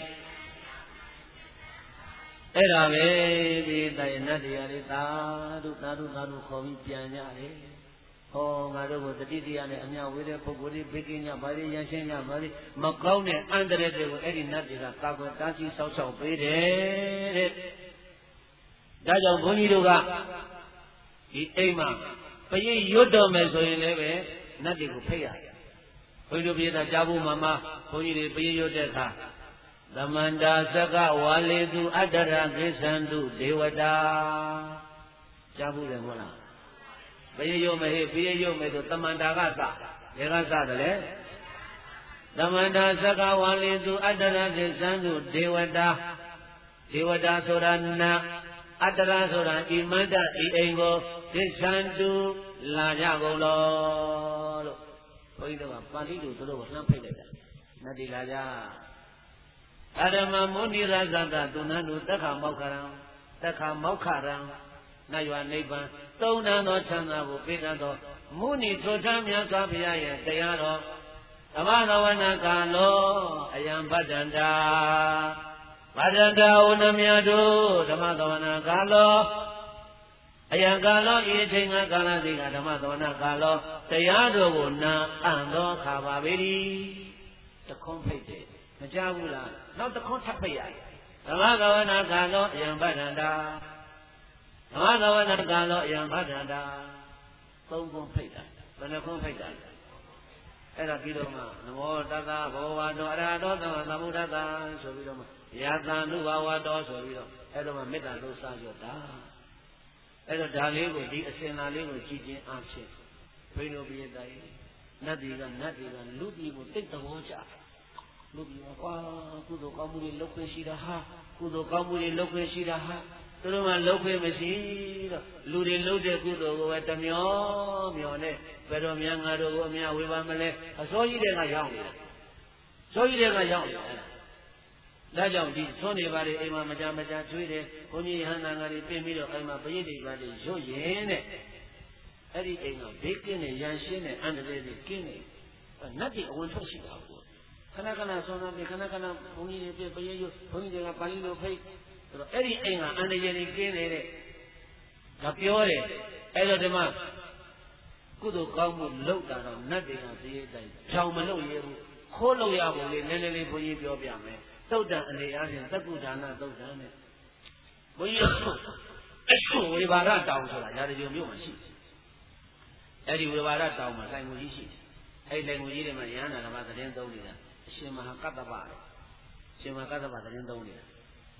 အဲ့ဒါပဲဒီတိုင်နတ်တရားတွေသာဓုသာဓုသာဓုခေါ်ပြီးပြန်ကြတယ်ဟောငါတို့ကိုတတိတရားနဲ့အမြဝေးတဲ့ပုဂ္ဂိုလ်တွေဘေးကင်းကြပါလေရန်ရှင်းကြပါလေမကောင်းတဲ့အန္တရာယ်တွေကိုအဲ့ဒီနတ်တွေကကာကွယ်တားဆီးဆောက်ရှောက်ပေးတယ်တဲ့ဒါကြောင့်ဘုန်းကြီးတို့ကဒီအိမ်မှာပရိရွတ်တော်မယ်ဆိုရင်လည်းပဲနတ်တွေကိုဖိတ်ရတယ်ဘုန်းကြီးတို့ပြည်သားကြားဖို့မှာဘုန်းကြီးတွေပရိရွတ်တဲ့အခါသမန္တာသကဝါလေသူအတ္တရကိသန္တုဒေဝတာကြားဖို့တယ်မဟုတ်လားပရိရွတ်မဟေ့ပရိရွတ်မယ်ဆိုသမန္တာကစဘယ်ကစတယ်လဲသမန္တာသကဝါလေသူအတ္တရကိသန္တုဒေဝတာဒေဝတာဆိုတာနတ်အတ္တရာဆိုတာဣမန္တဤအိမ်ကိုသစ္ဆန္တုလာကြကုန်လို့ဘုန်းကြီးတို့ကပါဠိလိုသူတို့ကိုလှမ်းဖိတ်လိုက်တာနတ်တိလာကြအရမမုနိရဇတသုဏ္ဏုတက်ခမောက္ခရံတက်ခမောက္ခရံနတ်ရွာနိဗ္ဗာန်သုံးတန်သောချမ်းသာကိုပေးတတ်သောမုနိထိုထမြတ်စွာဘုရားရဲ့တရားတော်သမသဝနာကာလောအယံဗတ္တန္တာဗတ္တန္တာဝနမြတ်တို့ဓမ္မသဝနာကာလောအယံကာလောဤအချိန်ကာလတိကဓမ္မသဝနာကာလောတရားတော်ကိုနာအံ့သောခါပါပေ၏တခွန်းဖိတ်တယ်မကြဘူးလားနောက်တခွန်းထပ်ဖိတ်ရတယ်ဓမ္မသဝနာကာလောအယံဗတ္တန္တာဓမ္မသဝနာကာလောအယံဗတ္တန္တာသုံးခွန်းဖိတ်တာဘယ်နှခွန်းဖိတ်တာအဲ့ဒါပြီးတော့မှနမောတတ္တဘောဝတောအရဟတောသမ္ဗုဒ္ဓတ္တဆိုပြီးတော့မှယာတန်လူဘဝတော်ဆိုပြီးတော့အဲ့တော့မှမေတ္တာလို့စကြတာအဲ့တော့ဒါလေးကိုဒီအစဉ်လာလေးကိုကြည်ခြင်းအားဖြင့်ဘိန်းတို့ပြည်တိုင်းနတ်တွေကလူပြည်ကိုတိတ်သဘောကျလူပြည်ကကွာကုသိုလ်ကောင်းမှုတွေလုပ်ခွင့်ရှိတာဟာကုသိုလ်ကောင်းမှုတွေလုပ်ခွင့်ရှိတာဟာသူတို့ကလုပ်ခွင့်မရှိတော့လူတွေလုပ်တဲ့ကုသိုလ်ကိုပဲတမျောမျောနဲ့ဘယ်တော့များငါတို့ကိုအများဝေပါမလဲအစောကြီးတွေကရောက်နေတာစောကြီးတွေကရောက်နေတာဒါကြောင့်ဒီသွန်းနေပါလေအိမ်မှာမကြကျွေးတယ်ဘုန်းကြီးဟန်နာငါတွေပြင်ပြီးတော့အိမ်မှာပရိသေပါလေရွတ်ရင်တဲ့အဲ့ဒီအိမ်ကဘေးကင်းတဲ့ရန်ရှင်းတဲ့အန္တရာယ်တွေကင်းနေနတ်တွေအဝင်ထွက်ရှိတာကိုခဏခဏဆောင်းတာပြင်ခဏခဏဘုန်းကြီးတွေပြင်ပရိရွတ်ဘုန်းကြီးတွေကပါဠိလိုဖိတ်ဆိုတော့အဲ့ဒီအိမ်ကအန္တရာယ်တွေကင်းနေတဲ့ဒါပြောတယ်အဲ့တော့ဒီမှာကုသိုလ်ကောင်းမှုလုပ်တာတော့နတ်တွေကသိရတိုင်းဖြောင်မလုပ်ရဘူးခိုးလို့ရဖို့လေနည်းနည်းလေးဘုန်းကြီးပြောပြမယ်သုတ်တံအနေအားဖြင့်သက္ကုဒါနသုတ်တံနဲ့ဘုန်းကြီးဝေဘာရတောင်ဆိုတာရာဇဂုံမြို့မှာရှိတယ်အဲ့ဒီဝေဘာရတောင်မှာဆိုင်ကိုကြီးရှိတယ်အဲ့ဒီဆိုင်ကိုကြီးတွေမှာရဟန္တာကသတင်းသုံးနေတာအရှင်မဟာကတ္တပတဲ့ရှင်မဟာကတ္တပသတင်းသုံးနေတာ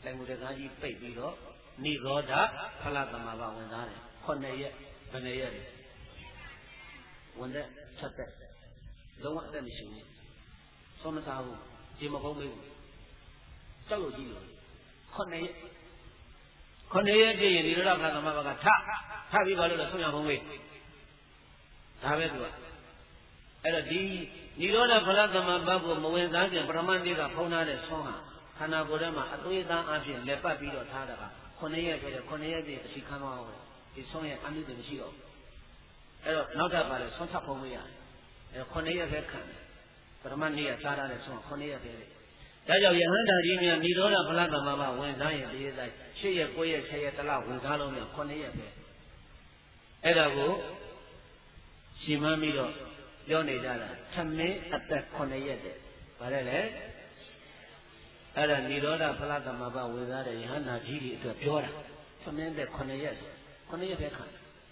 လိုက်မှုတကားကြီးပိတ်ပြီးတော့နိရောဓဖလသမဘာဝင်သားတယ်9ရက်ဘယ်နှစ်ရက်လဲဝင်တဲ့ဆက်တဲ့လုံးဝအသက်မရှိဘူးသုံးမစားဘူးဒီမဖုံးမေးဘူးကြောက်လို့ကြီးလို့9ရက်ပြည့်ရင်နိရောဓဖလသမဘာကထပြီးပါလို့ဆုံးရဖုံးမေးဒါပဲသူကအဲ့တော့ဒီနိရောဓဖလသမဘာကိုမဝင်စားခင်ပရမတိကဖုံးထားတဲ့ဆွမ်းဟာခန္ဓာကိုယ်ထဲမှာအသွေးသားအဖြစ်လက်ပတ်ပြီးတော့ထားတာက9ရက်ပြည့်9ရက်ပြည့်အစီခံသွားအောင်ဒီဆွမ်းရဲ့အမြင့်တွေမရှိတော့ဘူးအဲ့တော့နောက်ထပ်ပါလဲဆွမ်းထပ်ဖုံးမရတယ်အဲ့9ရက်ပဲခံတယ်ပရမနေ့ကစားထားတဲ့ဆွမ်း9ရက်ပဲလေဒါကြောင့်ယဟန္တာကြီးများနိရောဓဖလသမဘာဝင်စားရင်ဒီတိုင်း7ရက်9ရက်10ရက်တလဝင်စားလို့များ9ရက်ပဲအဲ့ဒါကိုရှင်းမှန်းပြီးတော့ပြောနေကြတာသမင်းအသက်9ရက်တဲ့ဗါတယ်လေအဲ့ဒါနိရောဓဖလသမဘာဝင်စားတဲ့ယဟန္တာကြီးတွေအတွက်ပြောတာသမင်းတဲ့9ရက်9ရက်ပဲခံ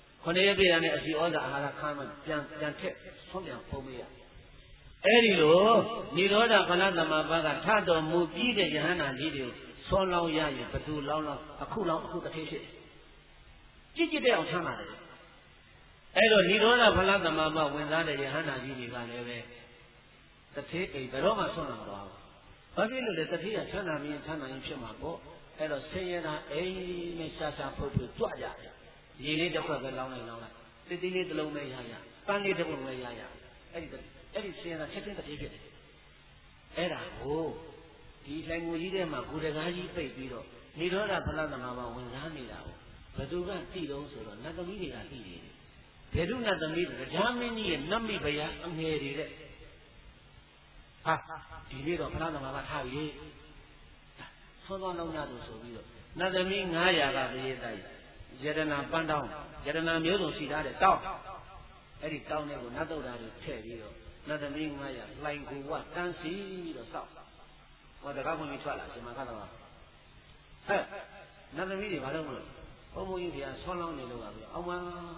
9ရက်ပြည့်ရတဲ့အစီဩဇာအာဟာရခံမှပြန်ထက်ဆုံးပြန်ဖုံးမရအဲ့ဒီလိုနိရောဓဖလသမဘာကထတော်မူပြီးတဲ့ယဟန္တာကြီးတွေဆွမ်းလောင်းရရင်ဘသူလောင်းအခုတစ်ထေးဖြစ်ကြည့်တဲ့အောင်ဆန်းလာတယ်အဲ့တော့နိရောဓဖလသမဘာဝင်စားတဲ့ယဟန္တာကြီးတွေကလည်းပဲတစ်ထေးအိမ်ဘယ်တော့မှဆွမ်းလာမသွားဘူးဘာဖြစ်လို့လဲတစ်ထေးကဆန်းလာရင်ဖြစ်မှာပေါ့အဲ့တော့ဆင်းရဲတာအိမ်နဲ့ရှာဖုတ်ကြွကြတယ်ရေလေးတစ်ခွက်ပဲလောင်းလိုက်တိတိလေးတစ်လုံးပဲရပန်းလေးတစ်ပုဒ်ပဲရအဲ့ဒီဆင်းရဲတာချက်ချင်းတစ်ထေးဖြစ်တယ်အဲ့ဒါကိုဒီလှိုင်ငူကြီးထဲမှာကိုယ်တကားကြီးပိတ်ပြီးတော့နိရောဓဖလသမဘာဝင်စားနေတာကိုဘယ်သူကသိတော့ဆိုတော့နတ်သမီးတွေကသိတယ်ဘယ်သူနတ်သမီးတွေတရားမင်းကြီးရဲ့နတ်မိဘယာအငယ်တွေတဲ့ဟာဒီနေ့တော့ဖလသမဘာထားပြီဆွမ်းသွားလုံးရသူဆိုပြီးတော့နတ်သမီး900ကပြေးတိုက်ယတနာပန်းတောင်းယတနာမျိုးစုံစီထားတဲ့တောင်းအဲ့ဒီတောင်းတွေကိုနတ်သုဒ္ဓါတွေထည့်ပြီးတော့နတ်သမီး900လှိုင်ကူဝတန်းစီပြီးတော့စောက်ဟောတကားခွန်ကြီးထွက်လာရှင်မခတ်တော့ဟဲ့နတ်သမီးတွေဘာလို့မလို့ဘုံဘုံကြီးကဆွမ်းလောင်းနေလို့ပါပြီအောင်မ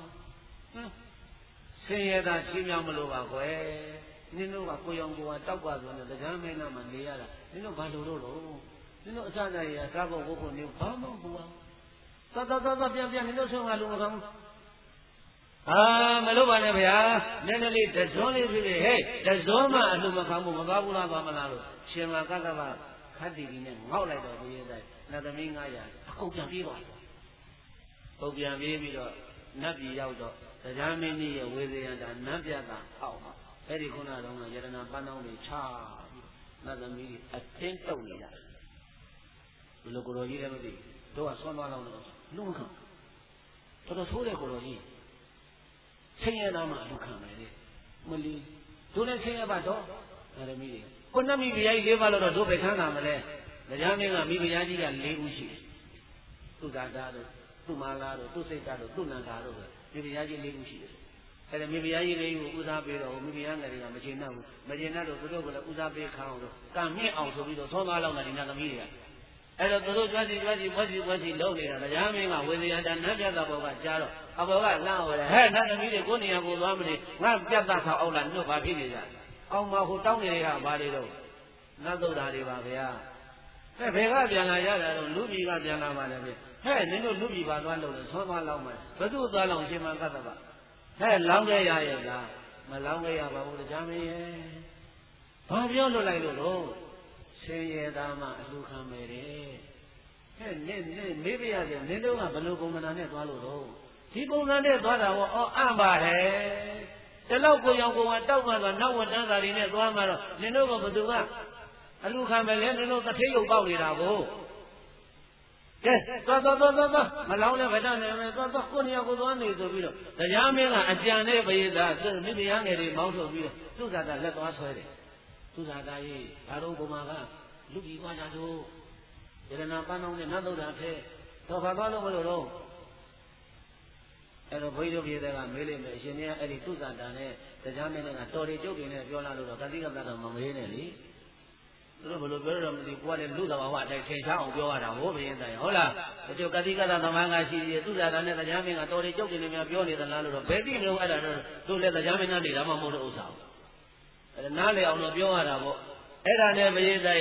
ဆင်းရဲတာချင်းမြောင်မလို့ပါကွယ်နင်တို့ကကိုရောင်ကိုကတောက်ပါဆိုတော့တရားမင်းနာမှာနေရတာနင်တို့ဘာလို့လို့နင်တို့အစစရကားဖို့ဝုတ်ဖို့နေဘာမှမဟုတ်ဘူးသွားပြန်နင်တို့ဆုံးကလူမကောင်းမလို့ပါနဲ့ဗျာနည်းနည်းလေးတဇွန်းလေးဖြစ်ဖြစ်ဟဲ့တဇွန်းမှအလှမကောင်းဘူးမသွားဘူးလားသွားမလားလို့ရှင်မကကဗခတ်တီနဲ့ငေါက်လိုက်တော့ဒီရင်တိုင်းနတ်သမီး900အကုန်ပြန်ပြေးသွားတယ်ပုံပြန်ပြေးပြီးတော့နတ်ပြည်ရောက်တော့တရားမင်းကြီးရဲ့ဝေဇယန္တာနတ်ပြတာအောက်မှာအဲ့ဒီခုနကတော့ယတနာပန်းတောင်းတွေချပြီးနတ်သမီးအတင်းတုပ်နေတာဘယ်လိုကိုတော်ကြီးလည်းမသိတို့ကဆွမ်းသွားလောက်လို့လူမခံတော်တော်ဆိုးတဲ့ကိုတော်ကြီးဆင်းရဲသားမှလူခံမယ်လေမလီတို့လည်းဆင်းရဲပါတော့နတ်သမီးတွေကိုနတ်မိဖုရားကြီး၄ပါးလို့တော့တို့ပဲခံတာမလဲတရားမင်းကမိဖုရားကြီးက၄ဦးရှိတယ်သူသာသာတို့သူမာလာတို့သူစိတ်ဓာတ်တို့သူနန္ဒာတို့ပဲမိဖုရားကြီး၄ဦးရှိတယ်အဲ့ဒါမိဖုရားကြီး၄ဦးကိုဦးစားပေးတော့မိဖုရားငယ်တွေကမကျေနပ်ဘူးမကျေနပ်တော့သူတို့ကလည်းဦးစားပေးခံအောင်လို့ကံမြင့်အောင်ဆိုပြီးတော့သုံးသားလောက်နေတာဒီနတ်သမီးတွေကအဲ့တော့သူတို့ကြွားစီလုံးနေတာတရားမင်းကဝေဇယန္တာနတ်ပြတ်တာဘောကကြားတော့အဘောကလမ်းဟောတယ်ဟဲ့နတ်သမီးတွေကိုနေရာကိုသွားမလို့ငါပြတ်တာဆောက်အောင်လားညွတ်ပါဖြစ်နေကြအောင်မဟိုတောင်းနေတဲ့ကဘာတွေတော့နတ်သုဒ္ဓါတွေပါဗျာဘယ်ကပြန်လာရတာတော့လူပြည်ကပြန်လာပါလေဗျဟဲ့နင်တို့လူပြည်ပါသွားလို့ဆွမ်းသွားလောက်မယ်ဘသူသွားလောက်ရှင်မကတ္တဗဟဲ့လောင်းခဲ့ရရဲ့လားမလောင်းခဲ့ရပါဘူးတရားမင်းရဲ့ဘာပြောလို့လိုက်လို့တော့ဆင်းရဲသားမှအလူခံမယ်တဲ့ဟဲ့နင်မေးပြရတယ်နင်တို့ကဘယ်လိုပုံမှန်နဲ့သွားလို့တော့ဒီပုံစံနဲ့သွားတာဟောအံ့ပါတယ်တလောက်ကိုရောင်ကိုဝတောက်မှတော့နောက်ဝတ္တန်းသာတွေနဲ့သွားမှတော့နင်တို့ကဘသူကအလူခံမယ်လေနင်တို့တစ်ထေးရုပ်ပေါက်နေတာကိုကဲသွားမလောင်းလည်းဗဒနဲ့သွားကိုနေရာကိုသွားနေဆိုပြီးတော့တရားမင်းကအကြံနဲ့ပရိသတ်သူမိဖုရားငယ်တွေမောင်းထုတ်ပြီးတော့သူသာတာလက်သွားဆွဲတယ်သူသာတာကြီးဒါတော့ဘုမာကလူကြီးသွားကြတော့ယရနာပန်းအောင်နဲ့နတ်သုဒ္ဓါထဲတော့ဘာသွားလို့မလို့တော့အဲ့တော့ဘုန်းကြီးတို့ပြည်တဲ့ကမေးလိမ့်မယ်အရှင်ကြီးအဲ့ဒီသူသာတာနဲ့တရားမင်းကတော်ရီကျုပ်တွေနဲ့ပြောလာလို့တော့ကတိကပ္ပတော့မမေးနဲ့လေသူတို့ဘယ်လိုပြောရမလဲကိုကလည်းလူတော်ဘာအတိုင်းထင်ရှားအောင်ပြောရတာဟိုဘယင်းတိုင်းဟုတ်လားတချို့ကတိကသမားကရှိသေးတယ်သူသာတာနဲ့တရားမင်းကတော်ရီကျုပ်တွေနဲ့များပြောနေသလားလို့တော့ဘယ်တိလို့အဲ့ဒါတော့တို့လည်းတရားမင်းနဲ့နေတာမှမဟုတ်တဲ့ဥစ္စာအဲ့ဒါနားလေအောင်တော့ပြောရတာပေါ့အဲ့ဒါနဲ့ဘယင်းတိုင်း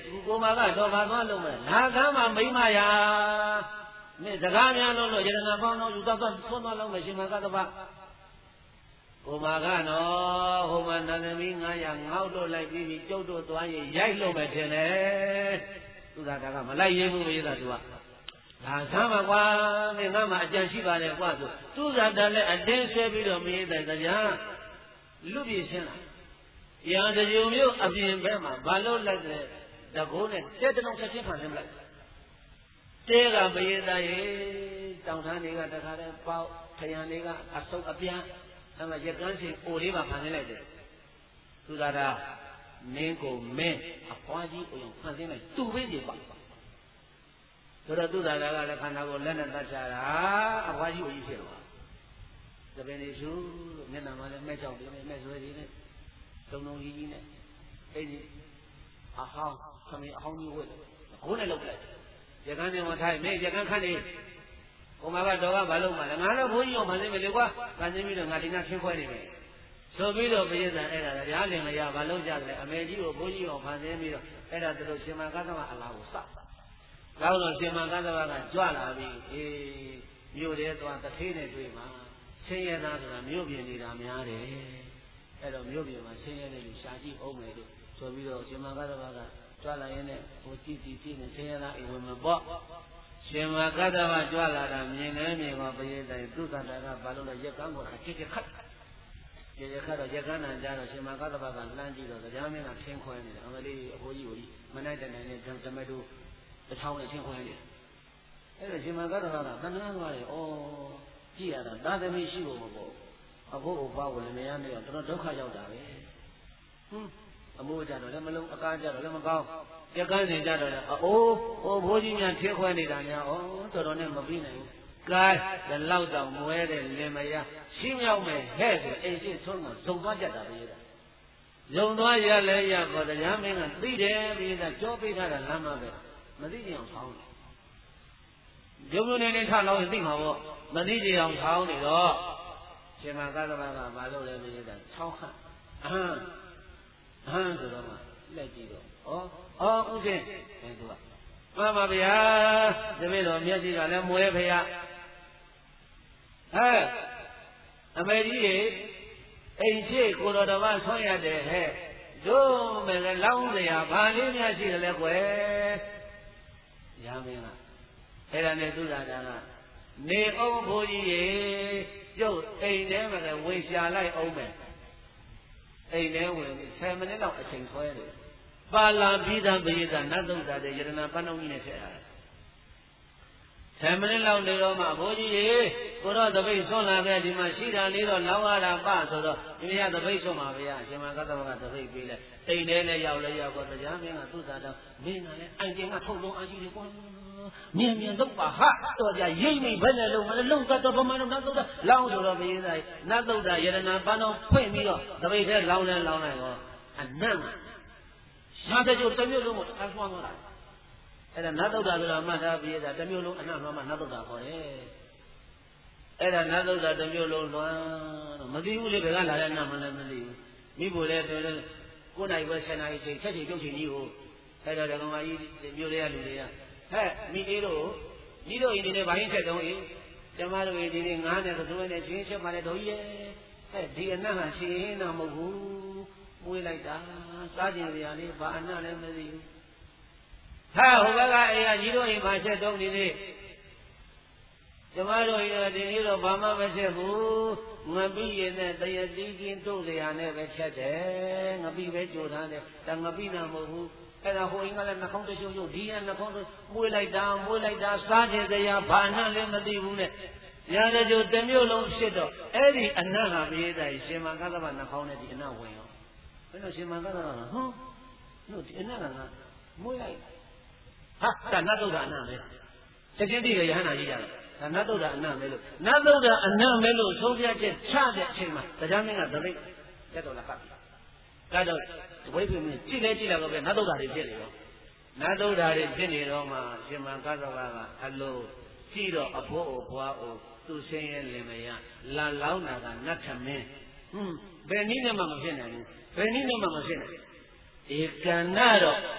ကိုမကတော့ဘာသွားလုံးမလဲနာကမ်းမှာမိမယာမင်းစကားများလုံးလို့ယရနာပေါင်းတော့ယူတော့သွန်းသွားလုံးမယ်ရှင်မကတပါကိုမကနော်ဟိုမှာနန္ဒမီ900ငေါ့လို့လိုက်ပြီးကျုပ်တို့သွားရင်ရိုက်လို့မယ်ထင်တယ်သူသာကမလိုက်ရဘူးမေးတာသူကဒါဆမ်းပါကွာမင်းငါမှအကြံရှိပါတယ်ကွာဆိုသူသာတန်နဲ့အတင်းဆွဲပြီးတော့မေးတဲ့တရားလူပြည့်ရှင်းလာရံတရုံမျိုးအပြင်ဘက်မှာဘာလို့လိုက်တဲ့တကိုးနဲ့တဲ့တုံးချက်ချင်းဖန်ဆင်းလိုက်တဲကမရေသားရေတောင်ထန်းတွေကတခါတည်းပေါက်ထရံတွေကအဆုပ်အပြန်အဲ့မှာရကန်းစီအိုလေးပါဖန်ဆင်းလိုက်တယ်သူသာတာမင်းကိုမင်းအဖွားကြီးအိုဖန်ဆင်းလိုက်သူ့ပေးစီပါဆိုတော့သူသာတာကလည်းခန္ဓာကိုလက်နဲ့တတ်ချတာအဖွားကြီးအိုကြီးဖြစ်သွားတပင်နေစုမျက်နှာမှာလည်းမဲ့ချောက်တွေနဲ့မဲ့ဆွဲတွေနဲ့တုံကြီးနဲ့အဲ့ဒီအဟောင်းခမင်းအဟောင်းကြီးဝဲကိုယ်နဲ့လောက်လိုက်ရကန်းနေမထိုင်မင်းရကန်းခန့်နေကိုမကတော့ကဘာလို့မှလဲငါတော့ဘုန်းကြီးအောင်မသိမလို့ကွာဗန်သိပြီးတော့ငါဒီနာခင်းခွဲနေမယ်ဆိုပြီးတော့ပြည်စံအဲ့ဒါတရားလင်မရဘာလို့ကြတယ်အမေကြီးကိုဘုန်းကြီးအောင်ဗန်သိပြီးတော့အဲ့ဒါသူတို့ရှင်မကသမာအလားကိုစလောက်တော့ရှင်မကသမာကကြွလာပြီအေးမြို့ထဲသွားတထေးနဲ့တွေ့မှာဆင်းရဲသားဆိုတာမြို့ပြင်နေတာများတယ်အဲ့တော့မြို့ပြင်မှာဆင်းရဲတဲ့လူရှာကြည့်အောင်မယ်လို့ဆိုပြီးတော့ရှင်မကသမာကကြွလာရင်းနဲ့ဟိုကြည့်နေဆင်းရဲသားအိမ်ဝင်မှာပေါ့ရှင်မကတ္တဝကြွလာတာမြင်နေမြင်ပါပရိသတ်သူသတ္တကဘာလို့လဲရက်ကန်းကိုကြည့်ခတ်တော့ရက်ကန်းတန်ကြတော့ရှင်မကတ္တဝကလှမ်းကြည့်တော့တရားမင်းကထင်းခွဲနေတယ်အမလေးအဖိုးကြီးကိုမနိုင်တဲ့နိုင်နဲ့ဓမ္မတို့တစ်ချောင်းနဲ့ထင်းခွဲနေတယ်အဲ့ဒါရှင်မကတ္တဝကသဏ္ဍာန်သွားတယ်ဩကြည့်ရတာသာသမီရှိဖို့မပေါ့အဖို့အပွားကိုလည်းမရနေတော့တော်ဒုက္ခရောက်တာပဲအမိုးကြတော့လည်းမလုံးအကားကြတော့လည်းမကောင်းရကန်းနေကြတော့လည်းအိုးဘိုးကြီးများထင်းခွဲနေတာများဩတော်တော်နဲ့မပြီးနိုင်ဘူးကဲဒီလောက်တော့မွဲတဲ့လင်မယားရှင်းမြောက်မယ်ဟဲ့ဆိုအိမ်ရှိဆုံးတော့ဇုံသွားကြတာပဲဇုံသွားရလဲရတော့တရားမင်းကသိတယ်ပြီးသားကြောပေးထားတာလမ်းမှာပဲမသိကြအောင်ဆောင်းတယ်ရုံနေထလောက်ရင်သိမှာပေါ့မသိကြအောင်ဆောင်းနေတော့ရှင်မကသမားကမလုပ်လဲပြီးသားချောင်းခန့်ဆိုတော့မှလက်ကြည့်တော့ဥစဉ်အဲသူကမှန်ပါဗျာတပည့်တော်မျက်စိကလည်းမွဲဖေရအမေကြီးရေအိမ်ရှိကိုတော်တော်မဆွမ်းရတယ်ဟဲ့တို့မယ်လည်းလောင်းစရာဘာလေးများရှိတယ်လဲကွယ်ရမင်းကအဲ့ဒါနဲ့သူသာတာကနေအောင်ဘိုးကြီးရေကျုပ်အိမ်ထဲမှာလည်းဝင်ရှာလိုက်အောင်မယ်အိမ်ထဲဝင်10မိနစ်လောက်အချိန်ဆွဲတယ်ပါလာပြီးသားပိဋကနတ်သုဒ္ဓတဲ့ယရနာပန်းတော်ကြီးနဲ့ဆက်ရတယ်10မိနစ်လောက်နေတော့မှဘိုးကြီးရေကိုတော့တပိတ်ဆွန့်လာခဲ့ဒီမှာရှိတာလေးတော့လောင်းရတာပဆိုတော့ဒီနေ့ကတပိတ်ဆွန့်ပါဗျာရှင်မကတ္တဝကတပိတ်ပေးလိုက်အိမ်ထဲလည်းရောက်တော့တရားမင်းကသူ့သားတော့မင်းကလည်းအိုင်ကျင်ကထုတ်လုံးအာရှိတယ်ကွာမြင်တော့ပါဟာတော့ကြရိမ့်နေဘယ်နဲ့လုံးမလဲလုံးတော့ဗမာတော့နတ်သုဒ္ဓလောင်းဆိုတော့ပြေးသားနတ်သုဒ္ဓယရနာပန်းတော်ဖွင့်ပြီးတော့တပိတ်ထဲလောင်းလိုက်ရောအနံ့ရှားတဲ့ကျိုးတစ်မျိုးလုံးကိုအဆွမ်းသွားတာအဲ့ဒါနတ်သုဒ္ဓဆိုတာမှတ်ထားပြီးတာတစ်မျိုးလုံးအနှံ့မှနတ်သုဒ္ဓခေါ်တယ်အဲ့ဒါနတ်သုဒ္ဓတစ်မျိုးလုံးလွမ်းတော့မသိဘူးလေဘယ်ကလာတဲ့နတ်မှလည်းမသိဘူးမိဖို့လည်းဆိုတော့9နိုင်ပဲ10နိုင်ချိန်ချက်ချိန်ကျုပ်ချိန်ကြီးကိုအဲ့တော့ဓမ္မကြီးမျိုးတွေကလူတွေကဟဲ့မိသေးတို့ညီတို့အိမ်တွေဘာရင်းချက်တုံးကျမတို့အိမ်တွေငားနဲ့သွေးနဲ့ချင်းချက်ပါလေတို့ကြီးရဲ့ဟဲ့ဒီအနံ့ကရှင်ရင်တော့မဟုတ်ဘူးမွေးလိုက်တာစားကျင်စရာလေးဘာအနံ့လည်းမသိဘူးဟဲ့ဟိုဘက်ကအိမ်ကညီတို့အိမ်မှာချက်တုံးနေသေးကျမတို့အိမ်ကဒီနေ့တော့ဘာမှမချက်ဘူးငပိရင်နဲ့တရတိချင်းတို့စရာနဲ့ပဲချက်တယ်ငပိပဲကြိုထားတယ်ဒါငပိနာမဟုတ်ဘူးအဲ့ဒါဟိုအင်းကလည်းနှာခေါင်းတရှုံရှုံဒီကနှာခေါင်းမွေးလိုက်တာစားခြင်းတရားဘာအနံ့လည်းမသိဘူးနဲ့ညာတဲ့ကျိုးတစ်မျိုးလုံးဖြစ်တော့အဲ့ဒီအနံ့ဟာပြေးတယ်ရှင်မကသဗ္ဗနှာခေါင်းနဲ့ဒီအနံ့ဝင်ရောဘယ်လိုရှင်မကသဗ္ဗတို့ဒီအနံ့ကမွေးလိုက်ဟာဒါနတ်သုဒ္ဓအနံ့ပဲချက်ချင်းတည်းရဟန္တာကြီးရတယ်ဒါနတ်သုဒ္ဓအနံ့ပဲလို့နတ်သုဒ္ဓအနံ့ပဲလို့သုံးပြချက်ချတဲ့အချိန်မှာတရားမင်းကသတိတက်တော်လာကပ်ကတော့ဝိပ္ပမင်းကြည့်လိုက်တော့ပဲနတ်သုဒ္ဓတွေဖြစ်နေတော့နတ်သုဒ္ဓတွေဖြစ်နေတော့မှရှင်မကသဗ္ဗကအလိုကြည့်တော့အဖို့အဘွားအိုသူဆင်းရဲလင်မယားလာလောင်းတာကနတ်ထမင်းဘယ်နည်းနဲ့မှမဖြစ်နိုင်ဘူးဘယ်နည်းနဲ့မှမဖြစ်နိုင်ဧကန္နတော့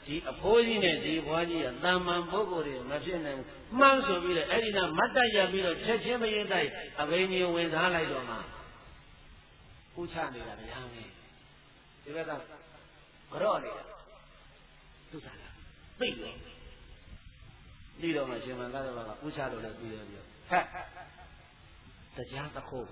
ဒီအဖိုးကြီးနဲ့ဒီဘွားကြီးကတာမန်ပုဂ္ဂိုလ်တွေမဖြစ်နိုင်ဘူးမှန်းဆိုပြီးတော့အဲ့ဒီကမတ်တက်ရပြီးတော့ချက်ချင်းမရင်တိုက်အဘိညာဉ်ဝင်စားလိုက်တော့မှဥချနေတာဗျာမင်းဒီဘက်ကကြော့နေတာသူစားလားသိတယ်ပြီးတော့မှရှင်မန်ကားတော့ကဥချလို့လည်းပြီးရောပြီးဟဲ့တရားတခု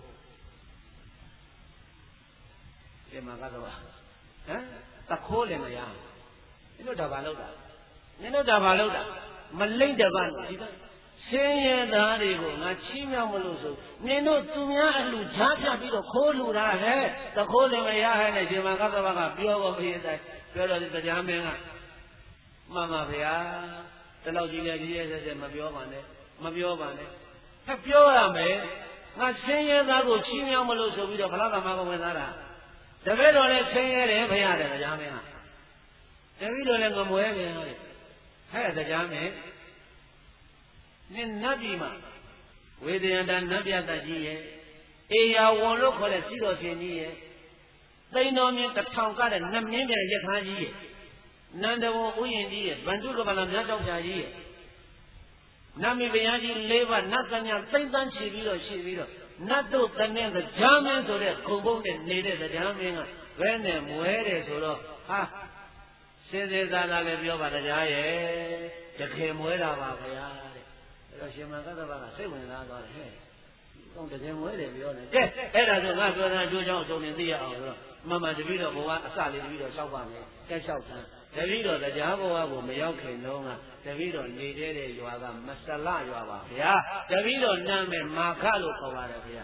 ရှင်မန်ကားတော့ဟမ်တခိုးလည်းမရနင်တို့ဒါဘာလုပ်တာနင်တို့ဒါဘာလုပ်တာမလိမ့်တပတ်ဒီကဆင်းရဲသားတွေကိုငါချီးမြှောက်မလို့ဆိုနင်တို့သူများအလှဈာပြပြီးတော့ခိုးလူတာဟဲ့တခိုးလည်းမရဟဲ့နဲ့ရှင်မန်ကားတော့ကပြောဖို့ဖြစ်တဲ့ပြောတော့ဒီတရားမင်းကမှန်ပါဗျာဒီလောက်ကြီးလည်းကြီးရဲဆက်ဆက်မပြောပါနဲ့မပြောပါနဲ့ဟဲ့ပြောရမယ်ငါဆင်းရဲသားကိုချီးမြှောက်မလို့ဆိုပြီးတော့ဘလောက်ကမှမဝင်သားတာတပည့်တော်လည်းဆင်းရဲတယ်ဖရာတယ်တရားမင်းကတပည့်တော်လည်းငမွဲပဲဟဲ့တရားမင်းနင်နတ်ပြည်မှာဝေဒယန္တနတ်ပြတ်ကြီးရဲ့အေယာဝန်လို့ခေါ်တဲ့စီတော်ရှင်ကြီးရဲ့သိန်းတော်မြင့်တစ်ထောင်ကတဲ့နမင်းပြန်ရခါကြီးရဲ့နန္ဒဝဥယျာဉ်ကြီးရဲ့ဗန္ဓုကပလမြတ်တော်ပြာကြီးရဲ့နမီဘုရားကြီး၄ပါးနတ်ကညာသိမ့်တန်းချီပြီးတော့ရှိပြီးတော့နတ်တို့တနဲ့တရားမင်းဆိုတဲ့ခုံပုံးနဲ့နေတဲ့တရားမင်းကဘဲနဲ့မွဲတယ်ဆိုတော့ဟာစေစေသာသာလည်းပြောပါတရားရဲ့တခင်မွဲတာပါဗျာတဲ့အဲ့တော့ရှင်မန်ကတ္တဗကစိတ်ဝင်စားသွားတယ်ဟဲ့တော့တခင်မွဲတယ်ပြောနေကဲအဲ့ဒါဆိုငါပြောတာအကျိုးကြောင့်အစုံနေသိရအောင်ဆိုတော့မမတပည့်တော်ဘဝအစလေးတပည့်တော်လျှောက်ပါမယ်ကဲလျှောက်ခံတပည့်တော်တရားဘဝကိုမရောက်ခင်တော့ကတပည့်တော်နေတဲ့ရွာကမဆလရွာပါဗျာတပည့်တော်နာမည်မာခလို့ခေါ်ပါတယ်ဗျာ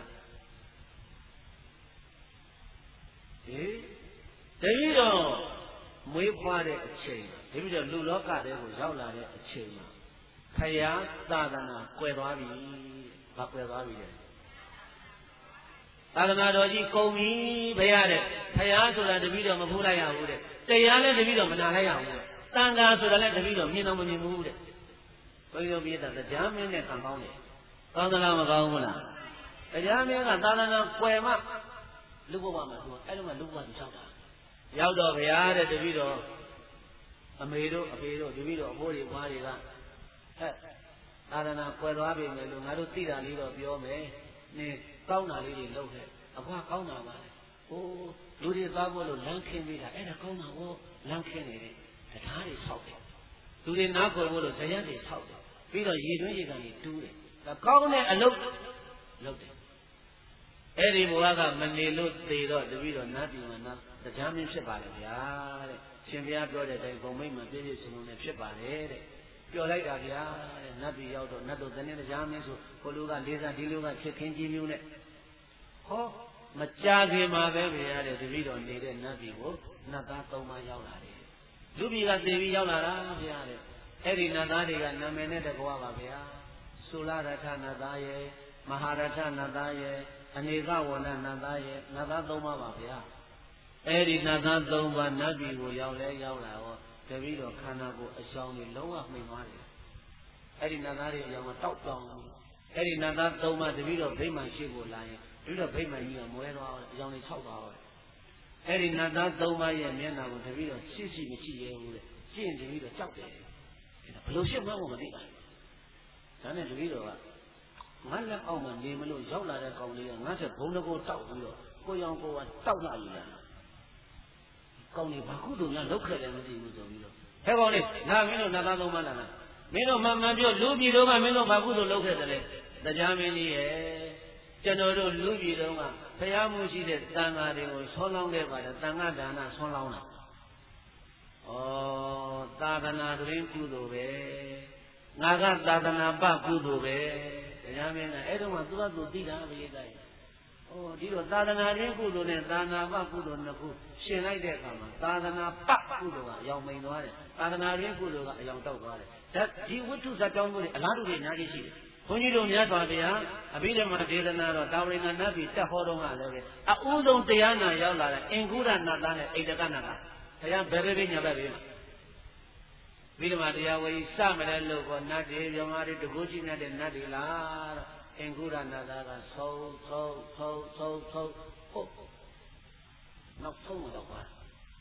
တပည့်တော်မွေးဖွားတဲ့အချိန်တပည့်တော်လူလောကတဲကိုရောက်လာတဲ့အချိန်မှာခယာသာသနာကွယ်သွားပြီ။ဘာကွယ်သွားပြီလဲ။သာသနာတော်ကြီးကုန်ပြီဘုရားတဲ့ခယာဆိုတာတပည့်တော်မဖူးလိုက်ရဘူးတဲ့။တရားလည်းတပည့်တော်မနာလိုက်ရဘူးတဲ့။တန်ခါဆိုတာလည်းတပည့်တော်မြင်တော့မမြင်ဘူးတဲ့။ဘုရားပြည့်တဲ့တရားမင်းနဲ့ကံကောင်းတယ်။ကောင်းသလားမကောင်းဘူးလား။တရားမင်းကသာသနာကွယ်မှလူဘဝမှာသူအဲ့လိုမှလူဘဝသူလျှောက်တာရောက်တော့ဗျာတဲ့တပည့်တော်အမေတို့အဖေတို့တပည့်တော်အဖိုးတွေဘွားတွေကဟဲ့သာသနာကွယ်သွားပြီလေလို့ငါတို့သိတာလေးတော့ပြောမယ်နင်ကောင်းတာလေးတွေလုပ်ခဲ့အဘွားကောင်းတာပါလေဟိုးလူတွေသွားဖို့လို့လမ်းခင်းပေးတာအဲ့ဒါကောင်းတာဟောလမ်းခင်းနေတယ်တရားတွေဆောက်တယ်လူတွေနားခေါ်ဖို့လို့ဇယက်တွေဆောက်တယ်ပြီးတော့ရေတွင်းရေကန်တွေတူးတယ်ဒါကောင်းတဲ့အလုပ်လုပ်တယ်အဲ့ဒီဘဝကမနေလို့သေတော့တပည့်တော်နတ်ပြည်မှာနတ်တရားမင်းဖြစ်ပါလေဗျာတဲ့ရှင်ဘုရားပြောတဲ့အတိုင်းဘုံမိတ်မှာပြည့်ပြည့်စုံစုံနဲ့ဖြစ်ပါတယ်တဲ့ပြောလိုက်တာဗျာတဲ့နတ်ပြည်ရောက်တော့နတ်တို့တနေ့တရားမင်းဆိုကိုလူကလေးစားဒီလူကဖြစ်ခင်းကြီးမျိုးနဲ့ဟောမကြခင်မှာပဲဗျာတဲ့တပည့်တော်နေတဲ့နတ်ပြည်ကိုနတ်သား၃ပါးရောက်လာတယ်လူပြည်ကသေပြီးရောက်လာတာဗျာတဲ့အဲ့ဒီနတ်သားတွေကနာမည်နဲ့တကွာပါဗျာသုလရထနတ်သားရဲ့မဟာရထနတ်သားရဲ့အနေကဝဏနတ်သားရဲ့နတ်သား၃ပါးပါဗျာအဲ့ဒီနတ်သား၃ပါးနတ်ပြည်ကိုရောက်လဲရောက်လာတော့တပည့်တော်ခန္ဓာကိုယ်အရှောင်းကြီးလုံးဝမှိန်သွားတယ်အဲ့ဒီနတ်သားတွေအကြောင်းကတောက်တောင်းအဲ့ဒီနတ်သား၃ပါးတပည့်တော်ဗိမာန်ရှိကိုလာရင်တပည့်တော်ဗိမာန်ကြီးကမွဲသွားတယ်အကြောင်းလေး၆သွားတယ်အဲ့ဒီနတ်သား၃ပါးရဲ့မျက်နှာကိုတပည့်တော်ရှိမရှိရဲဘူးတဲ့ရှင်းတပည့်တော်ကြောက်တယ်ဘယ်လိုရှင်းမှန်းမသိပါဘူးဒါနဲ့တပည့်တော်ကငါလက်အောက်မှာနေမလို့ရောက်လာတဲ့ကောင်လေးကငါ့ချက်ဘုံတကောတောက်ပြီးတော့ကိုရောင်ကိုကတောက်လာယူလာကောင်လေးဘာကုသိုလ်များလုပ်ခဲ့တယ်မသိဘူးဆိုပြီးတော့ဟဲ့ကောင်လေးငါမင်းတို့နတ်သားသုံးပါးလာမင်းတို့မှန်မှန်ပြောလူပြည်တော်ကမင်းတို့ဘာကုသိုလ်လုပ်ခဲ့တယ်လဲတရားမင်းကြီးရဲ့ကျွန်တော်တို့လူပြည်တော်ကဘုရားမှုရှိတဲ့တန်ဃာတွေကိုဆွမ်းလောင်းခဲ့ပါတယ်တန်ဃာဒါနဆွမ်းလောင်းတာဩသာသနာတွင်ကုသိုလ်ပဲငါကသာသနာပကုသိုလ်ပဲတရားမင်းကအဲ့တော့မှသူကသူသိတာပဲရေးတိုင်းဩဒီတော့သာသနာတွင်ကုသိုလ်နဲ့သာသနာပကုသိုလ်နှစ်ခုရှင်လိုက်တဲ့အခါမှာသာသနာပကုသိုလ်ကအယောင်မိန်သွားတယ်သာသနာတွင်ကုသိုလ်ကအယောင်တောက်သွားတယ်ဒါဒီဝိတုဇတ်ကြောင်းတွေအလားတူတွေအများကြီးရှိတယ်ဘုန်းကြီးတို့မြတ်စွာဘုရားအဘိဓမ္မာဒေသနာတော်တာဝရိဏနတ်ပြည်တက်ဟောတော်ကလည်းပဲအဦးဆုံးတရားနာရောက်လာတဲ့အင်္ဂုရနတ်သားနဲ့အိတကနတ်သားဘုရားဘယ်ပဲညာဘက်ပဲဘိဓမ္မာတရားဝေစမလဲလို့ကောနတ်တွေမြမာတွေတကူရှိနေတဲ့နတ်တွေလားတော့အင်္ဂုရနတ်သားကဆုံးဟုတ်နောက်ဆုံးတော့ပါ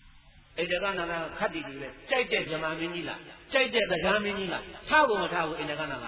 အိန္ဒကနာကခတ်တီတွေပဲကြိုက်တဲ့ဗြဟ္မာမင်းကြီးလားကြိုက်တဲ့တရားမင်းကြီးလားထားဖို့မထားဘူးအိန္ဒကနာက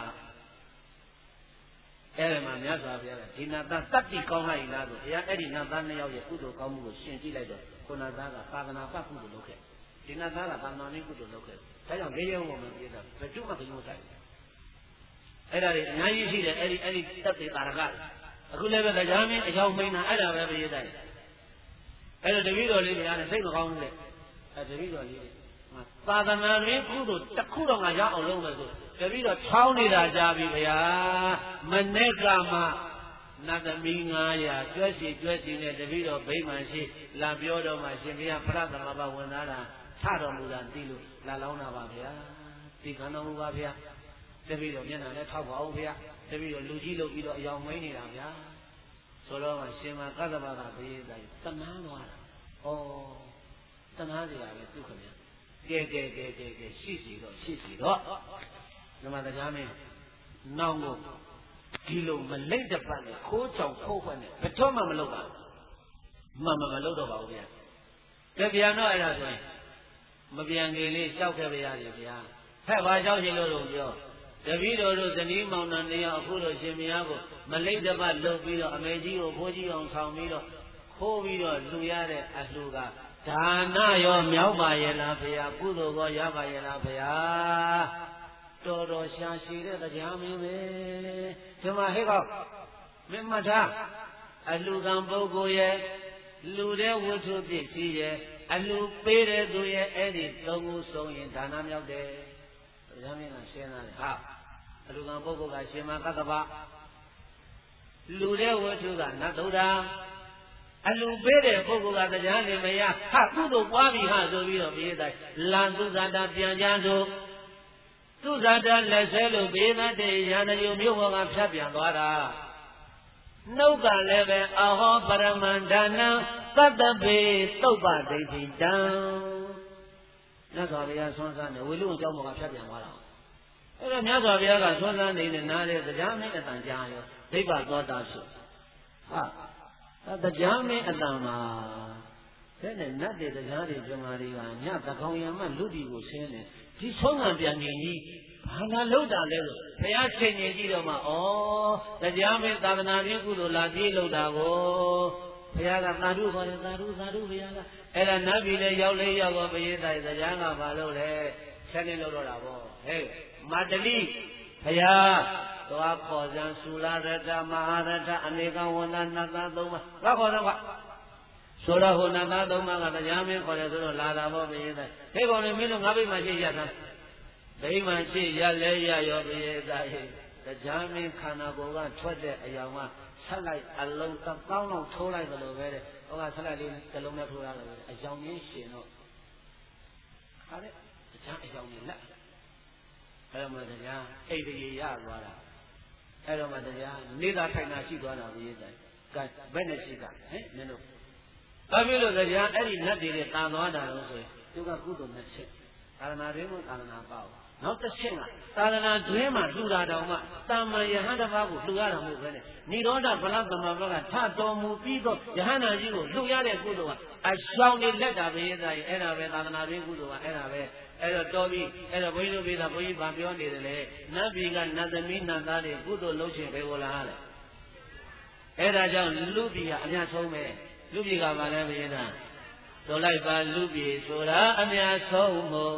အဲ့ဒီမှာမြတ်စွာဘုရားကဒီနာသားတတ္တိကောင်းလိုက်လားဆိုဘုရားအဲ့ဒီနာသားနှစ်ယောက်ရဲ့ကုသိုလ်ကောင်းမှုကိုရှင်ကြည့်လိုက်တော့ကိုနာသားကသာသနာ့ပတ်ကုသိုလ်လုပ်ခဲ့ဒီနာသားကသာသနာ့ကုသိုလ်လုပ်ခဲ့ဒါကြောင့်လေးရုံးပေါ်မှာပြေးတာဘယ်သူမှမယုံဆိုင်အဲ့ဒါတွေအများကြီးရှိတယ်အဲ့ဒီတပ်တွေတာရကအခုလည်းပဲတရားမင်းအကြောင်းမင်းတာအဲ့ဒါပဲပြေးတိုင်းအဲ့တော့တပည့်တော်လေးများနဲ့စိတ်မကောင်းဘူးလေအဲ့တပည့်တော်လေးသာသနာ့ရင်းကုသိုလ်တစ်ခုတော့ငါရအောင်လုပ်မယ်ဆိုတပည့်တော်ချောင်းနေတာကြားပြီဗျာမနေ့ကမှနတ်သမီး900ကျွဲစီနဲ့တပည့်တော်ဗိမာန်ရှိလာပြောတော့မှရှင်ဘုရားဖရသမဘာဝင်လာတာထတော်မူတာသိလို့လာလောင်းတာပါဗျာဒီခန္ဓာမူပါဗျာတပည့်တော်မျက်နှာနဲ့ထောက်ပါအောင်ဗျာတပည့်တော်လူကြီးလုပ်ပြီးတော့အယောင်မင်းနေတာဗျာဆိုတော့ရှင်မကသဗ္ဗကဘေးတိုင်းတနာသွားတာဩတနာစီတာပဲသူခင်ဗျာကဲရှိစီတော့ဒီမှာတရားမင်းနောင်ကိုဒီလိုမလိမ့်တပတ်နဲ့ခိုးချောင်ခိုးခွက်နဲ့ဘယ်တော့မှမလုပ်ပါဘူးမလုပ်တော့ပါဘူးဗျာတပြန်တော့အဲ့ဒါဆိုရင်မပြန်ခင်လေးလျှောက်ခဲ့ပါရစေဗျာဖက်ပါလျှောက်ရှင်လို့တော့ပြောတပည့်တော်တို့ဇနီးမောင်နှံတရားအခုလိုရှင်မယားကိုမလိမ့်တပတ်လုပ်ပြီးတော့အမေကြီးကိုဖိုးကြီးအောင်ဆောင်ပြီးတော့ခိုးပြီးတော့လှူရတဲ့အလှူကဒါနရောမြောက်ပါရဲ့လားဖေဟာကုသိုလ်ကောရပါရဲ့လားဖေဟာတော်ရှာရှည်တဲ့တရားမင်းပဲဒီမှာဟဲ့ကောမင်းမထားအလှကံပုဂ္ဂိုလ်ရဲ့လူတဲ့ဝတ္ထုပစ္စည်းရဲ့အလှပေးတဲ့သူရဲ့အဲ့ဒီသုံးခုဆုံးရင်ဒါနမြောက်တယ်တရားမင်းကရှင်းသားတယ်ဟာအလှကံပုဂ္ဂိုလ်ကရှင်မကတ္တဗလူတဲ့ဝတ္ထုကနတ်သုဒ္ဓအလူပေးတဲ့ပုဂ္ဂိုလ်ကတရားနေမရဟာကုသိုလ်ပွားပြီဟာဆိုပြီးတော့ပြေးတိုင်းလန်သူဇာတာပြန်ကြဆိုသူဇာတာလက်ဆဲလို့ဘေးမတဲ့ရဟန္တာမျိုးဘောကဖြတ်ပြန်သွားတာနှုတ်ကလည်းပဲအဟောပရမန္ဒနာသတ္တပေသုပ္ပဒိဋ္ဌိတံမြတ်စွာဘုရားဆွမ်းစားနေဝေလူအကြောင်းဘောကဖြတ်ပြန်သွားတာအဲ့တော့မြတ်စွာဘုရားကဆွမ်းစားနေတဲ့နားတဲ့တရားမင်းအတန်ကြားရောဒိဗ္ဗသောတာဆိုဟာတရားမင်းအတန်မှာတဲ့နဲ့နတ်တွေတရားတွေကျမတွေကညသကောင်ရံမလူတီကိုဆင်းနေဒီဆုံးကပြန်နေကြီးဘာသာလောက်တာလဲဆိုဘုရားချိန်နေကြည့်တော့မှဩတရားမင်းသာသနာ့ပြုကုသိုလ်လာပြေးလောက်တာကိုဘုရားကသာဓုခေါ်တယ်သာဓုဘုရားကအဲ့ဒါနတ်ပြည်လည်းရောက်တော့ပရိသတ်တရားကဘာလို့လဲဆက်နေလို့တော့တာပေါ့ဟဲ့မတ္တလိဘုရားသွားခေါ်စံသုလရတမဟာရတအနေကဝန္ဒနတ်သားသုံးပါးသွားခေါ်တော့ကဆိုတော့ဟိုနတ်သားသုံးပါးကတရားမင်းခေါ်တယ်ဆိုတော့လာတာပေါ့ဘုရားဟဲ့ကောင်လေမင်းတို့ငါးဘိမှရှိရတာဘိမှရှိရလဲရရောဘုရားတရားမင်းခန္ဓာကိုယ်ကထွက်တဲ့အယောင်ကဆက်လိုက်အလုံးတစ်ပေါင်းလောက်ထိုးလိုက်သလိုပဲတဲ့ဟိုကဆက်လိုက်လေးတစ်လုံးနဲ့ထိုးရတယ်အယောင်ရင်းရှင်တော့ခါတဲ့တရားအယောင်ကြီးလက်အဲ့တော့မှတရားအိတ်တွေရသွားတာအဲ့တော့မှတရားနေသာထိုင်တာရှိသွားတာဘုရားတိုင်ကဲဘယ်နဲ့ရှိတာဟဲ့မင်းတို့ဘာဖြစ်လို့တရားအဲ့ဒီနတ်တွေတာသွားတာလို့ဆိုရင်သူကကုသိုလ်နဲ့ချက်သာသနာ့ရင်းကိုသာသနာပေါ့နောက်တစ်ချက်ကသာသနာ့တွင်မှာလှူတာတောင်မှတာမန်ယဟန်တစ်ပါးကိုလှူရတာမဟုတ်ပဲနဲ့နိရောဓဗလသမဘကထတော်မူပြီးတော့ယဟန်နာကြီးကိုလှူရတဲ့ကုသိုလ်ကအရှောင်နေလက်တာဘုရားတိုင်အဲ့ဒါပဲသာသနာ့ရင်းကုသိုလ်ကအဲ့ဒါပဲအဲ့တော့တော်ပြီအဲ့တော့ဘုန်းကြီးတို့ပြည်သားဘုန်းကြီးဗာပြောနေတယ်လေနတ်ပြည်ကနတ်သမီးနတ်သားတွေကုသိုလ်လုပ်ခြင်းပဲကိုလားလေအဲ့ဒါကြောင့်လူပြည်ကအများဆုံးပဲလူပြည်ကဘာလဲဘုရားတာဆိုလိုက်ပါလူပြည်ဆိုတာအများဆုံးမို့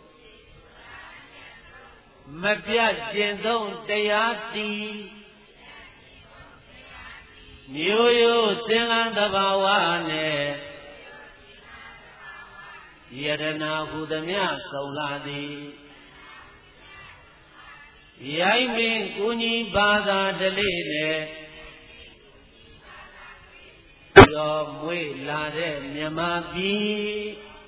မပြတ်ကျင့်သုံးတရားတည်မျိုးရိုးသင်္ကန်းတဘာဝနဲ့ယတနာဟုသမျှဆုံးလာသည်ရိုင်းပင်ကုညီဘာသာဓလေ့နဲ့ရောမွေးလာတဲ့မြမပြည်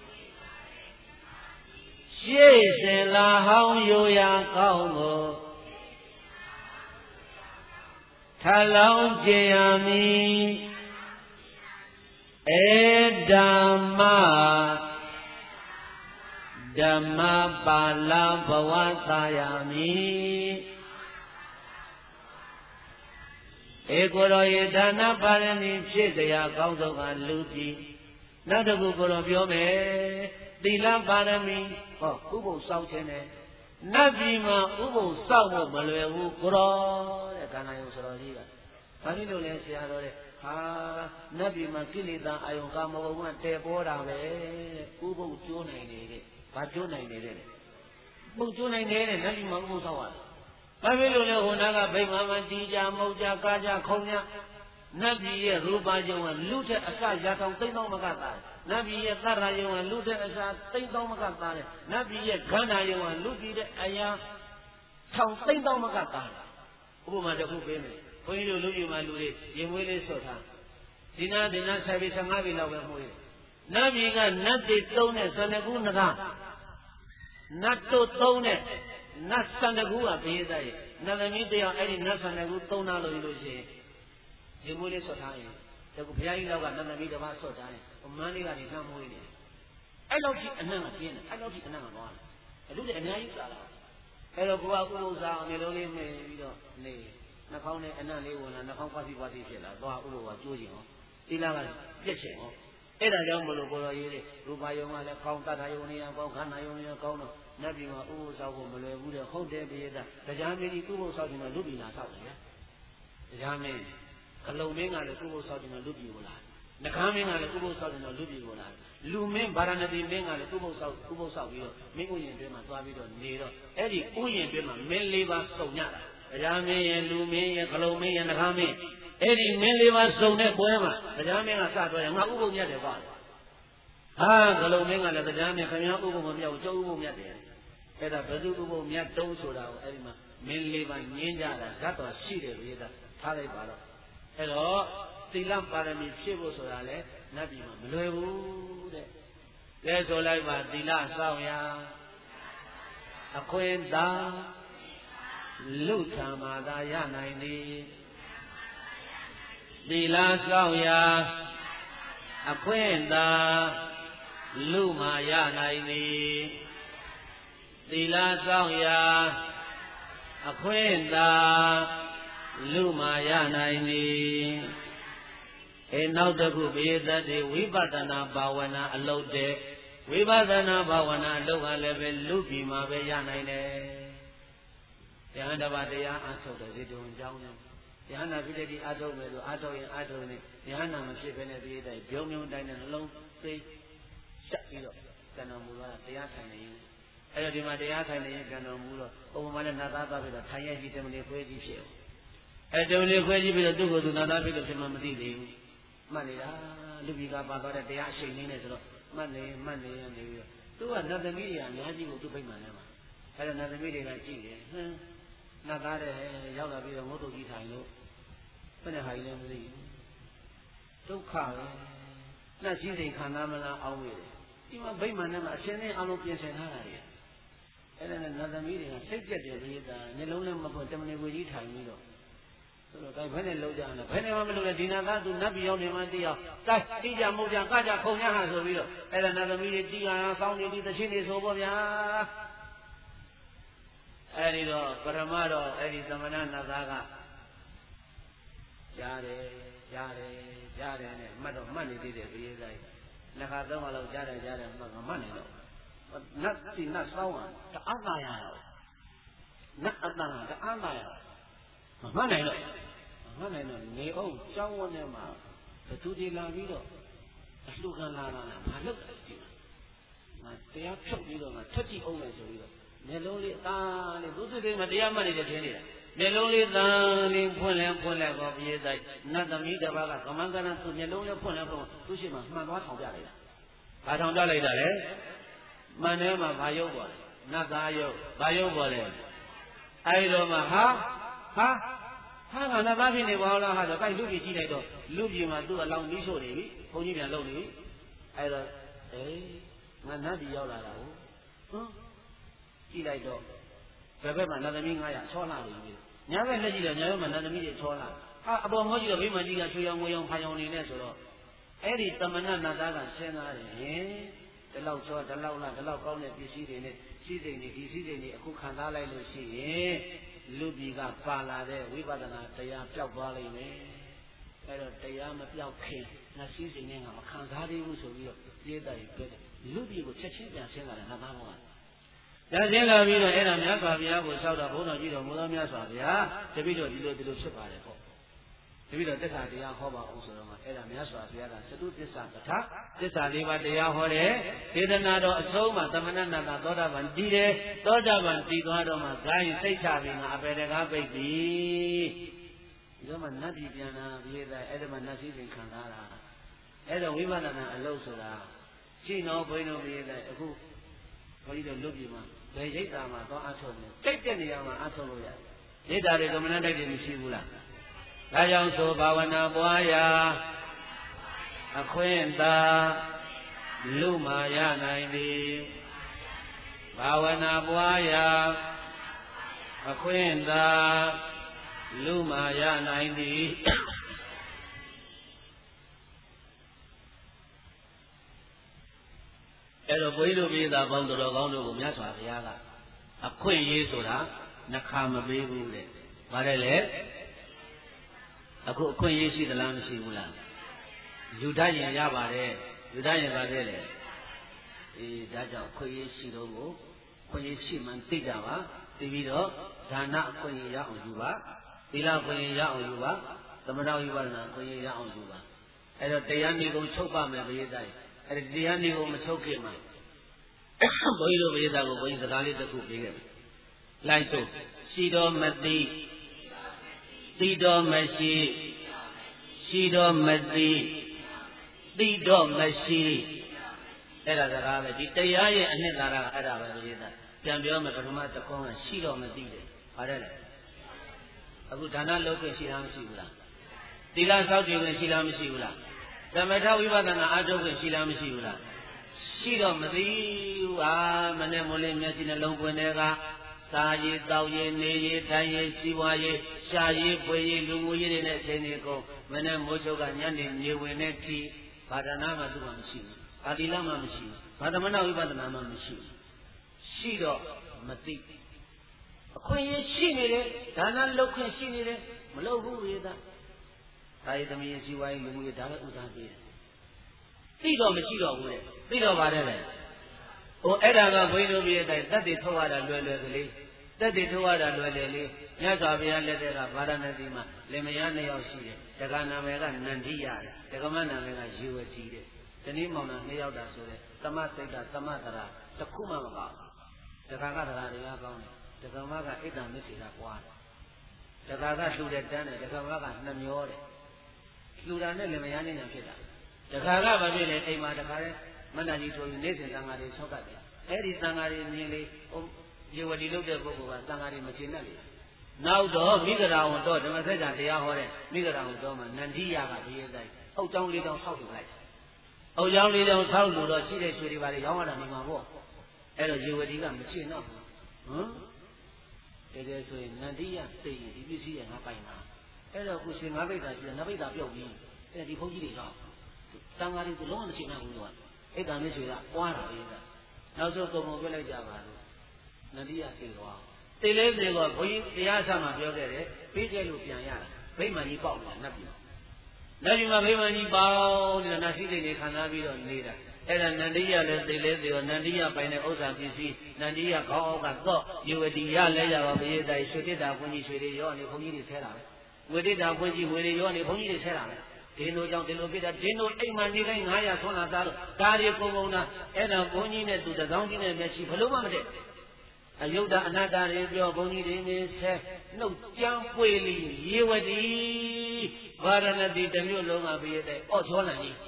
ရှေ့စင်လာဟောင်းရိုရာကောင်းကိုထလောင်းကြည်ရမည်ဧဓမ္မဓမ္မပါဠဘဝသာယာမိဧကိုရောယေဒါနပါရမီဖြစ်ကြရာကောင်းဆုံးကလူပြည်နောက်တစ်ခုကိုတော့ပြောမယ်သီလပါရမီဟောဥပုသ်စောင့်ခြင်းနဲ့နတ်ပြည်မှာဥပုသ်စောင့်ဖို့မလွယ်ဘူးကိုရောတဲ့ခန္ဓာယုံဆိုတော်ကြီးကဘာဖြစ်လို့လဲဆရာတော်တဲ့ဟာနတ်ပြည်မှာကိလေသာအာယုံကာမဂုဏ်ကတည်ပေါ်တာပဲဥပုသ်ကျိုးနိုင်နေတဲ့ဘာကျိုးနိုင်နေတဲ့ပုတ်ကျိုးနိုင်နေတဲ့နတ်ပြည်မှာဥပုသ်စောင့်ရတယ်ဘာဖြစ်လို့လဲဟိုနာကဗိမာန်မှာတီးကြမုတ်ကြကားကြခုံကြနတ်ပြည်ရဲ့ရူပယုံကလူတဲ့အစရာထောင်သိမ့်သောမကတာနတ်ပြည်ရဲ့သတ္တယုံကလူတဲ့အစသိမ့်သောမကတာနတ်ပြည်ရဲ့ခန္ဓာယုံကလူပြည်တဲ့အရာထောင်သိမ့်သောမကတာဥပမာတစ်ခုပေးမယ်ဘုန်းကြီးတို့လူပြည်မှာလူတွေရင်မွေးလေးဆော့ထားဒီနာဆိုင်ပြီး15ပြီလောက်ပဲမွေးနတ်ပြည်ကနတ်တွေသုံးတဲ့12ခုနဂနတ်တို့သုံးတဲ့နတ်12ခုကဘေးသားရဲ့နတ်သမီးတယောက်အဲ့ဒီနတ်12ခုသုံးနာလို့ရှိရင်ရင်မွေးလေးဆော့ထားရင်တကူဘုရားကြီးလောက်ကနတ်သမီးတစ်ပါးဆော့ထားရင်မန်းလေးကနေနှမ်းမွေးနေအဲ့လောက်ကြီးအနံ့ကပြင်းတယ်အဲ့လောက်ကြီးအနံ့ကသွားတယ်အလူတွေအများကြီးစားလာအဲ့တော့ကိုကဥပုသ္စာအမျိုးလုံးလေးမှီပြီးတော့နေနှာခေါင်းနဲ့အနံ့လေးဝင်လာနှာခေါင်းပွားစီဖြစ်လာသွားဥပုသ္စာကျိုးခြင်းဟောသီလကပြည့်ချင်ဟောအဲ့ဒါကြောင့်မလို့ကိုတော်ရေးတဲ့ရူပါယုံကလည်းကောင်းတတ်တာယုံနေရကောင်းခန္ဓာယုံနေရကောင်းတော့နတ်ပြည်မှာဥပုသ္စာကိုမလွယ်ဘူးတဲ့ဟုတ်တယ်ပိယတာတရားမင်းကြီးဥပုသ္စာဒီမှာလူပြည်လာဆောက်တယ်ဗျာတရားမင်းကလုံမင်းကလည်းဥပုသ္စာဒီမှာလူပြည်ကိုလာနှခမ်းမင်းကလည်းဥပုသ္စာဒီမှာလူပြည်ကိုလာလူမင်းဗာရာဏသီမင်းကလည်းဥပုသ္စာပြီးတော့မင်းဥယျာဉ်တွင်မှာသွားပြီးတော့နေတော့အဲ့ဒီဥယျာဉ်တွင်မှာမင်း၄ပါးစုံညတာတရားမင်းရဲ့လူမင်းရဲ့ကလုံမင်းရဲ့နှခမ်းမင်းအဲ့ဒီမင်း၄ပါးစုံတဲ့ပွဲမှာတရားမင်းကစတော့ရငါဥပုသ်မြတ်တယ်ပါဟာကလုံမင်းကလည်းတရားမင်းခင်ဗျားဥပုသ်မမြတ်ကိုကျုပ်ဥပုသ်မြတ်တယ်အဲ့ဒါဘယ်သူဥပုသ်မြတ်တုံးဆိုတာကိုအဲ့ဒီမှာမင်း၄ပါးညင်းကြတာဇတ်တော်ရှိတယ်ပြေးတာထားလိုက်ပါတော့အဲ့တော့သီလပါရမီဖြည့်ဖို့ဆိုတာလေနတ်ပြည်မှာမလွယ်ဘူးတဲ့ကဲဆိုလိုက်ပါသီလစောင့်ရအခွင့်သာလူထံမှာသာရနိုင်သည်သီလစောင့်ရအခွင့်သာလူမှာရနိုင်သည်သီလစောင့်ရအခွင့်သာလူမှာရနိုင်သည်နောက်တစ်ခုဘေးသက်တွေဝိပဿနာဘာဝနာအလုပ်တဲ့ဝိပဿနာဘာဝနာအလုပ်ကလည်းပဲလူပြည်မှာပဲရနိုင်တယ်။ဉာဏ်တစ်ပါးတရားအထုတ်တဲ့ဒီတုံအကြောင်းနဲ့ဉာဏ်နာဖြစ်တဲ့ဒီအထုတ်မယ်လို့အထုတ်ရင်အထုတ်နေဉာဏ်နာမဖြစ်ဘဲနဲ့ဒီတိုင်းပြုံးပြုံးတိုင်းနဲ့နှလုံးသိရှက်ပြီးတော့ကံတော်မူတာတရားထိုင်နေရင်အဲ့တော့ဒီမှာတရားထိုင်နေရင်ကံတော်မူတော့ဥပမာနဲ့နာသားသားပြီးတော့ထိုင်ရရှိတယ်မနေခွဲကြည့်ဖြစ်အောင်အဲ့တုံးလေးခွဲကြည့်ပြီးတော့သူ့ကိုယ်သူနာသားပြီးတော့ဖြစ်မှမသိသေးဘူးမှတ်နေတာလူကြီးကပါသွားတဲ့တရားအရှိန်လေးနဲ့ဆိုတော့မှတ်နေရနေပြီးတော့သူကနတ်သမီးတွေကအများကြီးကိုသူ့ဗိမာန်ထဲမှာအဲ့တော့နတ်သမီးတွေကကြည့်တယ်ဟင်းနတ်သားတဲ့ရောက်လာပြီးတော့ငုတ်တုတ်ကြီးထိုင်လို့ဘယ်နဲ့ဟာကြီးလဲမသိဘူးဒုက္ခပဲနတ်ရှိစိန်ခံစားမလားအောင်းနေတယ်ဒီမှာဗိမာန်ထဲမှာအရှင်နဲ့အလုံးပြင်ဆင်ထားတာတွေအဲ့ဒါနဲ့နတ်သမီးတွေကစိတ်ပြက်တယ်ပြေးတာမျက်လုံးနဲ့မပွင့်တမနေကိုကြီးထိုင်ပြီးတော့ဆိုတော့ဘယ်နဲ့လုံးကြလဲဘယ်နဲ့မှမလုံးလဲဒီနာသားသူနတ်ပြည်ရောက်နေမှသိအောင်တိုက်တိကြမုတ်ကြကကြခုံရဟာဆိုပြီးတော့အဲ့ဒါနတ်သမီးတွေတီးရအောင်စောင်းနေပြီးသချင်းတွေဆိုပေါ့ဗျာအဲ့ဒီတော့ပရမတော့အဲ့ဒီသမဏနတ်သားကကြားတယ်နဲ့မှတ်တော့မှတ်နေသေးတယ်ပြေးလိုက်နှစ်ခါသုံးခါလောက်ကြားတယ်မှတ်နေတော့နတ်စီနတ်ဆောင်းတအားသာရတော့နတ်အတန်တအားသာရမှတ်နိုင်တော့နေအောင်ကျောင်းဝန်းထဲမှာဘသူဒီလာပြီးတော့အလှခံလာတာမလုပ်တယ်ဒီမှာတရားဖြုတ်ပြီးတော့ထွက်ကြည့်အောင်မယ်ဆိုပြီးတော့မျက်လုံးလေးအသားလေးသူစိတ်ထဲမှာတရားမှတ်နေတယ်ထင်နေတာမျက်လုံးလေးသားလေးဖွင့်လဲတော့ပြေးတိုက်နတ်သမီးတစ်ပါးကကမန်းကရန်သူမျက်လုံးလေးဖွင့်လဲတော့သူရှိမှမှန်သွားထောင်ပြလိုက်တာဘာထောင်ပြလိုက်တာလဲမှန်ထဲမှာဘာရုပ်ပေါ်လဲနတ်သားရုပ်ဘာရုပ်ပေါ်လဲအဲဒီတော့မှဟာငါနတ်သားဖြစ်နေပါလားဟာဆိုတိုက်လူကြီးကြည့်လိုက်တော့လူကြီးမှာသူ့အလောင်းပြီးဆိုနေပြီဘုန်းကြီးပြန်လုံနေပြီအဲတော့ငါနတ်ကြီးရောက်လာတာကိုကြည့်လိုက်တော့ဘယ်ဘက်မှာနတ်သမီး900ချောလာနေပြီညာဘက်လက်ကြည့်တော့ညာဘက်မှာနတ်သမီးတွေချောလာအပေါ်မောကြည့်တော့ဗိမာန်ကြီးကချွေအောင်ငွေအောင်ဖာအောင်နေနေဆိုတော့အဲ့ဒီတမဏနတ်သားကဆင်းလာတယ်ဒီလောက်ချောဒီလောက်လားဒီလောက်ကောင်းတဲ့ပစ္စည်းတွေနဲ့စီးစိမ်တွေဒီစီးစိမ်တွေအခုခံစားလိုက်လို့ရှိရင်လူပြည်ကပါလာတဲ့ဝိပဿနာတရားပျောက်သွားလိမ့်မယ်အဲ့တော့တရားမပြောက်ခင်နတ်စည်းစိမ်နဲ့ငါမခံစားသေးဘူးဆိုပြီးတော့ပြည့်တယ်ပြည့်တယ်လူပြည်ကိုချက်ချင်းပြန်ဆင်းလာတယ်ငါသားဘောကဒါဆင်းလာပြီးတော့အဲ့ဒါမြတ်စွာဘုရားကိုလျှောက်တော့ဘုန်းတော်ကြီးတော်မူသောမြတ်စွာဘုရားတပည့်တော်ဒီလိုဖြစ်ပါတယ်ပေါ့တပည့်တော်သစ္စာတရားဟောပါအောင်ဆိုတော့အဲ့ဒါမြတ်စွာဘုရားကသတုသစ္စာပဋ္ဌာသစ္စာ၄ပါးတရားဟောတယ်ဒေသနာတော်အဆုံးမှာသမဏနာသောတာပန်တည်တယ်သောတာပန်တည်သွားတော့မှဇာယစိတ်ချပြီးငါအပေတကားပိတ်ပြီဒီတော့မှနတ်ပြည်ပြန်လာပြီးအဲ့ဒါမှနတ်စည်းစိမ်ခံထားတာအဲ့တော့ဝိပဿနာအလုပ်ဆိုတာရှင်းတော့ဘိန်းတို့ပြီးအခုဘုန်းကြီးတို့လွတ်ပြီမှာဘယ်ရိတ်တာမှာသွားအထုတ်နေတိတ်တဲ့နေရာမှာအထုတ်လို့ရတယ်ရိတ်တာတွေကမနှတိုက်တယ်မရှိဘူးလားဒါကြောင့်ဆိုဘာဝနာပွားရာအခွင့်သာလူမာရနိုင်သည်ဘာဝနာပွားရာအခွင့်သာလူမာရနိုင်သည်အဲ့တော့ဘုန်းကြီးတို့ပြည်သားပေါင်းတော်ကောင်းတို့ကိုမြတ်စွာဘုရားကအခွင့်အရေးဆိုတာနှခါမပေးဘူးတဲ့။ဘာလဲလဲအခုအခွင့်အရေးရှိသလားမရှိဘူးလား။ယူတတ်ရင်ရပါတယ်။ယူတတ်ရင်ပါတယ်လေ။ဒါကြောင့်အခွင့်အရေးရှိတော့ကိုအခွင့်အရေးရှိမှန်သိကြပါ။သိပြီးတော့ဒါနအခွင့်အရေးရအောင်ယူပါ။သီလအခွင့်အရေးရအောင်ယူပါ။သမထဝိပဿနာအခွင့်အရေးရအောင်ယူပါ။အဲ့တော့တရားနေကုန်ချုပ်ပါမယ်ဘုရားတိုင်း။အဲ့ဒီတရားနေကုန်မချုပ်ခင်မှာဘုန်းကြီးတို့ဘုရားကိုဘုန်းကြီးစကားလေးတစ်ခုပေးခဲ့မယ်။လိုက်စို့ရှိတော်မသိသိတော်မရှိရှိတော်မသိသိတော်မရှိအဲ့ဒါစကားပဲဒီတရားရဲ့အနှစ်သာရကအဲ့ဒါပဲဘုရားပြန်ပြောမယ်ပထမတစ်ခေါက်ကရှိတော်မသိတယ်။ပါတယ်လေအခုဒါနလုပ်ခွင့်ရှိလားမရှိဘူးလား။သီလဆောက်တည်ခွင့်ရှိလားမရှိဘူးလား။သမထဝိပဿနာအားထုတ်ခွင့်ရှိလားမရှိဘူးလား။ရှိတော့မသိဘူးဟာမနဲ့မိုးလေးမျက်စိနှလုံးပွင့်တဲ့ကစားရည်တောက်ရည်နေရည်ထိုင်ရည်စီးပွားရည်ရှာရည်ပွေရည်လူမှုရည်တွေနဲ့ချိန်နေကုန်မနဲ့မိုးချုပ်ကညနေမြေဝင်တဲ့ထိဘာဒနာမှသူ့မှာမရှိဘူးအာတိလမှမရှိဘူးဘာသမဏဝိပဿနာမှမရှိဘူးရှိတော့မသိအခွင့်အရေးရှိနေတယ်ဒါနလုပ်ခွင့်ရှိနေတယ်မလုပ်ဘူးဝေဒသာယသမီးစီးပွားရေးလူမှုရည်ဒါလည်းဥစားပေးတယ်သိတော့မရှိတော့ဘူးလေသိတော့ပါတယ်လေဟိုအဲ့ဒါကဘုန်းကြီးတို့ပြတဲ့အတိုင်းတက်တည်ထုတ်ရတာလွယ်လွယ်ကလေးတက်တည်ထုတ်ရတာလွယ်လွယ်လေးမြတ်စွာဘုရားလက်ထက်ကဗာရာဏသီမှာလင်မယား2ယောက်ရှိတယ်တက္ကနာမေကနန္ဒိရတယ်တက္ကမနာမေကယေဝတိတဲ့တနည်းမောင်နှံ2ယောက်တာဆိုတဲ့သမစိတ်ကသမတရာတစ်ခုမှမပါဘူးတက္ကကတရားတွေကကောင်းတယ်တက္ကမကဣဒ္ဓမစ္စေကပွားတယ်တက္ကကလှူတဲ့တန်းတယ်တက္ကမကနှမျောတယ်လှူတာနဲ့လင်မယားနဲ့ဖြစ်တာတခါကဘာဖြစ်လဲအိမ်မှာတခါလဲမန္တကြီးထိုးပြီးနေစဉ်သံဃာတွေဆောက်ကတ်တယ်အဲ့ဒီသံဃာတွေမြင်လေယေဝတီလုပ်တဲ့ပုဂ္ဂိုလ်ကသံဃာတွေမကျေနပ်လေနောက်တော့မိဂရာဝန်တော့ဓမ္မစကြာတရားဟောတဲ့မိဂရာဝန်တော့မှနန္ဒိယကဘုရားတိုင်းအုတ်ကြောင်းလေးတောင်ဆောက်ထုတ်လိုက်အုတ်ကြောင်းလေးတောင်ဆောက်လို့တော့ရှိတဲ့ရွှေတွေပါလေရောင်းရတာနေမှာပေါ့အဲ့တော့ယေဝတီကမကျေနပ်ဘူးဟမ်တကယ်ဆိုရင်နန္ဒိယသိရင်ဒီပစ္စည်းကငါပိုင်တာအဲ့တော့ခုရှင်ငါးပိဋကရှိတယ်ငါးပိဋကပြုတ်ပြီးအဲ့ဒီဘုန်းကြီးတွေတော့တန်ဃာတွေကလုံးဝမရှင်းနိုင်ဘူးတော့အဲ့ဒါမျိုးဆိုတာပွားတာလေနောက်ဆုံးကုံကုံပြလိုက်ကြပါလို့နန္ဒိယသိသွားသိလေးသိတော့ဘုန်းကြီးတရားဆမှာပြောခဲ့တယ်ပြီးခဲ့လို့ပြန်ရတာဗိမာန်ကြီးပေါက်လာနတ်ပြည်မှာဗိမာန်ကြီးပေါက်နေတာနတ်ရှိစိတ်တွေခံစားပြီးတော့နေတာအဲ့ဒါနန္ဒိယလည်းသိလေးသိတော့နန္ဒိယပိုင်တဲ့ဥစ္စာပစ္စည်းနန္ဒိယခေါင်းအောက်ကတော့ယေဝတိရလဲကြပါဘုရားတိုင်းရွှေတစ်တာဘုန်းကြီးရွှေတွေရောနေဘုန်းကြီးတွေဆဲတာပဲဝေတစ်တာဘုန်းကြီးဝေတွေရောနေဘုန်းကြီးတွေဆဲတာပဲဒီလိုကြောင့်ဒီလိုဖြစ်တာဒီလိုအိမ်မှာနေတိုင်း900ဆွမ်းလာသားလို့ဒါတွေပုံပုံတာအဲ့ဒါဘုန်းကြီးနဲ့သူတစောင်းကြီးနဲ့မျက်ရှိဘလို့မှမတည့်အယုဒ္ဓအနာတတွေပြောဘုန်းကြီးတွေနေဆဲနှုတ်ကြမ်းပွေလီရေဝတိဗာရဏသီတမျိုးလုံးကပြည့်တဲ့အော့ချောလန်ကြီး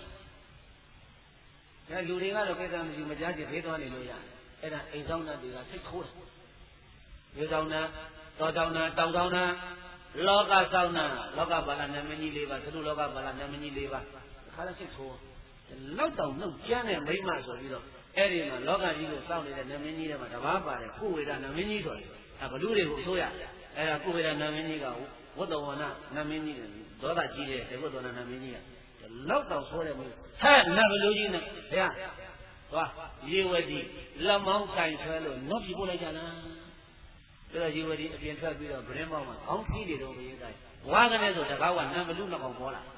ဒါလူတွေကတော့ကိစ္စမရှိမကြားချင်ဖေးသွားနေလို့ရတယ်အဲ့ဒါအိမ်ဆောင်တွေကစိတ်ထိုးတယ်ရေဆောင်တာတော်ဆောင်တာတောင်ဆောင်တာလောကဆောင်တာလောကဘာလာနာမည်ကြီး၄ပါးသူတို့လောကဘာလာနာမည်ကြီး၄ပါးခါလည်းစိတ်ဆိုးလောက်တောင်နှုတ်ကျမ်းတဲ့မိမဆိုပြီးတော့အဲ့ဒီမှာလောကကြီးကိုစောင့်နေတဲ့နာမည်ကြီးတွေမှာတဘာပါတယ်ကုဝေဒနာမည်ကြီးဆိုတယ်အဲဘလူတွေကိုဆိုရအဲ့ဒါကုဝေဒနာမည်ကြီးကဝတ္တဝနာနာမည်ကြီးတယ်ဒေါသကြီးတဲ့ဝတ္တဝနာနာမည်ကြီးကလောက်တောင်ဆိုတဲ့မျိုးဟဲ့နတ်ဘလူကြီးနဲ့ဘုရားသွားရေဝတိလက်မောင်းကင်ဆွဲလို့နှုတ်ပြပို့လိုက်ကြလားဒါရေဝတိအပြင်ထွက်ပြီးတော့ဗရင်ပေါက်မှာခေါင်းခီးနေတော့ဘုရားတိုင်းဝါကနေဆိုတကားကနံဘလူနှစ်ကောင်ပေါ်လာ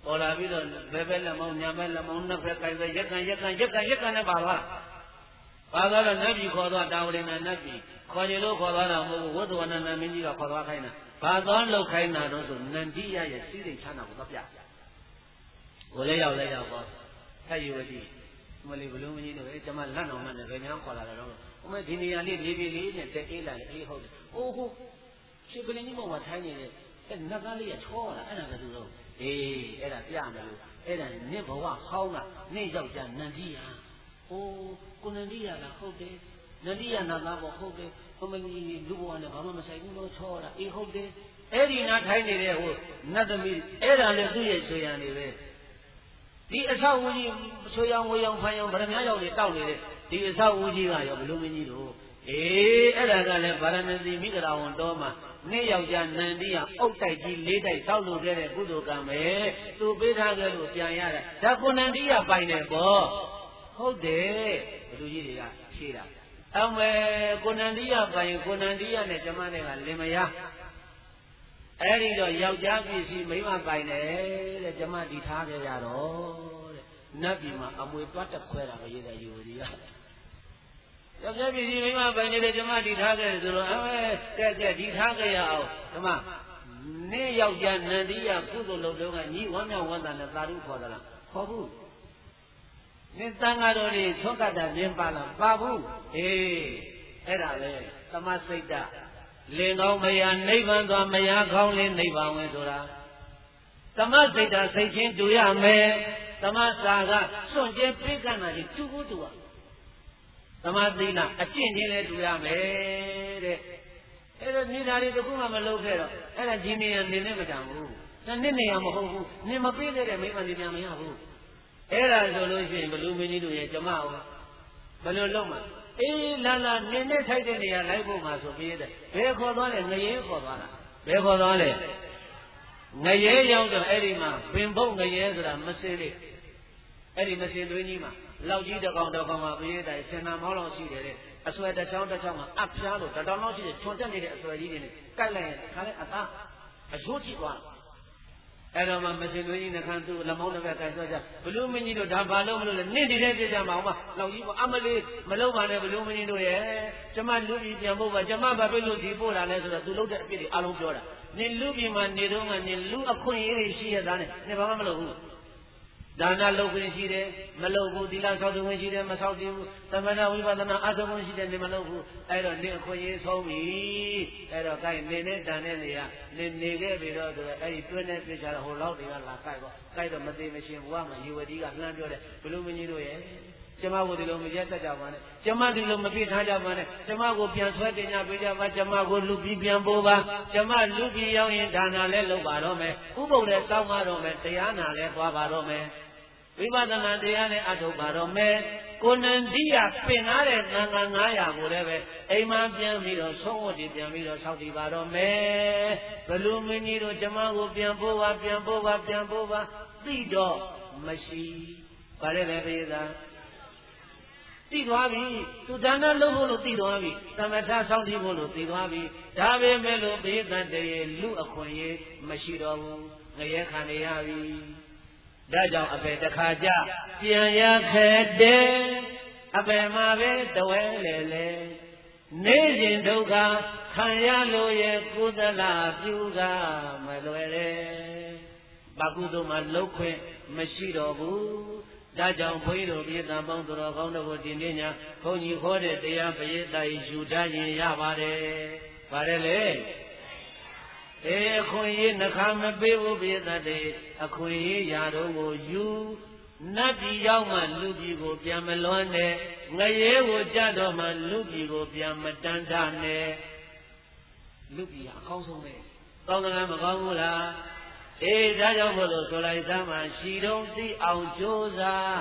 ပေါ်လာပြီးတော့ဘယ်ဘက်လက်မောင်းညာဘက်လက်မောင်းနှစ်ဖက်ကိုင်ပဲရက်ကန်နဲ့ပါသွားပါသွားတော့နတ်ပြည်ခေါ်သွားတာဝရဏနတ်ပြည်ခေါ်ကြလို့ခေါ်သွားတာမဟုတ်ဘူးဝတ္တဝနန္ဒမင်းကြီးကခေါ်သွားခိုင်းတာဘာသွားလောက်ခိုင်းတာတော့ဆိုနန္ဒီရရဲ့စိရိတ်ချမ်းသာကိုသပြကိုလည်းရောက်ပေါ့ထက်ယူဝတိမလေးဘလုံးမကြီးတို့ကျမလက်တော်နဲ့ဘယ်များခေါ်လာတယ်တော့ဥမဲဒီနေရာလေးလေးနဲ့တက်အေးလာတယ်အေးဟုတ်တယ်အိုးဟုတ်ရှင်ကလေးကြီးမောင်ကထိုင်းနေတယ်အဲ့နတ်ကားလေးကချောလာအဲ့ဒါကသူတော့အေးအဲ့ဒါပြမယ်လို့အဲ့ဒါနင့်ဘဝဟောင်းကနင့်ယောက်ျားနန္ဒီယာအိုးကိုနန္ဒီယာလားဟုတ်တယ်နန္ဒီယာနာသားပေါ့ဟုတ်တယ်ဘမကြီးလူဘဝနဲ့ဘာမှမဆိုင်ဘူးလို့ချောလာအေးဟုတ်တယ်အဲ့ဒီနာထိုင်းနေတဲ့ဟိုနတ်သမီးအဲ့ဒါလည်းသူ့ရဲ့ဆွေရံနေပဲဒီအဆောက်အဦကြီးဆွေရောင်ဝေရောင်ဖန်ရောင်ဗရမ ्या ရောက်နေတောက်နေတဲ့ဒီအဆောက်အဦကြီးကရောဘလူမင်းကြီးတို့အေးအဲ့ဒါကလည်းဗာရဏသီမိဂရာဝန်တော်မှာနေ့ယောက်ျားနန္ဒီယာအုတ်တိုက်ကြီးလေးတိုက်တောက်လို့ခဲ့တဲ့ကုသိုလ်ကံပဲသူပေးထားခဲ့လို့ပြန်ရတာဒါကိုနန္ဒီယာပိုင်တယ်ပေါ့ဟုတ်တယ်ဘလူကြီးတွေကဖြေတာအမေကိုနန္ဒီယာပိုင်ကိုနန္ဒီယာနဲ့ကျမနဲ့ကလင်မယားအဲ့ဒီတော့ယောက်ျားပစ္စည်းမိန်းမပိုင်တယ်တဲ့ကျမဒီထားခဲ့ရတော့တဲ့နတ်ပြည်မှာအမွေတွတ်တက်ခွဲတာပဲရေးတဲ့ယူရီကယောက်ျားပစ္စည်းမိန်းမပိုင်တယ်ကျမဒီထားခဲ့ဆိုတော့ကဲဒီထားခဲ့ရအောင်ကျမနေ့ယောက်ျားနန္ဒီယာကုသိုလ်လုပ်တော့ကညီဝမ်းမြောက်ဝမ်းသာနဲ့သာဓုခေါ်သလားခေါ်ဘူးနေတန်ဃာတော်တွေသွတ်ကတာမြင်ပါလားပါဘူးအေးအဲ့ဒါပဲသမစိတ်တလင်ကောင်းမယားနိဗ္ဗာန်သွားမယားကောင်းလေးနိဗ္ဗာန်ဝင်ဆိုတာသမစိတ်တစိတ်ချင်းတူရမယ်သမစာကစွန့်ကျဲပိကနာကြီးတူဖို့တူရသမသီလအကျင့်ချင်းလည်းတူရမယ်တဲ့အဲ့တော့နေတာတွေတခုမှမလုပ်ခဲ့တော့အဲ့ဒါကြီးနေရနေနဲ့မတန်ဘူးနှစ်နေရမဟုတ်ဘူးနေမပေးတဲ့မိမနေပြန်မရဘူးအဲ့ဒါဆိုလို့ရှိရင်ဘလူမင်းကြီးတို့ရဲ့ကျမဟောဘယ်လိုလုပ်မှာအေးလာနင်းနဲ့ထိုက်တဲ့နေရာလိုက်ဖို့မှာဆိုပြီးတဲ့ဘယ်ခေါ်သွားလဲငရဲခေါ်သွားတာဘယ်ခေါ်သွားလဲငရဲရောက်တော့အဲ့ဒီမှာပင်ဖုတ်ငရဲဆိုတာမစင်းလေးအဲ့ဒီမစင်းသွင်းကြီးမှာလောက်ကြီးတစ်ကောင်မှာပြေးတိုင်းစင်နာမောင်းလောက်ရှိတယ်တဲ့အဆွဲတစ်ချောင်းမှာအဖျားလို့တောင်လောက်ရှိတဲ့ခြုံတက်နေတဲ့အဆွဲကြီးတွေနဲ့ကိုက်လိုက်ရင်ခါလဲအသားအချိုးကြည့်သွားအဲ့တော့မှမစင်သွင်းကြီးနှခမ်းသူ့လက်မောင်းတစ်ဖက်ကိုက်ဆွဲကြဘလူမင်းကြီးတို့ဒါဘာလို့မလို့လဲနင့်ဒီတဲ့ပြကြမှာအောင်မလောက်ကြီးကအမလေးမလုံးပါနဲ့ဘလူမင်းကြီးတို့ရဲ့ကျမလူပြည်ပြန်ဖို့ပါကျမဘာဖြစ်လို့ဒီပို့တာလဲဆိုတော့သူလုပ်တဲ့အပြစ်တွေအလုံးပြောတာနင်လူပြည်မှာနေတော့ကနင်လူအခွင့်အရေးတွေရှိရတာနဲ့နင်ဘာမှမလုပ်ဘူးဒါနလုပ်ခွင့်ရှိတယ်မလုပ်ဘူးသီလဆောက်တည်ခွင့်ရှိတယ်မဆောက်တည်ဘူးသမဏဝိပဿနာအထုံးခွင့်ရှိတယ်နင်မလုပ်ဘူးအဲ့တော့နင်အခွင့်အရေးဆုံးပြီအဲ့တော့ကိုင်နေနဲ့တန်တဲ့နေရာနင်နေခဲ့ပြီတော့ဆိုတော့အဲ့ဒီတွင်းနဲ့ပြချတော့ဟိုလောက်တွေကလာကိုက်တော့မသိမရှင်ဘဝမှာယေဝတိကလှမ်းပြောတယ်ဘလူမင်းကြီးတို့ရဲ့ကျမကိုဒီလိုမရက်တတ်ကြပါနဲ့ကျမဒီလိုမပြစ်ထားကြပါနဲ့ကျမကိုပြန်ဆွဲတင်ကြပေးကြပါကျမကိုလူပြီးပြန်ပို့ပါကျမလူပြီးရောက်ရင်ဒါနာလဲလုပ်ပါတော့မယ်ဥပုပ်နဲ့စောင့်ပါတော့မယ်တရားနာလဲသွားပါတော့မယ်ဝိပဿနာတရားနဲ့အထုတ်ပါတော့မယ်ကိုနန္ဒီယပင်ထားတဲ့သံဃာ900ကိုလည်းပဲအိမ်မှာပြန်ပြီးတော့ဆုံးဝတ်တွေပြန်ပြီးတော့ဆောက်တည်ပါတော့မယ်ဘလူမင်းကြီးတို့ကျမကိုပြန်ပို့ပါသိတော့မရှိပါရဲလေပြေသာသိသွားပြီသူဒါနလုပ်ဖို့လို့သိသွားပြီသမထဆောင်းတည်ဖို့လို့သိသွားပြီဒါပေမဲ့လို့ဘေးကတည်းလူအခွင့်ရေးမရှိတော့ဘူးငရဲခံနေရပြီဒါကြောင့်အပေတစ်ခါကြပြန်ရခဲ့တဲ့အပေမှာပဲတဝဲလေနေစဉ်ဒုက္ခခံရလို့ရဲ့ကုသလပြုကမလွယ်လေဘာကုသိုလ်မှလုပ်ခွင့်မရှိတော့ဘူးဒါကြောင့်ဘုန်းကြီးတို့ပြည်သားပေါင်းသူတော်ကောင်းတို့ကိုဒီနေ့ညဘုန်းကြီးခေါ်တဲ့တရားပရိသတ်ယူတတ်ရင်ရပါတယ်။ပါတယ်လေ။အခွင့်အရေးနှခါမပေးဘူးပရိသတ်တွေအခွင့်အရေးရာတော့ကိုယူနတ်ပြည်ရောက်မှလူပြည်ကိုပြန်မလွမ်းနဲ့ငရဲကိုကြတော့မှလူပြည်ကိုပြန်မတန်းတာနဲ့လူပြည်အကောင်းဆုံးပဲ။ကောင်းတယ်မကောင်းဘူးလား။ဒါကြောင့်မို့လို့ဆိုလိုက်သားမှာရှိတော့သိအောင်ကြိုးစား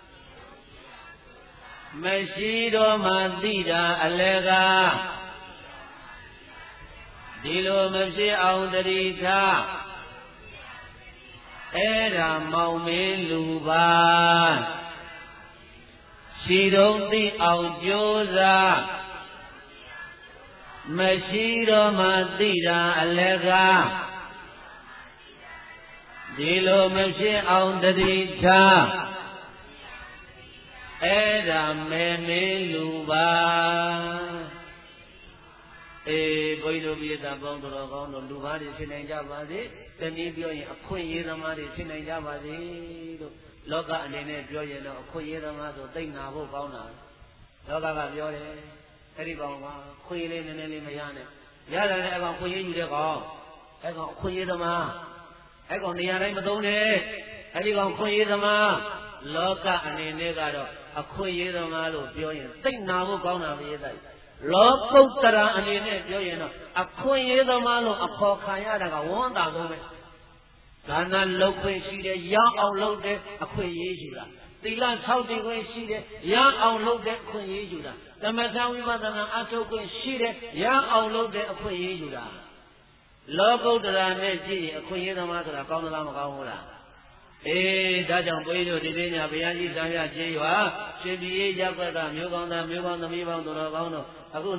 မရှိတော့မှသိတာအလကားဒီလိုမဖြစ်အောင်တတိထားအဲ့ဒါမောင်မင်းလူပါရှိတော့သိအောင်ကြိုးစားမရှိတော့မှသိတာအလကားဒီလိုမဖြစ်အောင်တတိထားအဲ့ဒါမဲနေလူပါဘုန်းကြီးတို့ပြည်သားပေါင်းတော်ကောင်းတို့လူသားတွေဖြစ်နိုင်ကြပါစေတနည်းပြောရင်အခွင့်အရေးသမားတွေဖြစ်နိုင်ကြပါစေလို့လောကအနေနဲ့ပြောရင်တော့အခွင့်အရေးသမားဆိုသိနာဖို့ကောင်းတာလောကကပြောတယ်အဲ့ဒီကောင်ကခွင့်လေးနည်းနည်းလေးမရနဲ့ရတယ်လေအကောင်ခွင့်ရယူတဲ့ကောင်အဲ့ကောင်ခွင့်ရသမားအဲ့ကောင်နေရာတိုင်းမသုံးနဲ့အဲ့ဒီကောင်ခွင့်ရသမားလောကအနေနဲ့ကတော့အခွင့်ရသမားလို့ပြောရင်သိနာဖို့ကောင်းတာမြေတိုက်လောကုတ္တရာအနေနဲ့ပြောရင်တော့အခွင့်ရသမားလို့အခေါ်ခံရတာကဝမ်းသာဆုံးပဲဒါနလုပ်ခွင့်ရှိတယ်ရအောင်လုပ်တယ်အခွင့်ရယူတာသီလဆောက်တည်ခွင့်ရှိတယ်ရအောင်လုပ်တဲ့အခွင့်ရယူတာသမထဝိပဿနာအထုတ်ခွင့်ရှိတယ်ရအောင်လုပ်တဲ့အခွင့်ရယူတာလောကုတ္တရာနဲ့ကြည့်ရင်အခွင့်ရသမားဆိုတာကောင်းသလားမကောင်းဘူးလားဒါကြောင့်ဘုန်းကြီးတို့ဒီနေ့ညဘုရားကြီးဆံရကျေးရွာရှင်ပြည်ရပ်ကွက်ကမျိုးကောင်းသားမျိုးကောင်းသမီးပေါင်းတော်ကောင်းတို့အခု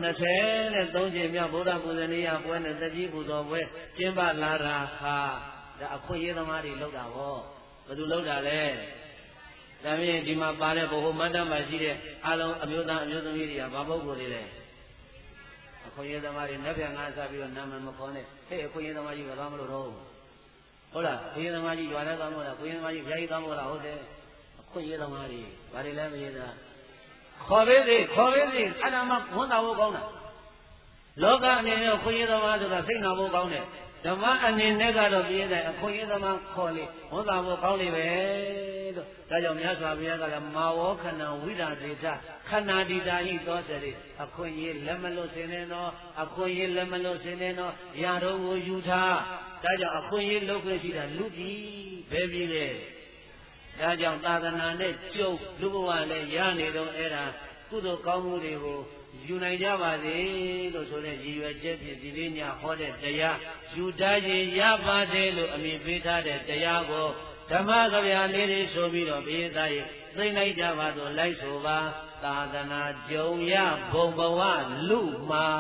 23ကြိမ်မြောက်ဗုဒ္ဓပူဇေနေရပွဲနဲ့တကြီးပူဇော်ပွဲကျင်းပလာတာဟာဒါအခွင့်အရေးသမားတွေလုပ်တာဟောဘယ်သူလုပ်တာလဲဒါဖြင့်ဒီမှာပါတဲ့ဘုဟိုမတ္တမှာရှိတဲ့အလုံးအမျိုးသားအမျိုးသမီးတွေကဘာပုဂ္ဂိုလ်တွေလဲအခွင့်အရေးသမားတွေလက်ပြန်ငါစားပြီးတော့နာမည်မခေါ်နဲ့ဟဲ့အခွင့်အရေးသမားကြီးကဘာမလို့တော့ဟုတ်လားခွင့်ရသမားကြီးရွာထဲသွားမို့လားခွင့်ရသမားကြီးဘုရားကြီးသွားမို့လားဟုတ်တယ်အခွင့်ရသမားကြီးဘာတွေလဲမရတာခေါ်ပေးစေအဲ့ဒါမှဝန်တာဖို့ကောင်းတာလောကအနေနဲ့ခွင့်ရသမားဆိုတာစိတ်နာဖို့ကောင်းတယ်ဓမ္မအနေနဲ့ကတော့ပြင်းတယ်အခွင့်ရသမားခေါ်လေဝန်တာဖို့ကောင်းလေပဲလို့ဒါကြောင့်မြတ်စွာဘုရားကလည်းမာဝေါခဏဝိဒာဒေသခဏဒီတာဟိသောစေတိအခွင့်ရလက်မလွတ်စင်နေတော့အခွင့်ရလက်မလွတ်စင်နေတော့ရာတော်ကိုယူထားဒါကြောင့်အခွင့်အရေးလုပ်ခွင့်ရှိတာလူကြီးပဲပြီးလေဒါကြောင့်သာသနာနဲ့ကျုပ်လူဘဝနဲ့ရနေတော့အဲ့ဒါကုသိုလ်ကောင်းမှုတွေကိုယူနိုင်ကြပါစေလို့ဆိုတဲ့ရည်ရွယ်ချက်ဖြင့်ဒီလေးညဟောတဲ့တရားယူတတ်ရင်ရပါတယ်လို့အမည်ပေးထားတဲ့တရားကိုဓမ္မကဗျာလေးတွေဆိုပြီးတော့ပြေးသားရင်သိနိုင်ကြပါဆိုလိုက်ဆိုပါသာသနာကြုံရဘုံဘဝလူမှာ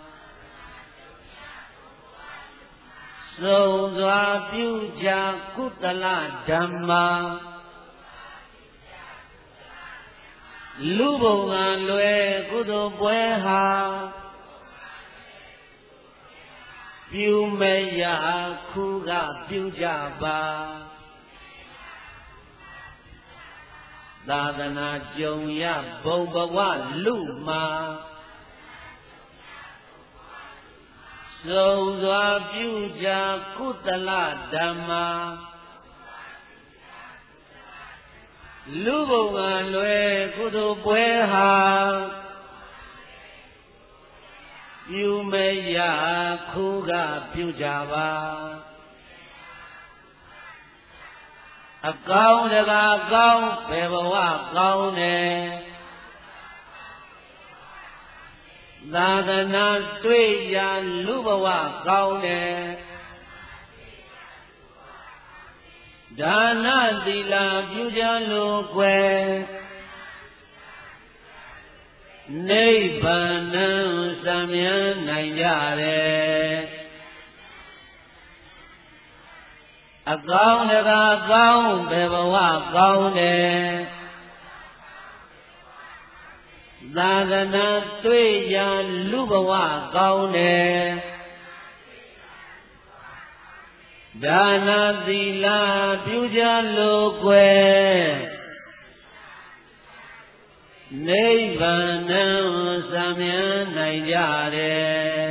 သုံးစွာပြုကြကုသလဓမ္မာလူဘုံကလွယ်ကုသိုလ်ပွဲဟာပြုမရခုကပြုကြပါသာသနာကြုံရဘုံဘဝလူမှာသုံးစွာပြုကြကုသလဓမ္မာလူဘုံကလွယ်ကုသိုလ်ပွဲဟာပြုမရခုကပြုကြပါအကောင်းတကားကောင်းဘယ်ဘဝကောင်းတယ်သာသနာတွေ့ရလူဘဝကောင်းတယ်ဒါနသီလပြုကြလို့ကွယ်နိဗ္ဗာန်စံမြန်းနိုင်ကြတယ်အကောင်းတကားကောင်းဘယ်ဘဝကောင်းတယ်သာသနာတွေ့ရလူဘဝကောင်းတယ်ဒါနသီလပြုကြလို့ကွယ်နိဗ္ဗာန်စံမြန်းနိုင်ကြတယ်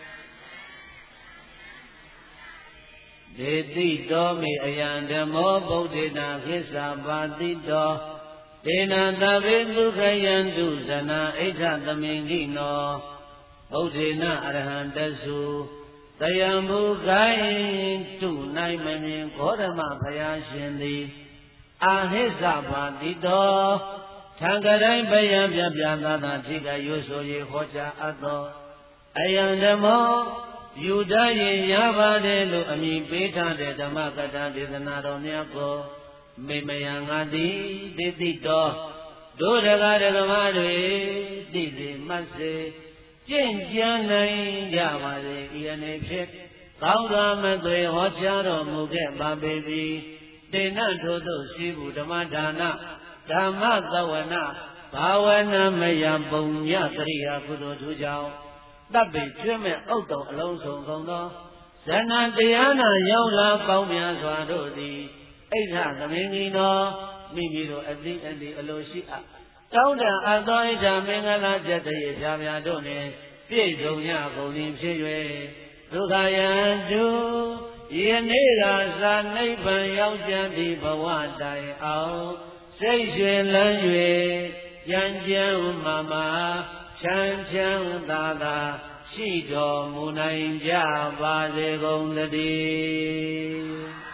ဒေတိတော်မိအယံဓမ္မောဗုဒ္ဓေနာခိစ္ဆာပါတိတောဒေနာသဗ္ဗေဒုက္ခယံတုဇနာဣဋ္ဌသမင်္ဂိနောဗုဒ္ဓေနာအရဟံတသုတယံမူကိုင်းတုနိုင်မမြင်ဂေါတမဘုရားရှင်သည်အာဟိစ္ဆပါတိတောထံကတိုင်းဘယံပြပြသာသာထိကရွဆို၍ဟောကြားအပ်သောအယံဓမ္မောယူတတ်ရင်ရပါတယ်လို့အမည်ပေးထားတဲ့ဓမ္မကထာဒေသနာတော်များကိုမေမယံငါသည်တိတိတော်တို့တရားဓမ္မတွေသိစေမှတ်စေကျင့်ကြံနိုင်ကြပါစေဤအနေဖြင့်ကောင်းစွာမသွေဟောကြားတော်မူခဲ့ပါပေပြီတေနထို့သို့ရှိဘူးဓမ္မဒါနဓမ္မသဝနာဘာဝနာမယပုံညကရိယာကုသိုလ်ထူကြောင့်တပ်ပိကျွဲ့မဲ့ဥတ္တုံအလုံးစုံကုန်သောဇဏတရားနာရောက်လာပေါင်းများစွာတို့သည်အိဋ္ဌသမင်းကြီးတော်မိမိတို့အတိအလိုရှိအပ်တောင်းတအပ်သောဣဋ္ဌမင်္ဂလာကျက်တည်းဖြာဖြာတို့နှင့်ပြည့်စုံရကုန်သည်ဖြစ်၍ဒုက္ခယံတုယနေ့ကသာနိဗ္ဗာန်ရောက်ကြသည့်ဘဝတိုင်အောင်စိတ်ရွှင်လန်း၍ကြံကြံမာမာချမ်းချမ်းသာသာရှိတော်မူနိုင်ကြပါစေကုန်သတည်း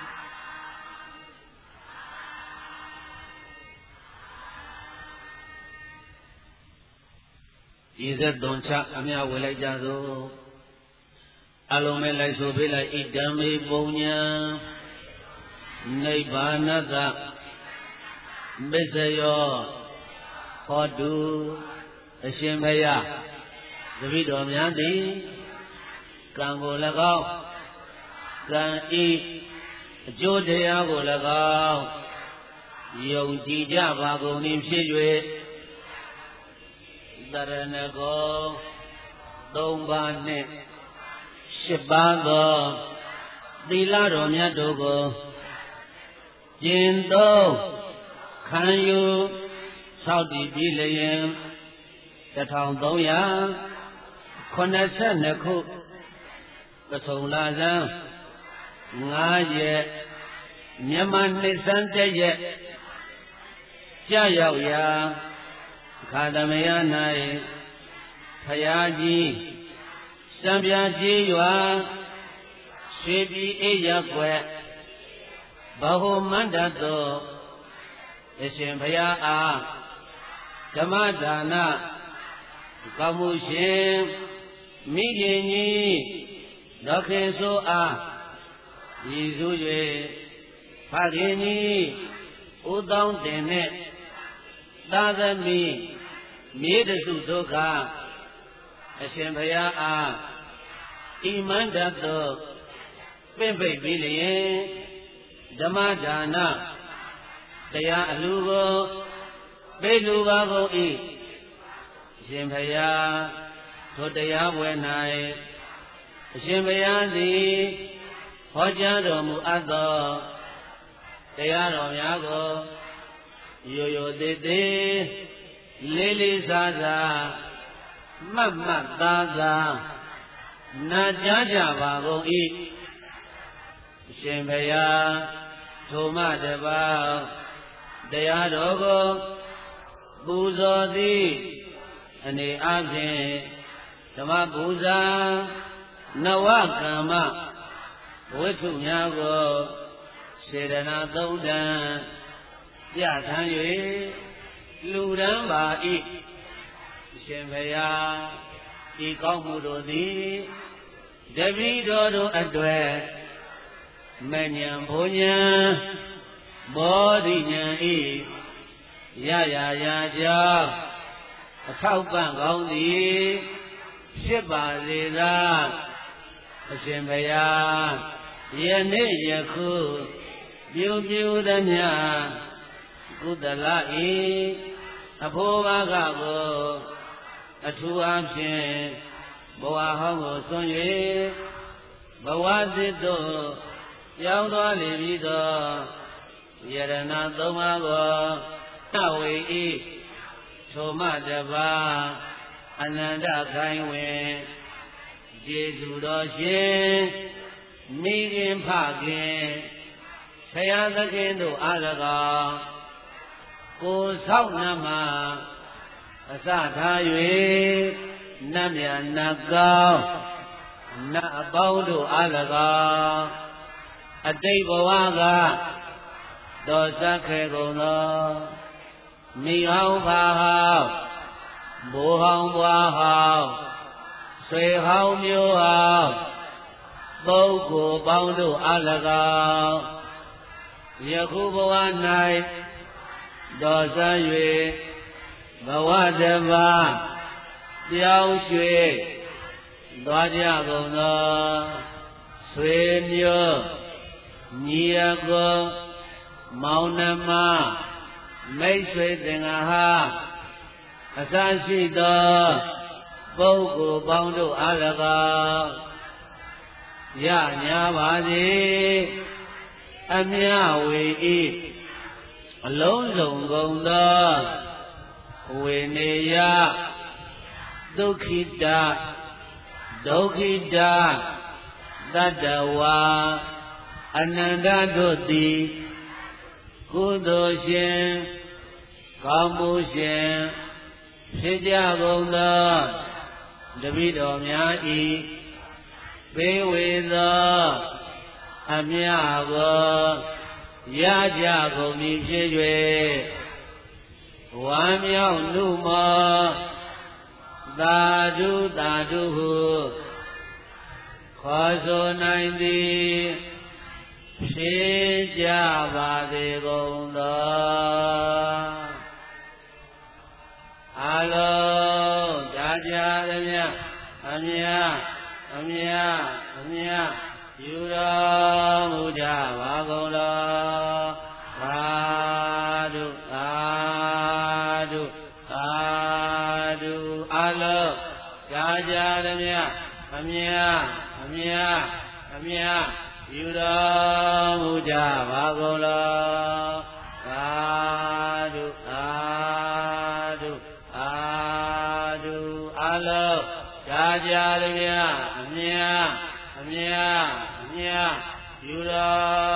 ဤသက်သွန်ချအမြဝေလိုက်ကြစို့အလုံးမဲ့လိုက်ဆိုပေးလိုက်ဣဒံမေပုံညာနိဗ္ဗာနတမစ္စယောဟောတုအရှင်ဘုရားတပည့်တော်များသည်ကံကို၎င်းကံဤအကျိုးတရားကို၎င်းယုံကြည်ကြပါကုန်၏ဖြစ်၍သရဏဂော3ပါးနှင့်8ပါးသောသီလတော်မြတ်တို့ကိုကျင့်သုံးခံယူဆောက်တည်ပြီးလျင်1382ခုပထုံလဆန်း9ရက်မြန်မာနှစ်ဆန်း1ရက်ကြာရောက်ရာခါသမယ၌ဖယားကြီးစံပြကြီးရွာရွှေပြည်အိယာကွယ်ဘဟုမန္တသောအရှင်ဘုရားအားဓမ္မဒါနကောင်းမှုရှင်မိခင်ကြီးတော်ခင်ဆိုအားရည်စူး၍ဖခင်ကြီးဦးတောင်းတင်နဲ့သာသမီမြေတစုဒုက္ခအရှင်ဘုရားအားဣမန္တသောပင့်ပိတ်ပြီးလျင်ဓမ္မဒါနတရားအလှကိုပေးလူပါကုန်၏အရှင်ဘုရားထိုတရားပွဲ၌အရှင်ဘုရားသည်ဟောကြားတော်မူအပ်သောတရားတော်များကိုရိုးရိုးသေးသေးလေးလေးစားစားမှတ်မှတ်သားသားနာကြားကြပါကုန်၏အရှင်ဘုရားထိုမှတပါးတရားတော်ကိုပူဇော်သည်အနေအချင်းဓမ္မပူဇာနဝကမ္မဝိထုများကိုစေတနာသုံးတန်ပြဋ္ဌာန်း၍လူရန်ပါ၏အရှင်ဘုရားဤကောင်းမှုတို့သည်တပည့်တော်တို့အတွက်မဉ္ဇဉ်ဘုံဉဏ်ဘောဓိဉဏ်ဤရရာကြောင့်အထောက်ပံ့ကောင်းသည်ဖြစ်ပါစေသာအရှင်ဘုရားယနေ့ယခုပြုသမျှကုသလဤအဖို့ဘာကကိုအထူးအားဖြင့်ဘဝဟောင်းကိုဆွံ့၍ဘဝစစ်သို့ရောက်သွားလေပြီးသောယရဏသုံးပါးကိုသဝေဤထိုမှတပါးအနန္တခိုင်ဝင်ကျေးဇူးတော်ရှင်မိခင်ဖခင်ဆရာသခင်တို့အား၎င်းကိုဆောက်နှမအစထား၍နတ်မြတ်နတ်ကောင်းနတ်အပေါင်းတို့အား၎င်းအတိတ်ဘဝကတော်စက်ခဲကုန်သောမိဟောင်းဖာဟောင်းဘိုးဟောင်းဘွားဟောင်းဆွေဟောင်းမျိုးဟောင်းပုဂ္ဂိုလ်ပေါင်းတို့အား၎င်းယခုဘဝ၌တော်စ၍ဘဝတပါးပြောင်းရွှေ့သွားကြကုန်သောဆဆွေမျိုးညီအကိုမောင်နှမမိတ်ဆွေသင်္ဃဟာအစရှိသောပုဂ္ဂိုလ်ပေါင်းတို့အား၎င်းရညာပါစေအမြဝေဤအလုံးစုံကုန်သောဝေနေယဒုက္ခိတဒုက္ခိတတတ္တဝါအနန္တတို့သည်ကုသိုလ်ရှင်ကောင်းမှုရှင်ဖြစ်ကြကုန်သောတပိတော်များဤပေးဝေသောအမြတ်ကိုရကြကုန်ပြီဖြစ်၍ဝမ်းမြောက်နှုမောသာဓုသာဓုဟုခေါ်ဆိုနိုင်သည်ဖြစ်ကြပါစေကုန်သောအလုံးကြာကြာသည်မြတ်အမြတ်ယူတော်မူကြပါကုန်သောသာဓုသာဓုသာဓုအလုံးကြာကြာသည်မြတ်အမြတ်ယူတော်မူကြပါကုန်သောသာဓုသာဓုသာဓုအလုံးကြာကြာသည်မြတ်အမြတ်ယူတော်